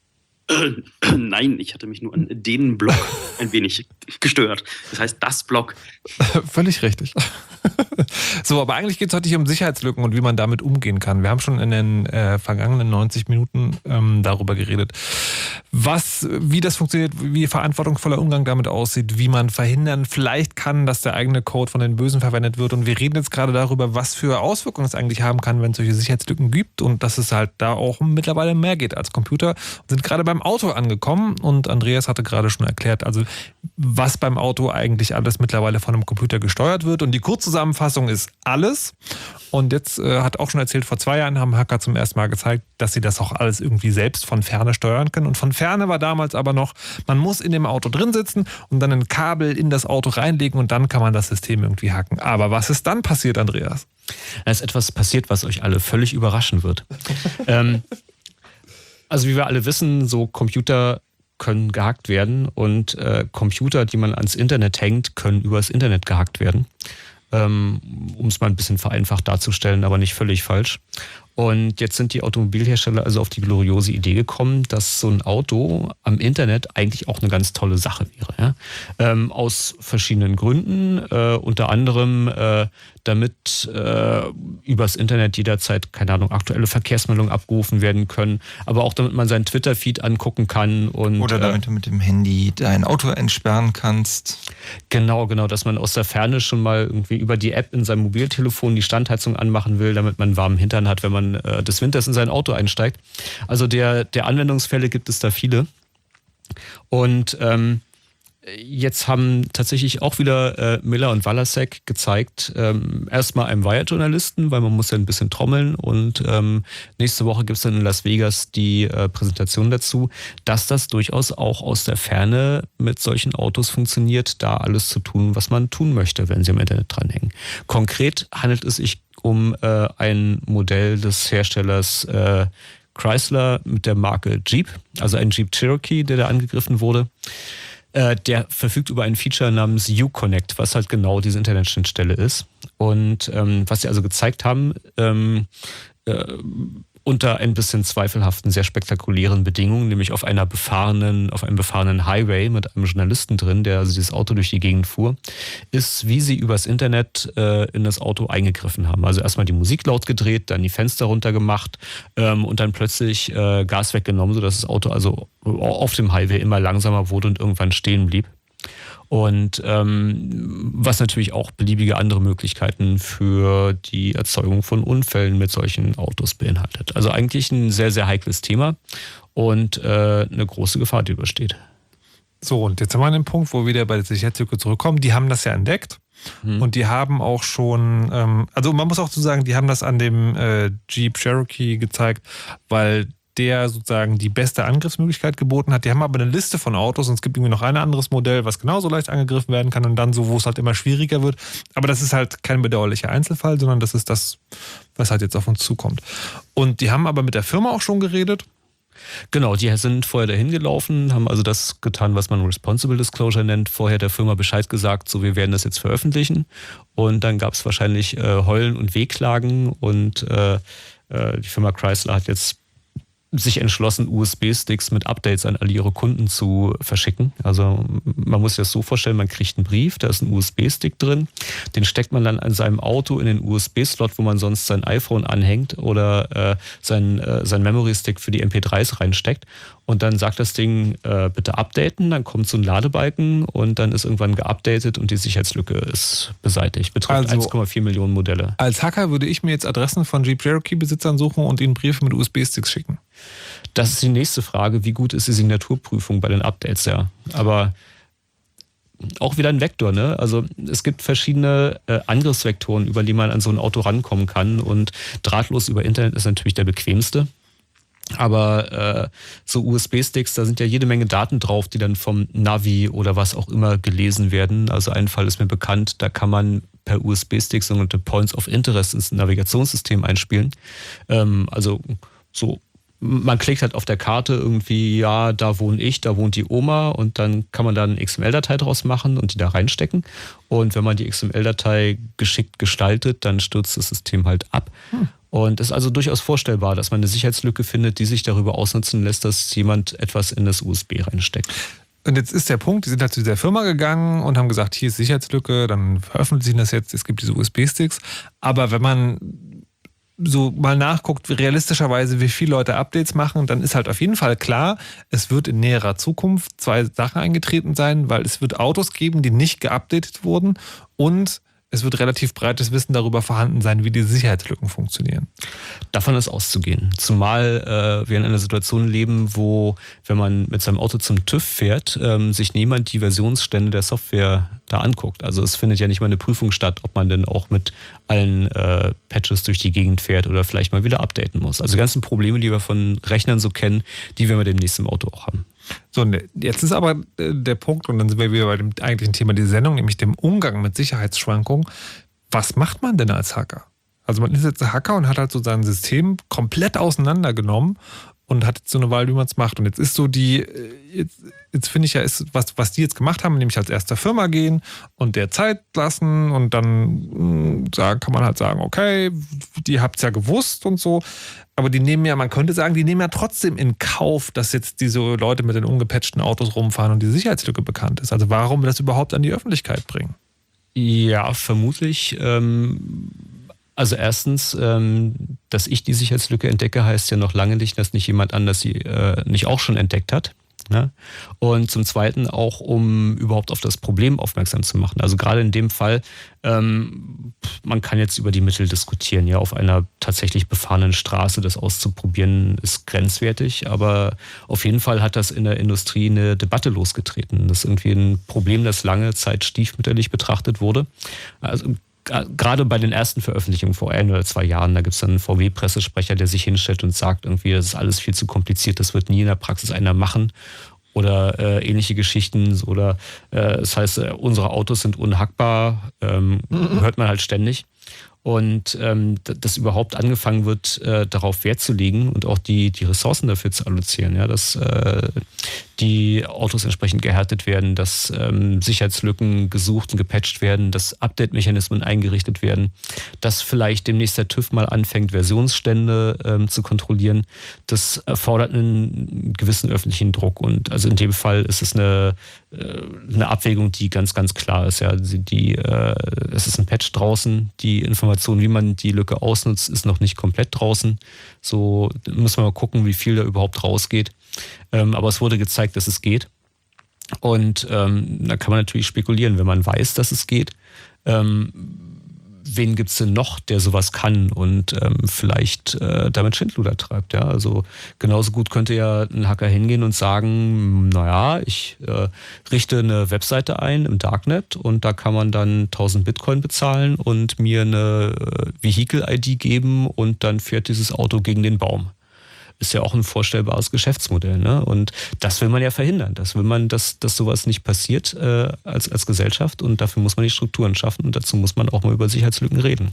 Äh, nein, ich hatte mich nur an den Blog ein wenig gestört. Das heißt, das Blog. Völlig richtig. So, aber eigentlich geht es heute hier um Sicherheitslücken und wie man damit umgehen kann. Wir haben schon in den äh, vergangenen neunzig Minuten ähm, darüber geredet, was, wie das funktioniert, wie verantwortungsvoller Umgang damit aussieht, wie man verhindern vielleicht kann, dass der eigene Code von den Bösen verwendet wird. Und wir reden jetzt gerade darüber, was für Auswirkungen es eigentlich haben kann, wenn es solche Sicherheitslücken gibt und dass es halt da auch mittlerweile mehr geht als Computer. Und sind gerade beim Auto angekommen und Andreas hatte gerade schon erklärt, also was beim Auto eigentlich alles mittlerweile von einem Computer gesteuert wird. Und die Kurzzusammenfassung ist alles. Und jetzt äh, hat auch schon erzählt, vor zwei Jahren haben Hacker zum ersten Mal gezeigt, dass sie das auch alles irgendwie selbst von Ferne steuern können. Und von Ferne war damals aber noch, man muss in dem Auto drin sitzen und dann ein Kabel in das Auto reinlegen und dann kann man das System irgendwie hacken. Aber was ist dann passiert, Andreas? Da ist etwas passiert, was euch alle völlig überraschen wird. ähm, also wie wir alle wissen, so Computer können gehackt werden und äh, Computer, die man ans Internet hängt, können übers Internet gehackt werden. Ähm, um es mal ein bisschen vereinfacht darzustellen, aber nicht völlig falsch. Und jetzt sind die Automobilhersteller also auf die gloriose Idee gekommen, dass so ein Auto am Internet eigentlich auch eine ganz tolle Sache wäre. Ja? Ähm, aus verschiedenen Gründen, äh, unter anderem äh, damit äh, übers Internet jederzeit, keine Ahnung, aktuelle Verkehrsmeldungen abgerufen werden können, aber auch damit man seinen Twitter-Feed angucken kann. Und, Oder damit du mit dem Handy dein Auto entsperren kannst. Genau, genau, dass man aus der Ferne schon mal irgendwie über die App in seinem Mobiltelefon die Standheizung anmachen will, damit man einen warmen Hintern hat, wenn man äh, des Winters in sein Auto einsteigt. Also der, der Anwendungsfälle gibt es da viele. Und ähm, jetzt haben tatsächlich auch wieder äh, Miller und Walasek gezeigt, ähm, erstmal einem Wired-Journalisten, weil man muss ja ein bisschen trommeln und ähm, nächste Woche gibt es dann in Las Vegas die äh, Präsentation dazu, dass das durchaus auch aus der Ferne mit solchen Autos funktioniert, da alles zu tun, was man tun möchte, wenn sie am Internet dranhängen. Konkret handelt es sich um äh, ein Modell des Herstellers äh, Chrysler mit der Marke Jeep, also ein Jeep Cherokee, der da angegriffen wurde. Der verfügt über ein Feature namens Uconnect, was halt genau diese Internetschnittstelle ist. Und ähm, was sie also gezeigt haben, ähm, äh, unter ein bisschen zweifelhaften, sehr spektakulären Bedingungen, nämlich auf einer befahrenen, auf einem befahrenen Highway mit einem Journalisten drin, der also dieses Auto durch die Gegend fuhr, ist, wie sie übers Internet äh, in das Auto eingegriffen haben. Also erstmal die Musik laut gedreht, dann die Fenster runtergemacht ähm, und dann plötzlich äh, Gas weggenommen, sodass das Auto also auf dem Highway immer langsamer wurde und irgendwann stehen blieb. Und ähm, was natürlich auch beliebige andere Möglichkeiten für die Erzeugung von Unfällen mit solchen Autos beinhaltet. Also eigentlich ein sehr, sehr heikles Thema und äh, eine große Gefahr, die übersteht. So, und jetzt haben wir einen Punkt, wo wir wieder bei der Sicherheitslücke zurückkommen. Die haben das ja entdeckt. Hm. Und die haben auch schon, ähm, also man muss auch so sagen, die haben das an dem äh, Jeep Cherokee gezeigt, weil der sozusagen die beste Angriffsmöglichkeit geboten hat. Die haben aber eine Liste von Autos und es gibt irgendwie noch ein anderes Modell, was genauso leicht angegriffen werden kann und dann so, wo es halt immer schwieriger wird. Aber das ist halt kein bedauerlicher Einzelfall, sondern das ist das, was halt jetzt auf uns zukommt. Und die haben aber mit der Firma auch schon geredet. Genau, die sind vorher dahin gelaufen, haben also das getan, was man Responsible Disclosure nennt, vorher der Firma Bescheid gesagt, so wir werden das jetzt veröffentlichen. Und dann gab es wahrscheinlich äh, Heulen und Wehklagen und äh, äh, die Firma Chrysler hat jetzt sich entschlossen, U S B-Sticks mit Updates an all ihre Kunden zu verschicken. Also man muss sich das so vorstellen, man kriegt einen Brief, da ist ein U S B-Stick drin, den steckt man dann an seinem Auto in den U S B-Slot, wo man sonst sein iPhone anhängt oder äh, sein, äh, sein Memory-Stick für die M P dreis reinsteckt. Und dann sagt das Ding, äh, bitte updaten, dann kommt so ein Ladebalken und dann ist irgendwann geupdatet und die Sicherheitslücke ist beseitigt. Betrifft also eins Komma vier Millionen Modelle. Als Hacker würde ich mir jetzt Adressen von Jeep Cherokee-Besitzern suchen und ihnen Briefe mit U S B-Sticks schicken. Das ist die nächste Frage, wie gut ist die Signaturprüfung bei den Updates, ja. Aber auch wieder ein Vektor, ne? Also es gibt verschiedene äh, Angriffsvektoren, über die man an so ein Auto rankommen kann und drahtlos über Internet ist natürlich der bequemste. Aber äh, so U S B-Sticks, da sind ja jede Menge Daten drauf, die dann vom Navi oder was auch immer gelesen werden. Also ein Fall ist mir bekannt, da kann man per U S B-Stick sogenannte Points of Interest ins Navigationssystem einspielen. Ähm, also so, man klickt halt auf der Karte irgendwie, ja, da wohne ich, da wohnt die Oma und dann kann man da eine X M L-Datei draus machen und die da reinstecken. Und wenn man die X M L-Datei geschickt gestaltet, dann stürzt das System halt ab. Hm. Und es ist also durchaus vorstellbar, dass man eine Sicherheitslücke findet, die sich darüber ausnutzen lässt, dass jemand etwas in das U S B reinsteckt. Und jetzt ist der Punkt, die sind halt zu dieser Firma gegangen und haben gesagt, hier ist Sicherheitslücke, dann veröffentlichen das jetzt, es gibt diese U S B-Sticks. Aber wenn man so mal nachguckt, realistischerweise, wie viele Leute Updates machen, dann ist halt auf jeden Fall klar, es wird in näherer Zukunft zwei Sachen eingetreten sein, weil es wird Autos geben, die nicht geupdatet wurden und es wird relativ breites Wissen darüber vorhanden sein, wie die Sicherheitslücken funktionieren. Davon ist auszugehen. Zumal äh, wir in einer Situation leben, wo, wenn man mit seinem Auto zum TÜV fährt, ähm, sich niemand die Versionsstände der Software da anguckt. Also es findet ja nicht mal eine Prüfung statt, ob man denn auch mit allen äh, Patches durch die Gegend fährt oder vielleicht mal wieder updaten muss. Also die ganzen Probleme, die wir von Rechnern so kennen, die werden wir demnächst im Auto auch haben. So, jetzt ist aber der Punkt, und dann sind wir wieder bei dem eigentlichen Thema dieser Sendung, nämlich dem Umgang mit Sicherheitsschwankungen. Was macht man denn als Hacker? Also man ist jetzt ein Hacker und hat halt so sein System komplett auseinandergenommen und hat jetzt so eine Wahl, wie man es macht. Und jetzt ist so die, jetzt, jetzt finde ich ja, ist, was, was die jetzt gemacht haben, nämlich als erster Firma gehen und der Zeit lassen und dann sagen, kann man halt sagen, okay, die habt es ja gewusst und so. Aber die nehmen ja, man könnte sagen, die nehmen ja trotzdem in Kauf, dass jetzt diese Leute mit den ungepatchten Autos rumfahren und die Sicherheitslücke bekannt ist. Also warum das überhaupt an die Öffentlichkeit bringen? Ja, vermutlich. Ähm, also erstens, ähm, dass ich die Sicherheitslücke entdecke, heißt ja noch lange nicht, dass nicht jemand anders sie äh, nicht auch schon entdeckt hat. Ne? Und zum Zweiten auch, um überhaupt auf das Problem aufmerksam zu machen. Also gerade in dem Fall, ähm, man kann jetzt über die Mittel diskutieren. Ja, auf einer tatsächlich befahrenen Straße das auszuprobieren, ist grenzwertig. Aber auf jeden Fall hat das in der Industrie eine Debatte losgetreten. Das ist irgendwie ein Problem, das lange Zeit stiefmütterlich betrachtet wurde. Also gerade bei den ersten Veröffentlichungen vor ein oder zwei Jahren, da gibt es dann einen V W-Pressesprecher, der sich hinstellt und sagt irgendwie, das ist alles viel zu kompliziert, das wird nie in der Praxis einer machen. Oder äh, ähnliche Geschichten. Oder äh, das heißt, äh, unsere Autos sind unhackbar, ähm, mhm. hört man halt ständig. Und ähm, dass überhaupt angefangen wird, äh, darauf Wert zu legen und auch die, die Ressourcen dafür zu allozieren, ja, dass äh, die Autos entsprechend gehärtet werden, dass ähm, Sicherheitslücken gesucht und gepatcht werden, dass Update-Mechanismen eingerichtet werden, dass vielleicht demnächst der TÜV mal anfängt, Versionsstände ähm, zu kontrollieren. Das erfordert einen gewissen öffentlichen Druck. Und also in dem Fall ist es eine, äh, eine Abwägung, die ganz, ganz klar ist. Ja. Die, die, äh, es ist ein Patch draußen, die Information, wie man die Lücke ausnutzt, ist noch nicht komplett draußen. So müssen wir mal gucken, wie viel da überhaupt rausgeht. Ähm, aber es wurde gezeigt, dass es geht. Und ähm, da kann man natürlich spekulieren, wenn man weiß, dass es geht. Ähm, wen gibt es denn noch, der sowas kann und ähm, vielleicht äh, damit Schindluder treibt? Ja? Also genauso gut könnte ja ein Hacker hingehen und sagen, naja, ich äh, richte eine Webseite ein im Darknet und da kann man dann tausend Bitcoin bezahlen und mir eine äh, Vehicle-I D geben und dann fährt dieses Auto gegen den Baum. Ist ja auch ein vorstellbares Geschäftsmodell. Ne? Und das will man ja verhindern. Das will man, dass, dass sowas nicht passiert äh, als, als Gesellschaft. Und dafür muss man die Strukturen schaffen. Und dazu muss man auch mal über Sicherheitslücken reden.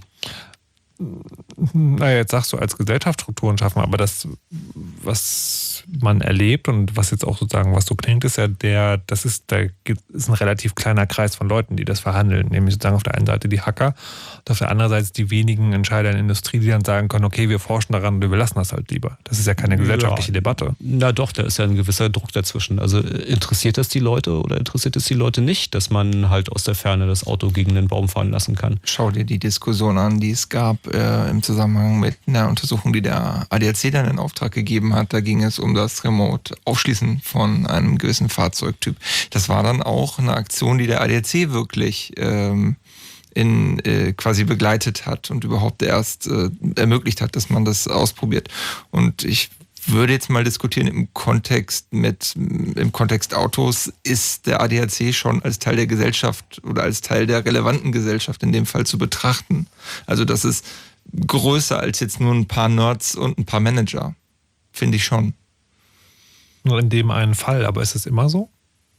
Naja, jetzt sagst du als Gesellschaft Strukturen schaffen, aber das, was man erlebt und was jetzt auch sozusagen, was so klingt, ist ja der, das ist, da ist ein relativ kleiner Kreis von Leuten, die das verhandeln. Nämlich sozusagen auf der einen Seite die Hacker und auf der anderen Seite die wenigen Entscheider in der Industrie, die dann sagen können, okay, wir forschen daran und wir lassen das halt lieber. Das ist ja keine gesellschaftliche ja. Debatte. Na doch, da ist ja ein gewisser Druck dazwischen. Also interessiert das die Leute oder interessiert es die Leute nicht, dass man halt aus der Ferne das Auto gegen den Baum fahren lassen kann? Schau dir die Diskussion an, die es gab äh, im Zusammenhang mit einer Untersuchung, die der A D A C dann in Auftrag gegeben hat. Da ging es um das Remote-Aufschließen von einem gewissen Fahrzeugtyp. Das war dann auch eine Aktion, die der A D A C wirklich ähm, in, äh, quasi begleitet hat und überhaupt erst äh, ermöglicht hat, dass man das ausprobiert. Und ich würde jetzt mal diskutieren im Kontext mit, im Kontext Autos, ist der A D A C schon als Teil der Gesellschaft oder als Teil der relevanten Gesellschaft in dem Fall zu betrachten. Also das ist größer als jetzt nur ein paar Nerds und ein paar Manager. Finde ich schon. Nur in dem einen Fall, aber ist es immer so?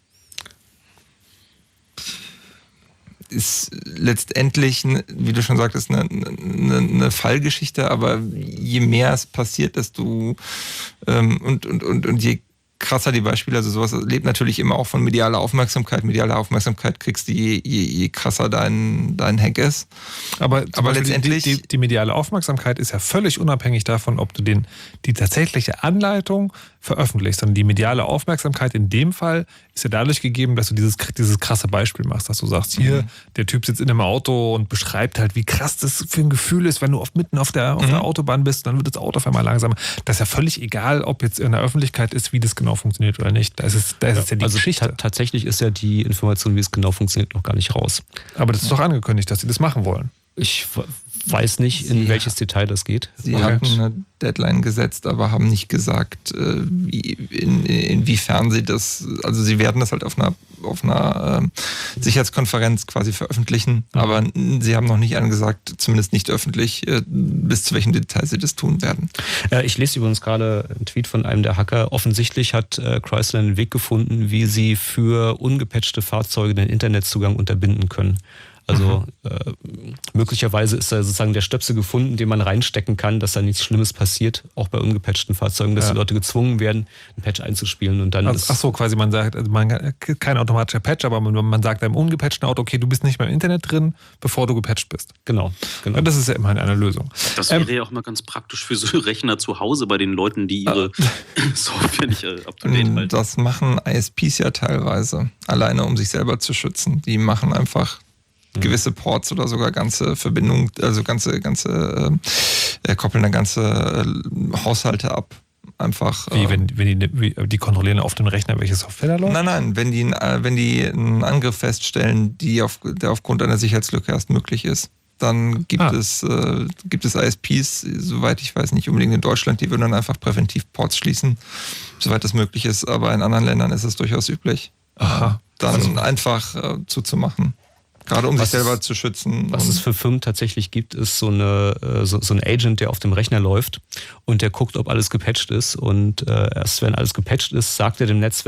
Ist letztendlich, wie du schon sagtest, eine, eine, eine Fallgeschichte, aber je mehr es passiert, desto ähm, und, und, und, und je krasser die Beispiele, also sowas lebt natürlich immer auch von medialer Aufmerksamkeit. Mediale Aufmerksamkeit kriegst du, je, je, je krasser dein, dein Hack ist. Aber, aber letztendlich... Die, die, die mediale Aufmerksamkeit ist ja völlig unabhängig davon, ob du den, die tatsächliche Anleitung veröffentlichst. Sondern die mediale Aufmerksamkeit in dem Fall ist ja dadurch gegeben, dass du dieses, dieses krasse Beispiel machst, dass du sagst, hier, mhm. der Typ sitzt in einem Auto und beschreibt halt, wie krass das für ein Gefühl ist, wenn du oft mitten auf der, auf mhm. der Autobahn bist, dann wird das Auto auf einmal langsamer. Das ist ja völlig egal, ob jetzt in der Öffentlichkeit ist, wie das genau funktioniert oder nicht. Da ist es, da ist ja, es ja die also Geschichte. Ta- tatsächlich ist ja die Information, wie es genau funktioniert, noch gar nicht raus. Aber das ist doch angekündigt, dass sie das machen wollen. Ich weiß nicht, in sie welches Detail das geht. Sie okay. hatten eine Deadline gesetzt, aber haben nicht gesagt, wie, in, inwiefern sie das, also sie werden das halt auf einer, auf einer äh, Sicherheitskonferenz quasi veröffentlichen, mhm. aber sie haben noch nicht angesagt, zumindest nicht öffentlich, äh, bis zu welchem Detail sie das tun werden. Äh, ich lese übrigens gerade einen Tweet von einem der Hacker. Offensichtlich hat äh, Chrysler einen Weg gefunden, wie sie für ungepatchte Fahrzeuge den Internetzugang unterbinden können. Also mhm. äh, möglicherweise ist da sozusagen der Stöpsel gefunden, den man reinstecken kann, dass da nichts Schlimmes passiert, auch bei ungepatchten Fahrzeugen, dass ja. die Leute gezwungen werden, einen Patch einzuspielen und dann also, ist... Ach so, quasi man sagt, also man, kein automatischer Patch, aber man, man sagt einem ungepatchten Auto, okay, du bist nicht mehr im Internet drin, bevor du gepatcht bist. Genau. genau. Ja, das ist ja immerhin eine Lösung. Das wäre ähm, ja auch mal ganz praktisch für so Rechner zu Hause bei den Leuten, die ihre äh, Software nicht äh, up-to-date halten. Das machen I S Ps ja teilweise, alleine um sich selber zu schützen. Die machen einfach gewisse Ports oder sogar ganze Verbindungen, also ganze, ganze, äh, koppeln dann ganze äh, Haushalte ab. Einfach. Wie, wenn, wenn die, wie, die kontrollieren auf dem Rechner, welche Software da läuft? Nein, nein, wenn die, äh, wenn die einen Angriff feststellen, die auf, der aufgrund einer Sicherheitslücke erst möglich ist, dann gibt, ah. es, äh, gibt es I S Ps, soweit ich weiß, nicht unbedingt in Deutschland, die würden dann einfach präventiv Ports schließen, soweit das möglich ist, aber in anderen Ländern ist es durchaus üblich, Aha. dann also. einfach äh, zuzumachen. Gerade um was sich selber es, zu schützen. Was es für Firmen tatsächlich gibt, ist so, eine, so, so ein Agent, der auf dem Rechner läuft und der guckt, ob alles gepatcht ist. Und äh, erst wenn alles gepatcht ist, sagt er dem Netzwerk,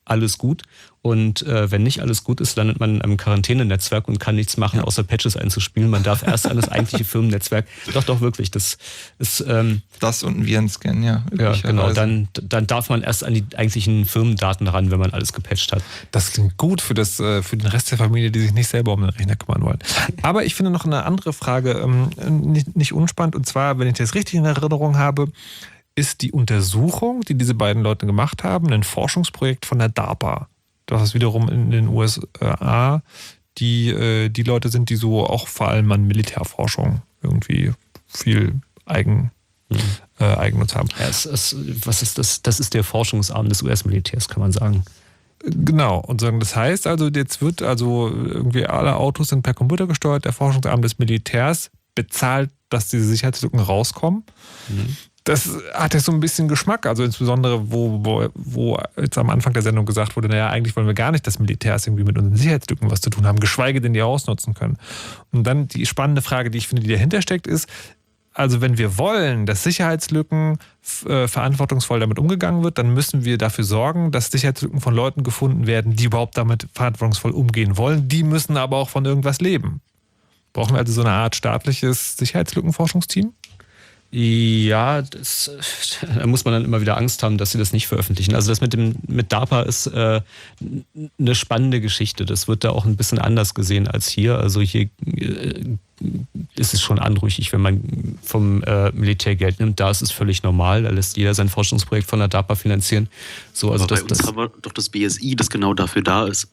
alles gut. Und äh, wenn nicht alles gut ist, landet man in einem Quarantänenetzwerk und kann nichts machen, außer Patches einzuspielen. Man darf erst an das eigentliche Firmennetzwerk. Doch, doch, wirklich. Das ist ähm, das und ein Virenscan, ja. Ja, genau. Dann, dann darf man erst an die eigentlichen Firmendaten ran, wenn man alles gepatcht hat. Das klingt gut für, das, für den Rest der Familie, die sich nicht selber um den Rechner kümmern wollen. Aber ich finde noch eine andere Frage ähm, nicht, nicht unspannend. Und zwar, wenn ich das richtig in Erinnerung habe, ist die Untersuchung, die diese beiden Leute gemacht haben, ein Forschungsprojekt von der DARPA. Das ist wiederum in den U S A die, die Leute sind, die so auch vor allem an Militärforschung irgendwie viel Eigen, mhm. äh, Eigennutz haben. Ja, es, es, was ist das? Das ist der Forschungsarm des U S-Militärs, kann man sagen. Genau, und sagen, das heißt also, jetzt wird also irgendwie alle Autos sind per Computer gesteuert, der Forschungsarm des Militärs bezahlt, dass diese Sicherheitslücken rauskommen. Mhm. Das hat ja so ein bisschen Geschmack, also insbesondere, wo, wo, wo jetzt am Anfang der Sendung gesagt wurde, naja, eigentlich wollen wir gar nicht, dass Militärs irgendwie mit unseren Sicherheitslücken was zu tun haben, geschweige denn die ausnutzen können. Und dann die spannende Frage, die ich finde, die dahinter steckt, ist, also wenn wir wollen, dass Sicherheitslücken äh, verantwortungsvoll damit umgegangen wird, dann müssen wir dafür sorgen, dass Sicherheitslücken von Leuten gefunden werden, die überhaupt damit verantwortungsvoll umgehen wollen. Die müssen aber auch von irgendwas leben. Brauchen wir also so eine Art staatliches Sicherheitslückenforschungsteam? Ja, das, da muss man dann immer wieder Angst haben, dass sie das nicht veröffentlichen. Also das mit dem mit DARPA ist äh, eine spannende Geschichte. Das wird da auch ein bisschen anders gesehen als hier. Also hier äh, ist es schon anrüchig, wenn man vom äh, Militär Geld nimmt. Da ist es völlig normal. Da lässt jeder sein Forschungsprojekt von der DARPA finanzieren. So, also aber das, bei uns das, haben wir doch das B S I, das genau dafür da ist.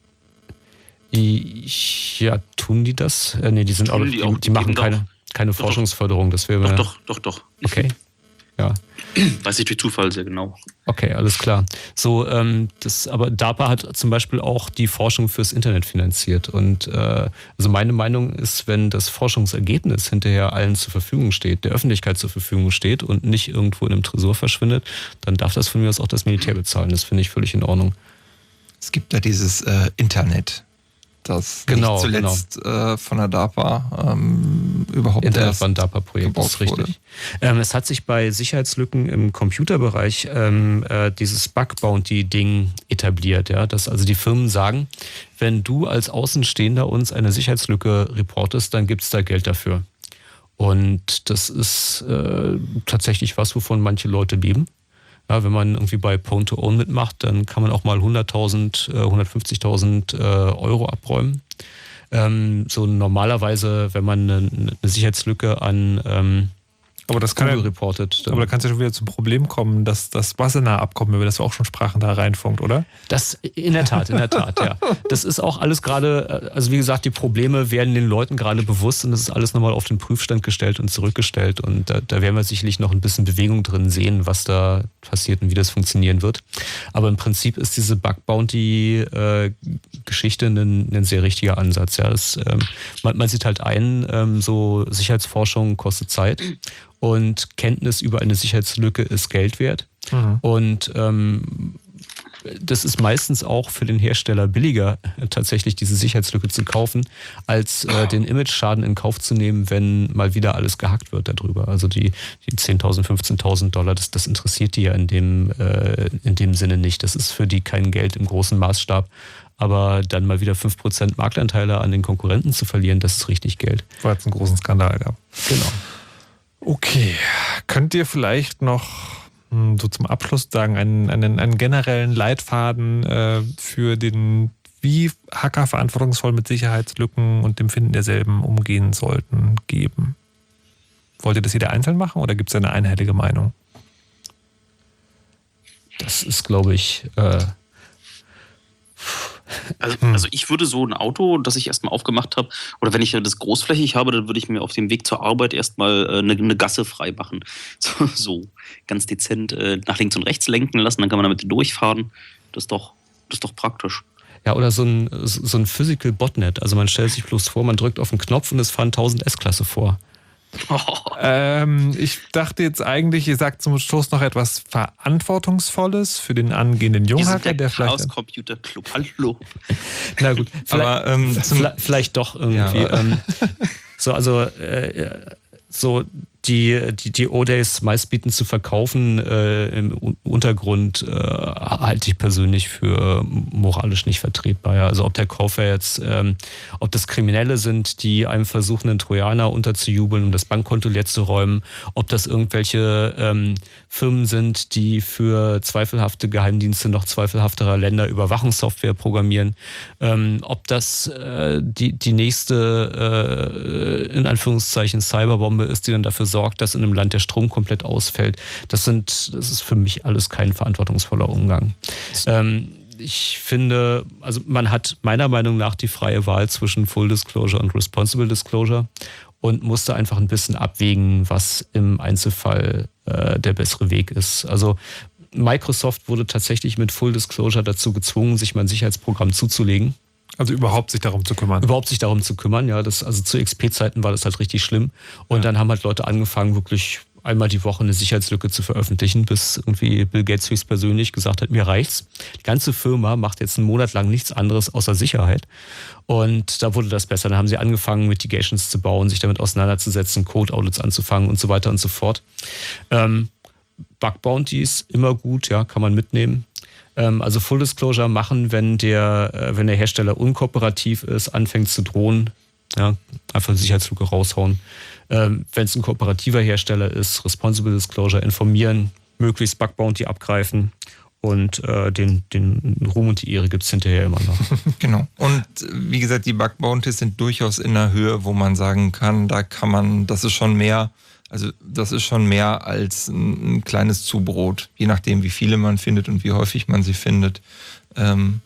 Ja, tun die das? Äh, nee, die sind auch, die, die, die machen keine... Keine doch, Forschungsförderung, das wäre... Doch, doch, doch, doch. Okay, ja. Weiß ich durch Zufall sehr genau. Okay, alles klar. So, ähm, das, aber DARPA hat zum Beispiel auch die Forschung fürs Internet finanziert. Und äh, also meine Meinung ist, wenn das Forschungsergebnis hinterher allen zur Verfügung steht, der Öffentlichkeit zur Verfügung steht und nicht irgendwo in einem Tresor verschwindet, dann darf das von mir aus auch das Militär bezahlen. Das finde ich völlig in Ordnung. Es gibt ja dieses äh, Internet. Das genau, nicht zuletzt genau. äh, von der DARPA ähm, überhaupt Internet war ein DARPA-Projekt, das ist richtig. Ähm, es hat sich bei Sicherheitslücken im Computerbereich ähm, äh, dieses Bug-Bounty-Ding etabliert. Ja? Dass also die Firmen sagen, wenn du als Außenstehender uns eine Sicherheitslücke reportest, dann gibt es da Geld dafür. Und das ist äh, tatsächlich was, wovon manche Leute leben. Ja, wenn man irgendwie bei Pwn to Own mitmacht, dann kann man auch mal hunderttausend, hundertfünfzigtausend äh, Euro abräumen. Ähm, so normalerweise, wenn man eine, eine Sicherheitslücke an ähm, aber das kann ja, reportet. Aber da kann es ja schon wieder zum Problem kommen, dass das Wassenaar-Abkommen, über das wir auch schon sprachen, da reinfunkt, oder? Das in der Tat, in der Tat, ja. Das ist auch alles gerade, also wie gesagt, die Probleme werden den Leuten gerade bewusst und das ist alles nochmal auf den Prüfstand gestellt und zurückgestellt und da, da werden wir sicherlich noch ein bisschen Bewegung drin sehen, was da passiert und wie das funktionieren wird. Aber im Prinzip ist diese Bug-Bounty-Geschichte ein, ein sehr richtiger Ansatz. Ja. Das, ähm, man, man sieht halt ein, ähm, so Sicherheitsforschung kostet Zeit. Und Kenntnis über eine Sicherheitslücke ist Geld wert. Mhm. Und ähm, das ist meistens auch für den Hersteller billiger, tatsächlich diese Sicherheitslücke zu kaufen, als äh, den Image-Schaden in Kauf zu nehmen, wenn mal wieder alles gehackt wird darüber. Also die, die zehntausend, fünfzehntausend Dollar, das, das interessiert die ja in dem, äh, in dem Sinne nicht. Das ist für die kein Geld im großen Maßstab. Aber dann mal wieder fünf Prozent Marktanteile an den Konkurrenten zu verlieren, das ist richtig Geld. Weil es einen großen Skandal gab. Genau. Okay, könnt ihr vielleicht noch so zum Abschluss sagen, einen, einen, einen generellen Leitfaden äh, für den, wie Hacker verantwortungsvoll mit Sicherheitslücken und dem Finden derselben umgehen sollten, geben? Wollt ihr das jeder einzeln machen oder gibt es eine einheitliche Meinung? Das ist, glaube ich... Äh Also, also ich würde so ein Auto, das ich erstmal aufgemacht habe, oder wenn ich das großflächig habe, dann würde ich mir auf dem Weg zur Arbeit erstmal eine, eine Gasse frei machen. So, so ganz dezent äh, nach links und rechts lenken lassen, dann kann man damit durchfahren. Das ist doch, das ist doch praktisch. Ja, oder so ein, so ein Physical Botnet. Also man stellt sich bloß vor, man drückt auf den Knopf und es fahren tausend S-Klasse vor. Oh. Ähm, ich dachte jetzt eigentlich, ihr sagt zum Schluss noch etwas Verantwortungsvolles für den angehenden Junghacker, der, der vielleicht... Chaos Computer Club, hallo. Na gut, vielleicht, aber, ähm, vielleicht, vielleicht doch irgendwie. Ja. Ähm, so, also äh, so die, die, die O-Days meistbietend zu verkaufen äh, im Untergrund äh, halte ich persönlich für moralisch nicht vertretbar. Ja. Also ob der Käufer jetzt, ähm, ob das Kriminelle sind, die einem versuchen, einen Trojaner unterzujubeln, um das Bankkonto leer zu räumen, ob das irgendwelche ähm, Firmen sind, die für zweifelhafte Geheimdienste noch zweifelhafterer Länder Überwachungssoftware programmieren, ähm, ob das äh, die, die nächste, äh, in Anführungszeichen, Cyberbombe ist, die dann dafür sorgt, dass in einem Land der Strom komplett ausfällt. Das sind, das ist für mich alles kein verantwortungsvoller Umgang. Ähm, ich finde, also man hat meiner Meinung nach die freie Wahl zwischen Full Disclosure und Responsible Disclosure und musste einfach ein bisschen abwägen, was im Einzelfall äh, der bessere Weg ist. Also Microsoft wurde tatsächlich mit Full Disclosure dazu gezwungen, sich mal ein Sicherheitsprogramm zuzulegen. Also überhaupt sich darum zu kümmern. Überhaupt sich darum zu kümmern, ja. Das, also zu X P-Zeiten war das halt richtig schlimm. Und ja. dann haben halt Leute angefangen, wirklich einmal die Woche eine Sicherheitslücke zu veröffentlichen, bis irgendwie Bill Gates höchstpersönlich gesagt hat, mir reicht's. Die ganze Firma macht jetzt einen Monat lang nichts anderes außer Sicherheit. Und da wurde das besser. Dann haben sie angefangen, Mitigations zu bauen, sich damit auseinanderzusetzen, Code-Audits anzufangen und so weiter und so fort. Ähm, Bug Bounties, immer gut, ja, kann man mitnehmen. Also Full Disclosure machen, wenn der, wenn der Hersteller unkooperativ ist, anfängt zu drohen, ja, einfach eine Sicherheitslücke raushauen. Ähm, wenn es ein kooperativer Hersteller ist, Responsible Disclosure informieren, möglichst Bug Bounty abgreifen und äh, den, den Ruhm und die Ehre gibt es hinterher immer noch. Genau. Und wie gesagt, die Bug Bounties sind durchaus in einer Höhe, wo man sagen kann, da kann man, das ist schon mehr. Also das ist schon mehr als ein, ein kleines Zubrot, je nachdem, wie viele man findet und wie häufig man sie findet. Ähm,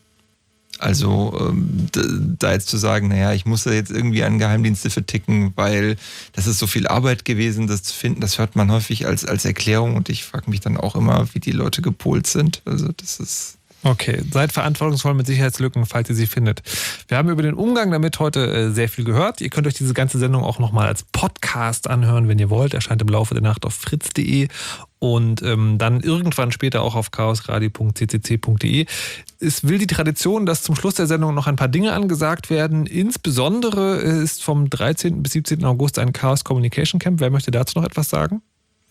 also ähm, da jetzt zu sagen, naja, ich muss da jetzt irgendwie an Geheimdienste verticken, weil das ist so viel Arbeit gewesen, das zu finden, das hört man häufig als, als Erklärung und ich frage mich dann auch immer, wie die Leute gepolt sind. Also das ist... Okay, seid verantwortungsvoll mit Sicherheitslücken, falls ihr sie findet. Wir haben über den Umgang damit heute äh, sehr viel gehört. Ihr könnt euch diese ganze Sendung auch nochmal als Podcast anhören, wenn ihr wollt. Erscheint im Laufe der Nacht auf fritz punkt de und ähm, dann irgendwann später auch auf chaosradio punkt c c c punkt de. Es will die Tradition, dass zum Schluss der Sendung noch ein paar Dinge angesagt werden. Insbesondere ist vom dreizehnten bis siebzehnten August ein Chaos Communication Camp. Wer möchte dazu noch etwas sagen?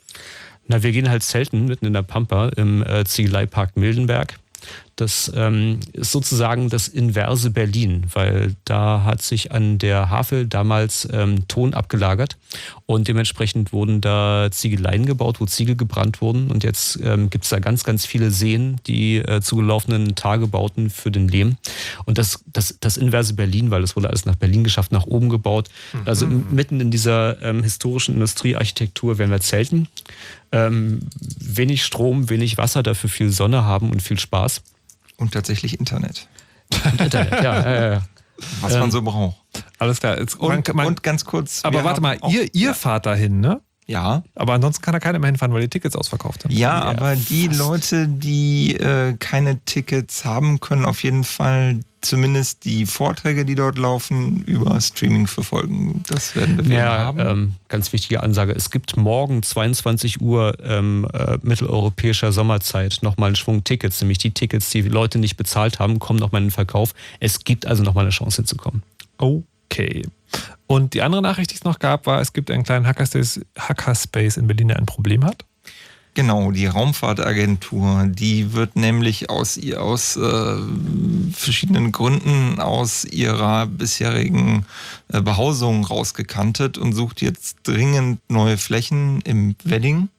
Na, wir gehen halt zelten mitten in der Pampa im äh, Ziegeleipark Mildenberg. Das ähm, ist sozusagen das inverse Berlin, weil da hat sich an der Havel damals ähm, Ton abgelagert und dementsprechend wurden da Ziegeleien gebaut, wo Ziegel gebrannt wurden und jetzt ähm, gibt es da ganz, ganz viele Seen, die äh, zugelaufenen Tagebauten für den Lehm und das, das, das inverse Berlin, weil es wurde alles nach Berlin geschafft, nach oben gebaut. Mhm. Also mitten in dieser ähm, historischen Industriearchitektur werden wir zelten. Ähm, wenig Strom, wenig Wasser, dafür viel Sonne haben und viel Spaß. Und tatsächlich Internet. Und Internet, ja, ja, ja. Was ähm, man so braucht. Alles klar. Jetzt, und, man, man, und ganz kurz. Aber warte mal, auch, ihr, ihr ja. fahrt dahin, ne? Ja. Aber ansonsten kann da keiner mehr hinfahren, weil die Tickets ausverkauft sind. Ja, aber die Leute, die äh, keine Tickets haben, können auf jeden Fall zumindest die Vorträge, die dort laufen, über Streaming verfolgen. Das werden wir ja, haben. Ähm, ganz wichtige Ansage. Es gibt morgen zweiundzwanzig Uhr ähm, äh, mitteleuropäischer Sommerzeit nochmal einen Schwung Tickets, nämlich die Tickets, die Leute nicht bezahlt haben, kommen nochmal in den Verkauf. Es gibt also nochmal eine Chance hinzukommen. Okay. Und die andere Nachricht, die es noch gab, war, es gibt einen kleinen Hackerspace, Hackerspace in Berlin, der ein Problem hat. Genau, die Raumfahrtagentur, die wird nämlich aus, aus äh, verschiedenen Gründen aus ihrer bisherigen äh, Behausung rausgekantet und sucht jetzt dringend neue Flächen im Wedding.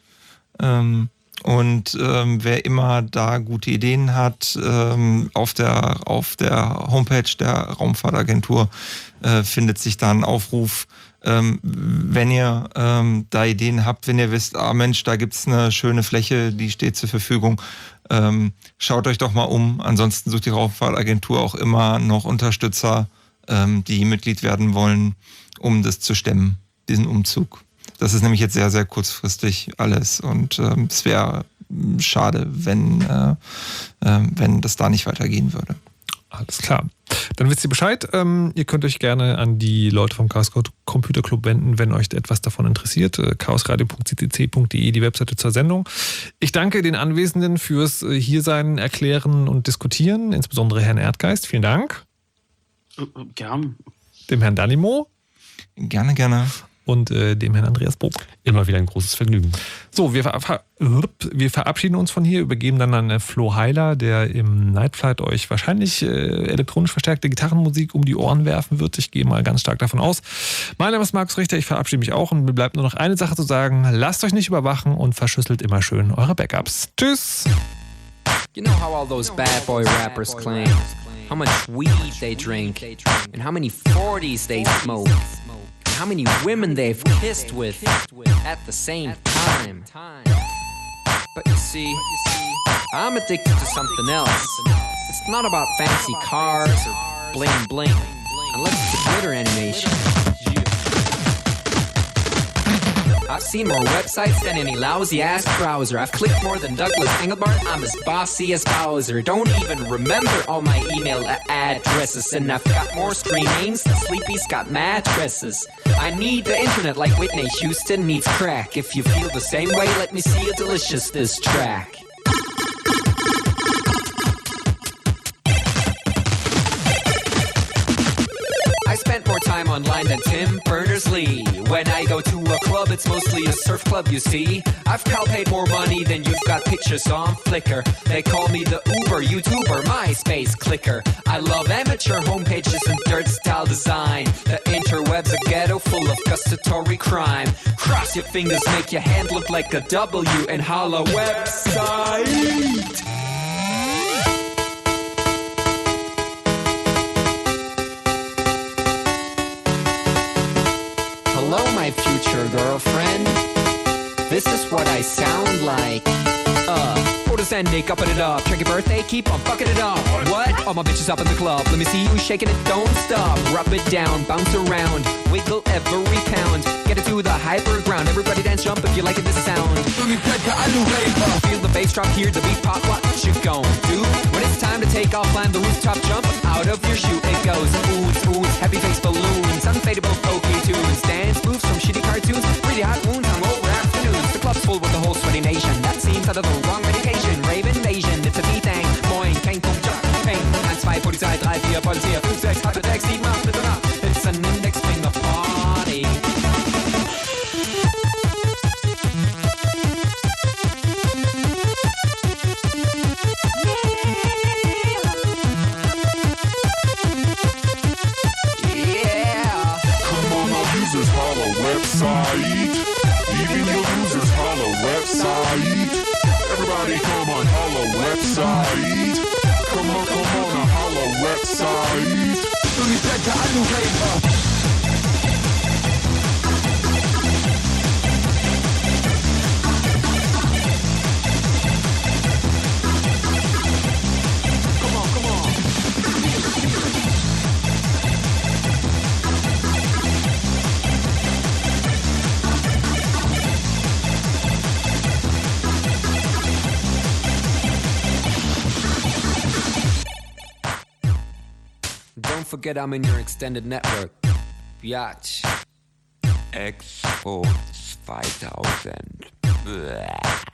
Ähm, und ähm, wer immer da gute Ideen hat, ähm, auf der, auf der Homepage der Raumfahrtagentur äh, findet sich da ein Aufruf. Ähm, wenn ihr ähm, da Ideen habt, wenn ihr wisst, ah Mensch, da gibt's eine schöne Fläche, die steht zur Verfügung, ähm, schaut euch doch mal um. Ansonsten sucht die Raumfahrtagentur auch immer noch Unterstützer, ähm, die Mitglied werden wollen, um das zu stemmen, diesen Umzug. Das ist nämlich jetzt sehr, sehr kurzfristig alles und ähm, es wäre schade, wenn, äh, äh, wenn das da nicht weitergehen würde. Alles klar. Dann wisst ihr Bescheid. Ähm, ihr könnt euch gerne an die Leute vom Chaos Computer Club wenden, wenn euch etwas davon interessiert. chaosradio punkt c c c punkt de, die Webseite zur Sendung. Ich danke den Anwesenden fürs Hiersein, Erklären und Diskutieren, insbesondere Herrn Erdgeist. Vielen Dank. Gern. Dem Herrn Danimo. Gerne, gerne. und äh, dem Herrn Andreas Bob. Immer wieder ein großes Vergnügen. So, wir, ver wir verabschieden uns von hier, übergeben dann an Flo Heiler, der im Nightflight euch wahrscheinlich äh, elektronisch verstärkte Gitarrenmusik um die Ohren werfen wird. Ich gehe mal ganz stark davon aus. Mein Name ist Markus Richter, ich verabschiede mich auch und mir bleibt nur noch eine Sache zu sagen. Lasst euch nicht überwachen und verschlüsselt immer schön eure Backups. Tschüss! You know how all those bad boy rappers claim how much weed they drink and how many forties they smoke and how many women they've kissed with at the same time. But you see, I'm addicted to something else. It's not about fancy cars or bling bling, unless it's a glitter animation. I've seen more websites than any lousy-ass browser. I've clicked more than Douglas Engelbart. I'm as bossy as Bowser. Don't even remember all my email addresses. And I've got more screen names than Sleepy's got mattresses. I need the internet like Whitney Houston needs crack. If you feel the same way, let me see a delicious diss track. I spent more time online than Tim Berners-Lee. When I go to a club, it's mostly a surf club, you see. I've paid more money than you've got pictures on Flickr. They call me the Uber YouTuber, MySpace clicker. I love amateur homepages and dirt style design. The interweb's a ghetto full of gustatory crime. Cross your fingers, make your hand look like a W and holla website. Hello, my future girlfriend. This is what I sound like. Uh, photosending, upping it up. Check your birthday, keep on fucking it up. What? All my bitches up in the club. Let me see you shaking it, don't stop. Rub it down, bounce around, wiggle every pound. Get it to the hyper ground. Everybody dance, jump if you like it, this sound. Feel the bass drop, hear the beat pop. What you gon' do? When it's time to take off, climb the rooftop, jump out of your shoe. It goes oohs, oohs, heavy face balloons, unfadable pokey tunes, dance moves from shitty cartoons, really hot wounds, hungover afternoons. The club's full with the whole sweaty nation. That seems out of the wrong medication. Rave invasion, it's a B-Thing. Moin, kein Punkt, Jock, Peng. eins, zwei, Polizei, drei, vier, Polizei, fünf, sechs, acht, sechs, sieben, acht, bitte nach. It's an index finger party. Website. Even your users holla website. Everybody come on holla website. Come on, come on, a holla website. Come on, come on. Don't forget I'm in your extended network. Biatch. Expos zweitausend. Blah.